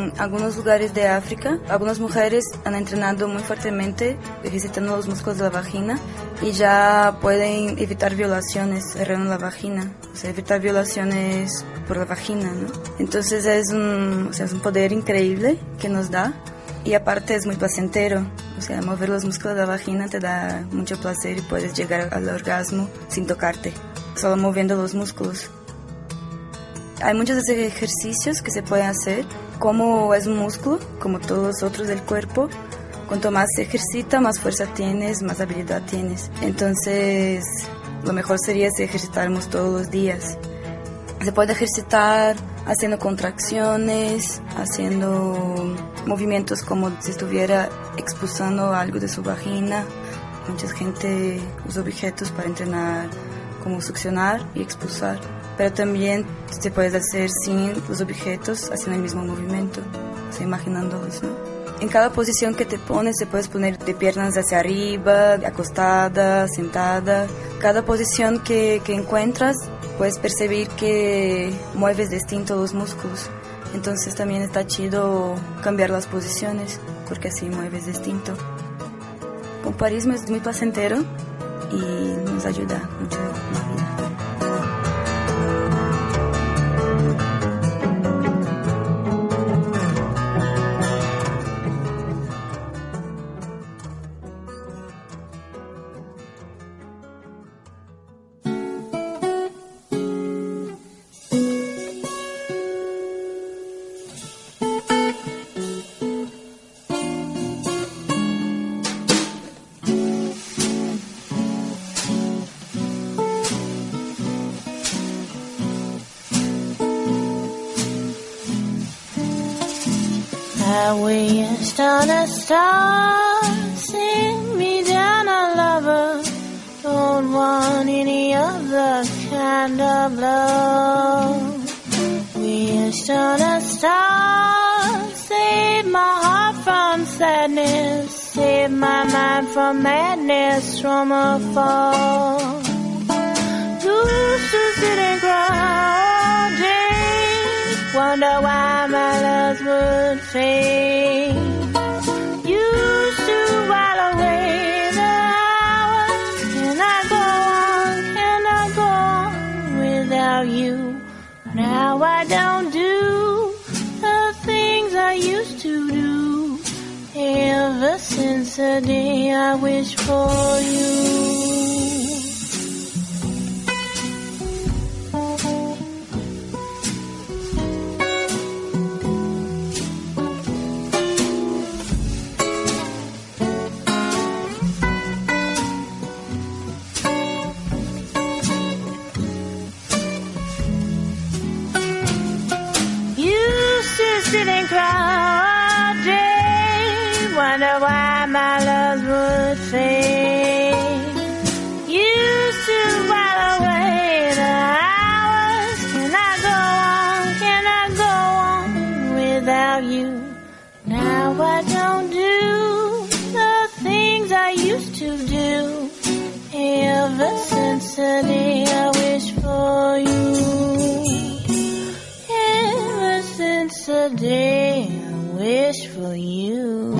en algunos lugares de África, algunas mujeres han entrenado muy fuertemente, ejercitando los músculos de la vagina y ya pueden evitar violaciones alrededor de la vagina, o sea, evitar violaciones por la vagina, ¿no? Entonces es un poder increíble que nos da y aparte es muy placentero, o sea, mover los músculos de la vagina te da mucho placer y puedes llegar al orgasmo sin tocarte, solo moviendo los músculos. Hay muchos ejercicios que se pueden hacer, como es un músculo, como todos los otros del cuerpo. Cuanto más se ejercita, más fuerza tienes, más habilidad tienes. Entonces, lo mejor sería si ejercitáramos todos los días. Se puede ejercitar haciendo contracciones, haciendo movimientos como si estuviera expulsando algo de su vagina. Mucha gente usa objetos para entrenar, como succionar y expulsar. Pero también se puede hacer sin los objetos, haciendo el mismo movimiento, o sea, imaginándolos, ¿no? En cada posición que te pones, te puedes poner de piernas hacia arriba, acostada, sentada. Cada posición que encuentras, puedes percibir que mueves distinto los músculos. Entonces también está chido cambiar las posiciones, porque así mueves distinto. El pomparismo es muy placentero y nos ayuda mucho en la vida. I wished on a star, sing me down a lover. Don't want any other kind of love. Wished on a star, save my heart from sadness, save my mind from madness from afar. Used to sit and cry all day, wonder why my loves would fade. Used to while away the hours. Can I go on without you? Now I don't do the things I used to do. Ever since the day I wished for you. Sit and cry all day, wonder why my loves would fade. Used to while away the hours. Can I go on without you? Now I don't do the things I used to do. Ever since the day I wished for you. Since the day I wish for you.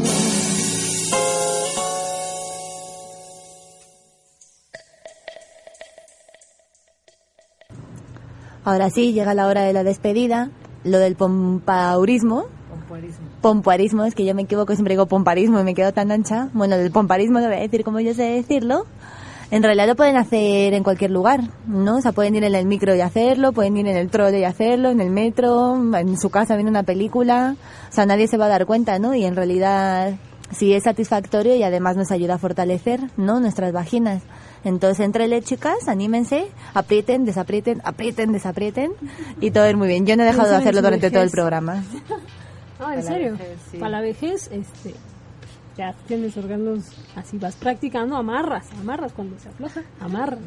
Ahora sí, llega la hora de la despedida. Lo del pomparismo. Pomparismo, es que yo me equivoco, siempre digo pomparismo y me quedo tan ancha. Bueno, del pomparismo lo voy a decir como yo sé decirlo. En realidad lo pueden hacer en cualquier lugar, ¿no? O sea, pueden ir en el micro y hacerlo, pueden ir en el trole y hacerlo, en el metro, en su casa viendo una película. O sea, nadie se va a dar cuenta, ¿no? Y en realidad sí es satisfactorio y además nos ayuda a fortalecer, ¿no? Nuestras vaginas. Entonces, entrele, chicas, anímense, aprieten, desaprieten, aprieten, desaprieten y todo es muy bien. Yo no he dejado de hacerlo durante todo el programa. Ah, ¿en serio? Sí. Para la vejez, ya tienes órganos así, vas practicando, amarras cuando se afloja, amarran.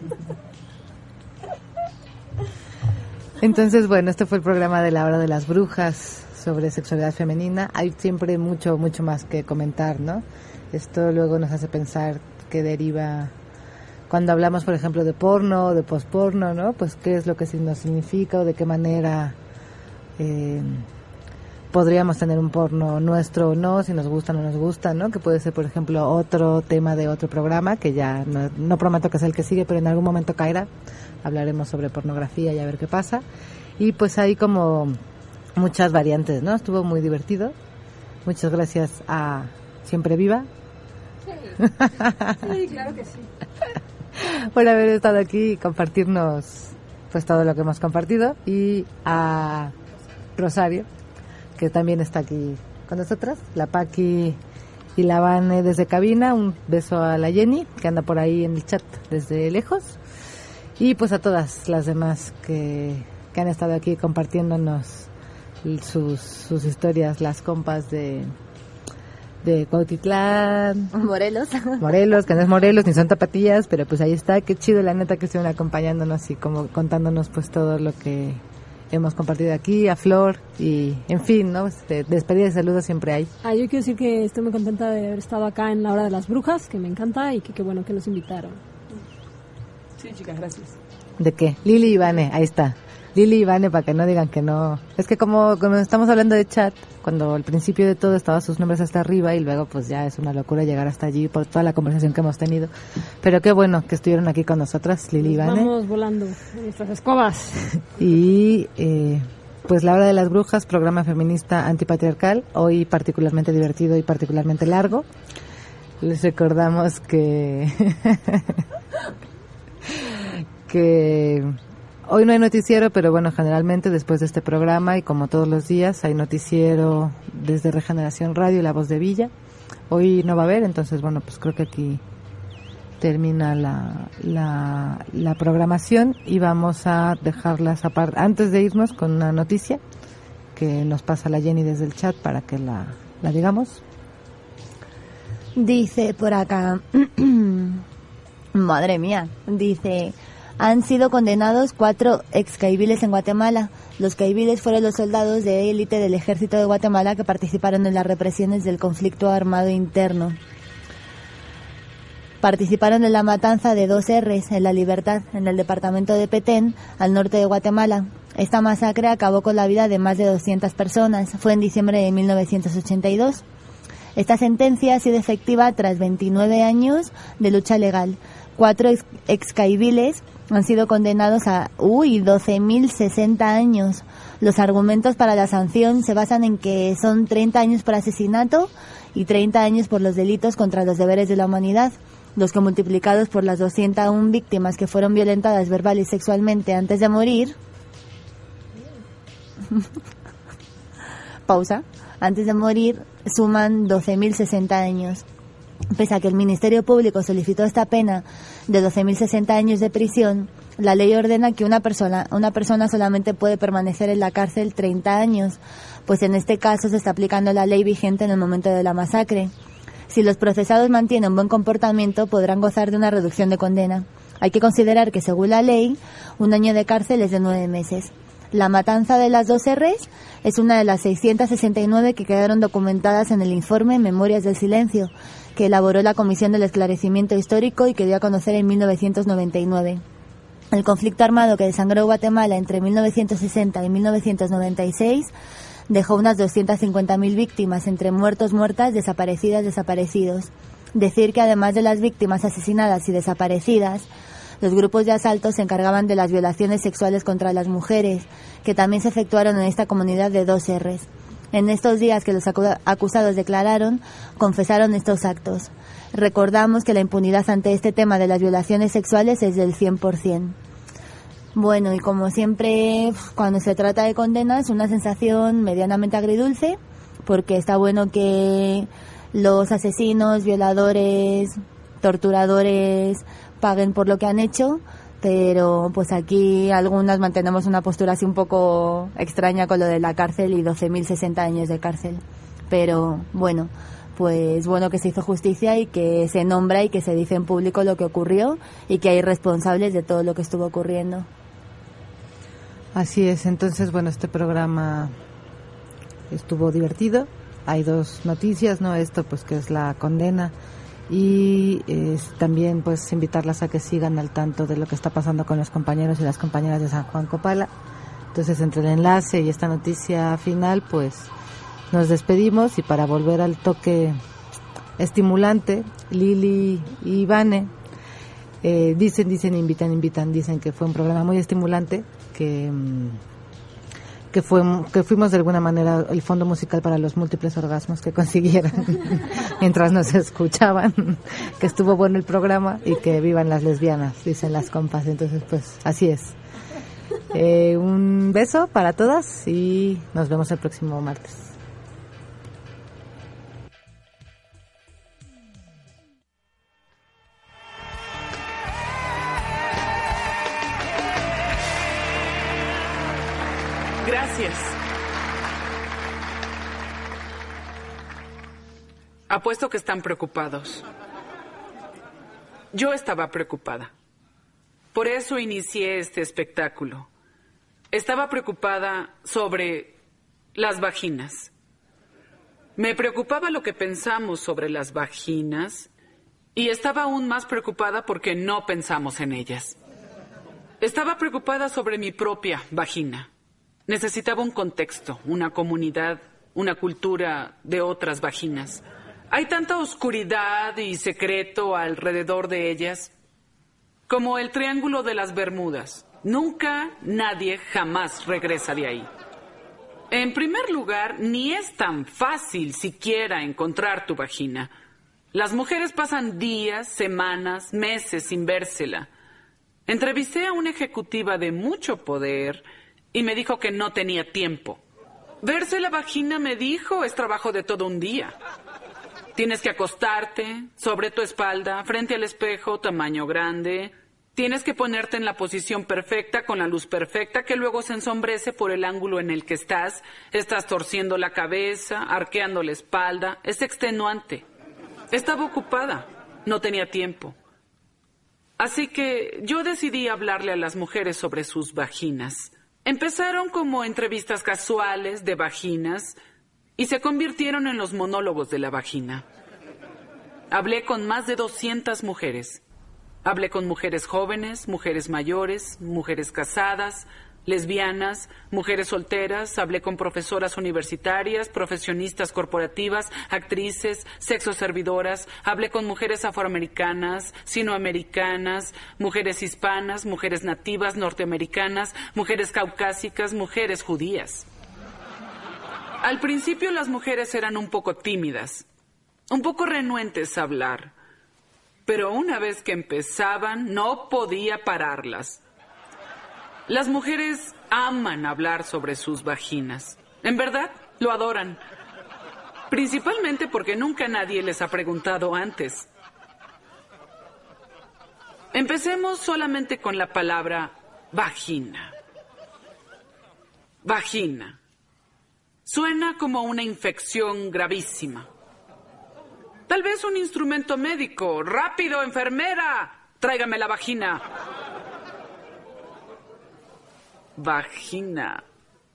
Entonces, bueno, este fue el programa de la Hora de las Brujas sobre sexualidad femenina. Hay siempre mucho más que comentar, ¿no? Esto luego nos hace pensar que deriva cuando hablamos, por ejemplo, de porno o de posporno, ¿no? Pues qué es lo que nos significa o de qué manera podríamos tener un porno nuestro o no, si nos gusta o no nos gusta, ¿no? Que puede ser, por ejemplo, otro tema de otro programa, que ya no prometo que sea el que sigue, pero en algún momento caerá. Hablaremos sobre pornografía y a ver qué pasa. Y pues hay como muchas variantes, ¿no? Estuvo muy divertido. Muchas gracias a Siempre Viva. Sí, claro que sí. Por haber estado aquí y compartirnos pues todo lo que hemos compartido. Y a Rosario, que también está aquí con nosotras, la Paqui y la Vane desde cabina. Un beso a la Jenny, que anda por ahí en el chat desde lejos, y pues a todas las demás que han estado aquí compartiéndonos sus historias, las compas de Cuautitlán, Morelos, que no es Morelos ni son tapatías, pero pues ahí está. Qué chido, la neta, que estuvieron acompañándonos y como contándonos pues todo lo que hemos compartido aquí, a Flor, y en fin, ¿no? Despedida y saludos siempre hay. Yo quiero decir que estoy muy contenta de haber estado acá en la Hora de las Brujas, que me encanta, y que qué bueno que nos invitaron. Sí, chicas, gracias. ¿De qué? Lili y Vane, ahí está. Lili y Vane, para que no digan que no. Es que como estamos hablando de chat, cuando al principio de todo estaban sus nombres hasta arriba y luego pues ya es una locura llegar hasta allí por toda la conversación que hemos tenido. Pero qué bueno que estuvieron aquí con nosotras, Lili y Vane. Vamos volando en nuestras escobas. Y pues La Hora de las Brujas, programa feminista antipatriarcal, hoy particularmente divertido y particularmente largo. Les recordamos que hoy no hay noticiero, pero bueno, generalmente después de este programa y como todos los días hay noticiero desde Regeneración Radio y La Voz de Villa. Hoy no va a haber, entonces bueno, pues creo que aquí termina la programación y vamos a dejarlas aparte antes de irnos con una noticia que nos pasa la Jenny desde el chat para que la digamos. Dice por acá, madre mía, dice: han sido condenados 4 excaiviles en Guatemala. Los caiviles fueron los soldados de élite del ejército de Guatemala que participaron en las represiones del conflicto armado interno. Participaron en la matanza de 2 R's en La Libertad, en el departamento de Petén, al norte de Guatemala. Esta masacre acabó con la vida de más de 200 personas. Fue en diciembre de 1982. Esta sentencia ha sido efectiva tras 29 años de lucha legal. 4 excaiviles han sido condenados a 12.060 años. Los argumentos para la sanción se basan en que son 30 años por asesinato y 30 años por los delitos contra los deberes de la humanidad, los que multiplicados por las 201 víctimas que fueron violentadas verbal y sexualmente antes de morir. Pausa. Antes de morir suman 12.060 años. Pese a que el Ministerio Público solicitó esta pena de 12.060 años de prisión, la ley ordena que una persona solamente puede permanecer en la cárcel 30 años, pues en este caso se está aplicando la ley vigente en el momento de la masacre. Si los procesados mantienen buen comportamiento, podrán gozar de una reducción de condena. Hay que considerar que, según la ley, 1 año de cárcel es de 9 meses. La matanza de las 2 R's es una de las 669 que quedaron documentadas en el informe Memorias del Silencio, que elaboró la Comisión del Esclarecimiento Histórico y que dio a conocer en 1999. El conflicto armado que desangró Guatemala entre 1960 y 1996 dejó unas 250.000 víctimas, entre muertos, muertas, desaparecidas, desaparecidos. Decir que además de las víctimas asesinadas y desaparecidas, los grupos de asalto se encargaban de las violaciones sexuales contra las mujeres, que también se efectuaron en esta comunidad de 2 R's. En estos días que los acusados declararon, confesaron estos actos. Recordamos que la impunidad ante este tema de las violaciones sexuales es del 100%. Bueno, y como siempre, cuando se trata de condenas, una sensación medianamente agridulce, porque está bueno que los asesinos, violadores, torturadores paguen por lo que han hecho, pero pues aquí algunas mantenemos una postura así un poco extraña con lo de la cárcel y 12.060 años de cárcel. Pero bueno, pues bueno que se hizo justicia y que se nombra y que se dice en público lo que ocurrió y que hay responsables de todo lo que estuvo ocurriendo. Así es, entonces bueno, este programa estuvo divertido. Hay 2 noticias, ¿no? Esto pues que es la condena y también pues invitarlas a que sigan al tanto de lo que está pasando con los compañeros y las compañeras de San Juan Copala. Entonces entre el enlace y esta noticia final pues nos despedimos y para volver al toque estimulante, Lili y Vane invitan, dicen que fue un programa muy estimulante, que fuimos de alguna manera el fondo musical para los múltiples orgasmos que consiguieran mientras nos escuchaban, que estuvo bueno el programa y que vivan las lesbianas, dicen las compas. Entonces pues así es. Un beso para todas y nos vemos el próximo martes. Gracias. Apuesto que están preocupados. Yo estaba preocupada. Por eso inicié este espectáculo. Estaba preocupada sobre las vaginas. Me preocupaba lo que pensamos sobre las vaginas y estaba aún más preocupada porque no pensamos en ellas. Estaba preocupada sobre mi propia vagina. Necesitaba un contexto, una comunidad, una cultura de otras vaginas. Hay tanta oscuridad y secreto alrededor de ellas, como el Triángulo de las Bermudas. Nunca, nadie, jamás regresa de ahí. En primer lugar, ni es tan fácil siquiera encontrar tu vagina. Las mujeres pasan días, semanas, meses sin vérsela. Entrevisté a una ejecutiva de mucho poder y me dijo que no tenía tiempo. Verse la vagina, me dijo, es trabajo de todo un día. Tienes que acostarte sobre tu espalda, frente al espejo, tamaño grande. Tienes que ponerte en la posición perfecta, con la luz perfecta, que luego se ensombrece por el ángulo en el que estás. Estás torciendo la cabeza, arqueando la espalda. Es extenuante. Estaba ocupada. No tenía tiempo. Así que yo decidí hablarle a las mujeres sobre sus vaginas. Empezaron como entrevistas casuales de vaginas y se convirtieron en los monólogos de la vagina. Hablé con más de 200 mujeres. Hablé con mujeres jóvenes, mujeres mayores, mujeres casadas, lesbianas, mujeres solteras. Hablé con profesoras universitarias, profesionistas corporativas, actrices, sexoservidoras. Hablé con mujeres afroamericanas, sinoamericanas, mujeres hispanas, mujeres nativas, norteamericanas, mujeres caucásicas, mujeres judías. Al principio las mujeres eran un poco tímidas, un poco renuentes a hablar. Pero una vez que empezaban, no podía pararlas. Las mujeres aman hablar sobre sus vaginas. En verdad, lo adoran. Principalmente porque nunca nadie les ha preguntado antes. Empecemos solamente con la palabra vagina. Vagina. Suena como una infección gravísima. Tal vez un instrumento médico. ¡Rápido, enfermera! ¡Tráigame la vagina! Vagina.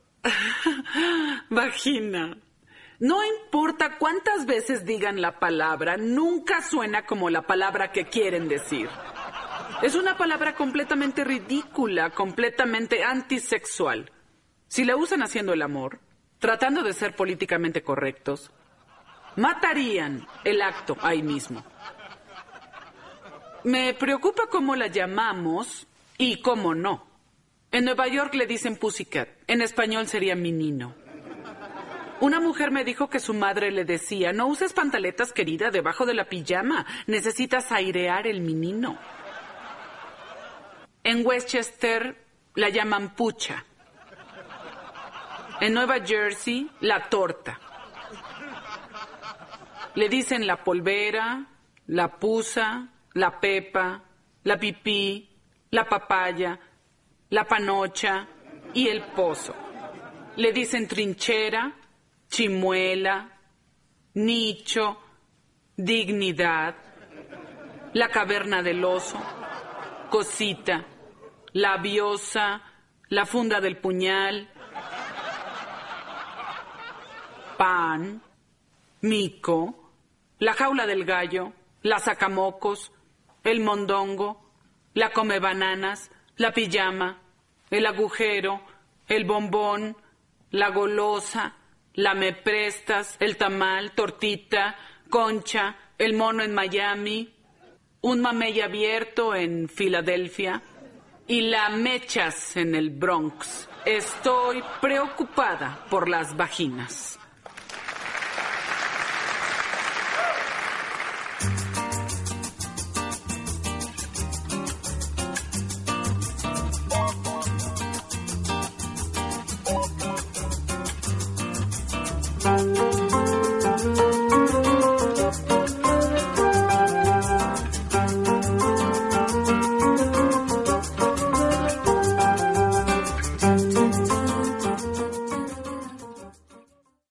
Vagina. No importa cuántas veces digan la palabra, nunca suena como la palabra que quieren decir. Es una palabra completamente ridícula, completamente antisexual. Si la usan haciendo el amor, tratando de ser políticamente correctos, matarían el acto ahí mismo. Me preocupa cómo la llamamos y cómo no. En Nueva York le dicen pussycat. En español sería menino. Una mujer me dijo que su madre le decía: no uses pantaletas, querida, debajo de la pijama. Necesitas airear el menino. En Westchester la llaman pucha. En Nueva Jersey, la torta. Le dicen la polvera, la pusa, la pepa, la pipí, la papaya, la panocha y el pozo. Le dicen trinchera, chimuela, nicho, dignidad, la caverna del oso, cosita, labiosa, la funda del puñal, pan, mico, la jaula del gallo, la sacamocos, el mondongo, la come bananas, la pijama, el agujero, el bombón, la golosa, la me prestas, el tamal, tortita, concha, el mono en Miami, un mamey abierto en Filadelfia y la mechas en el Bronx. Estoy preocupada por las vaginas.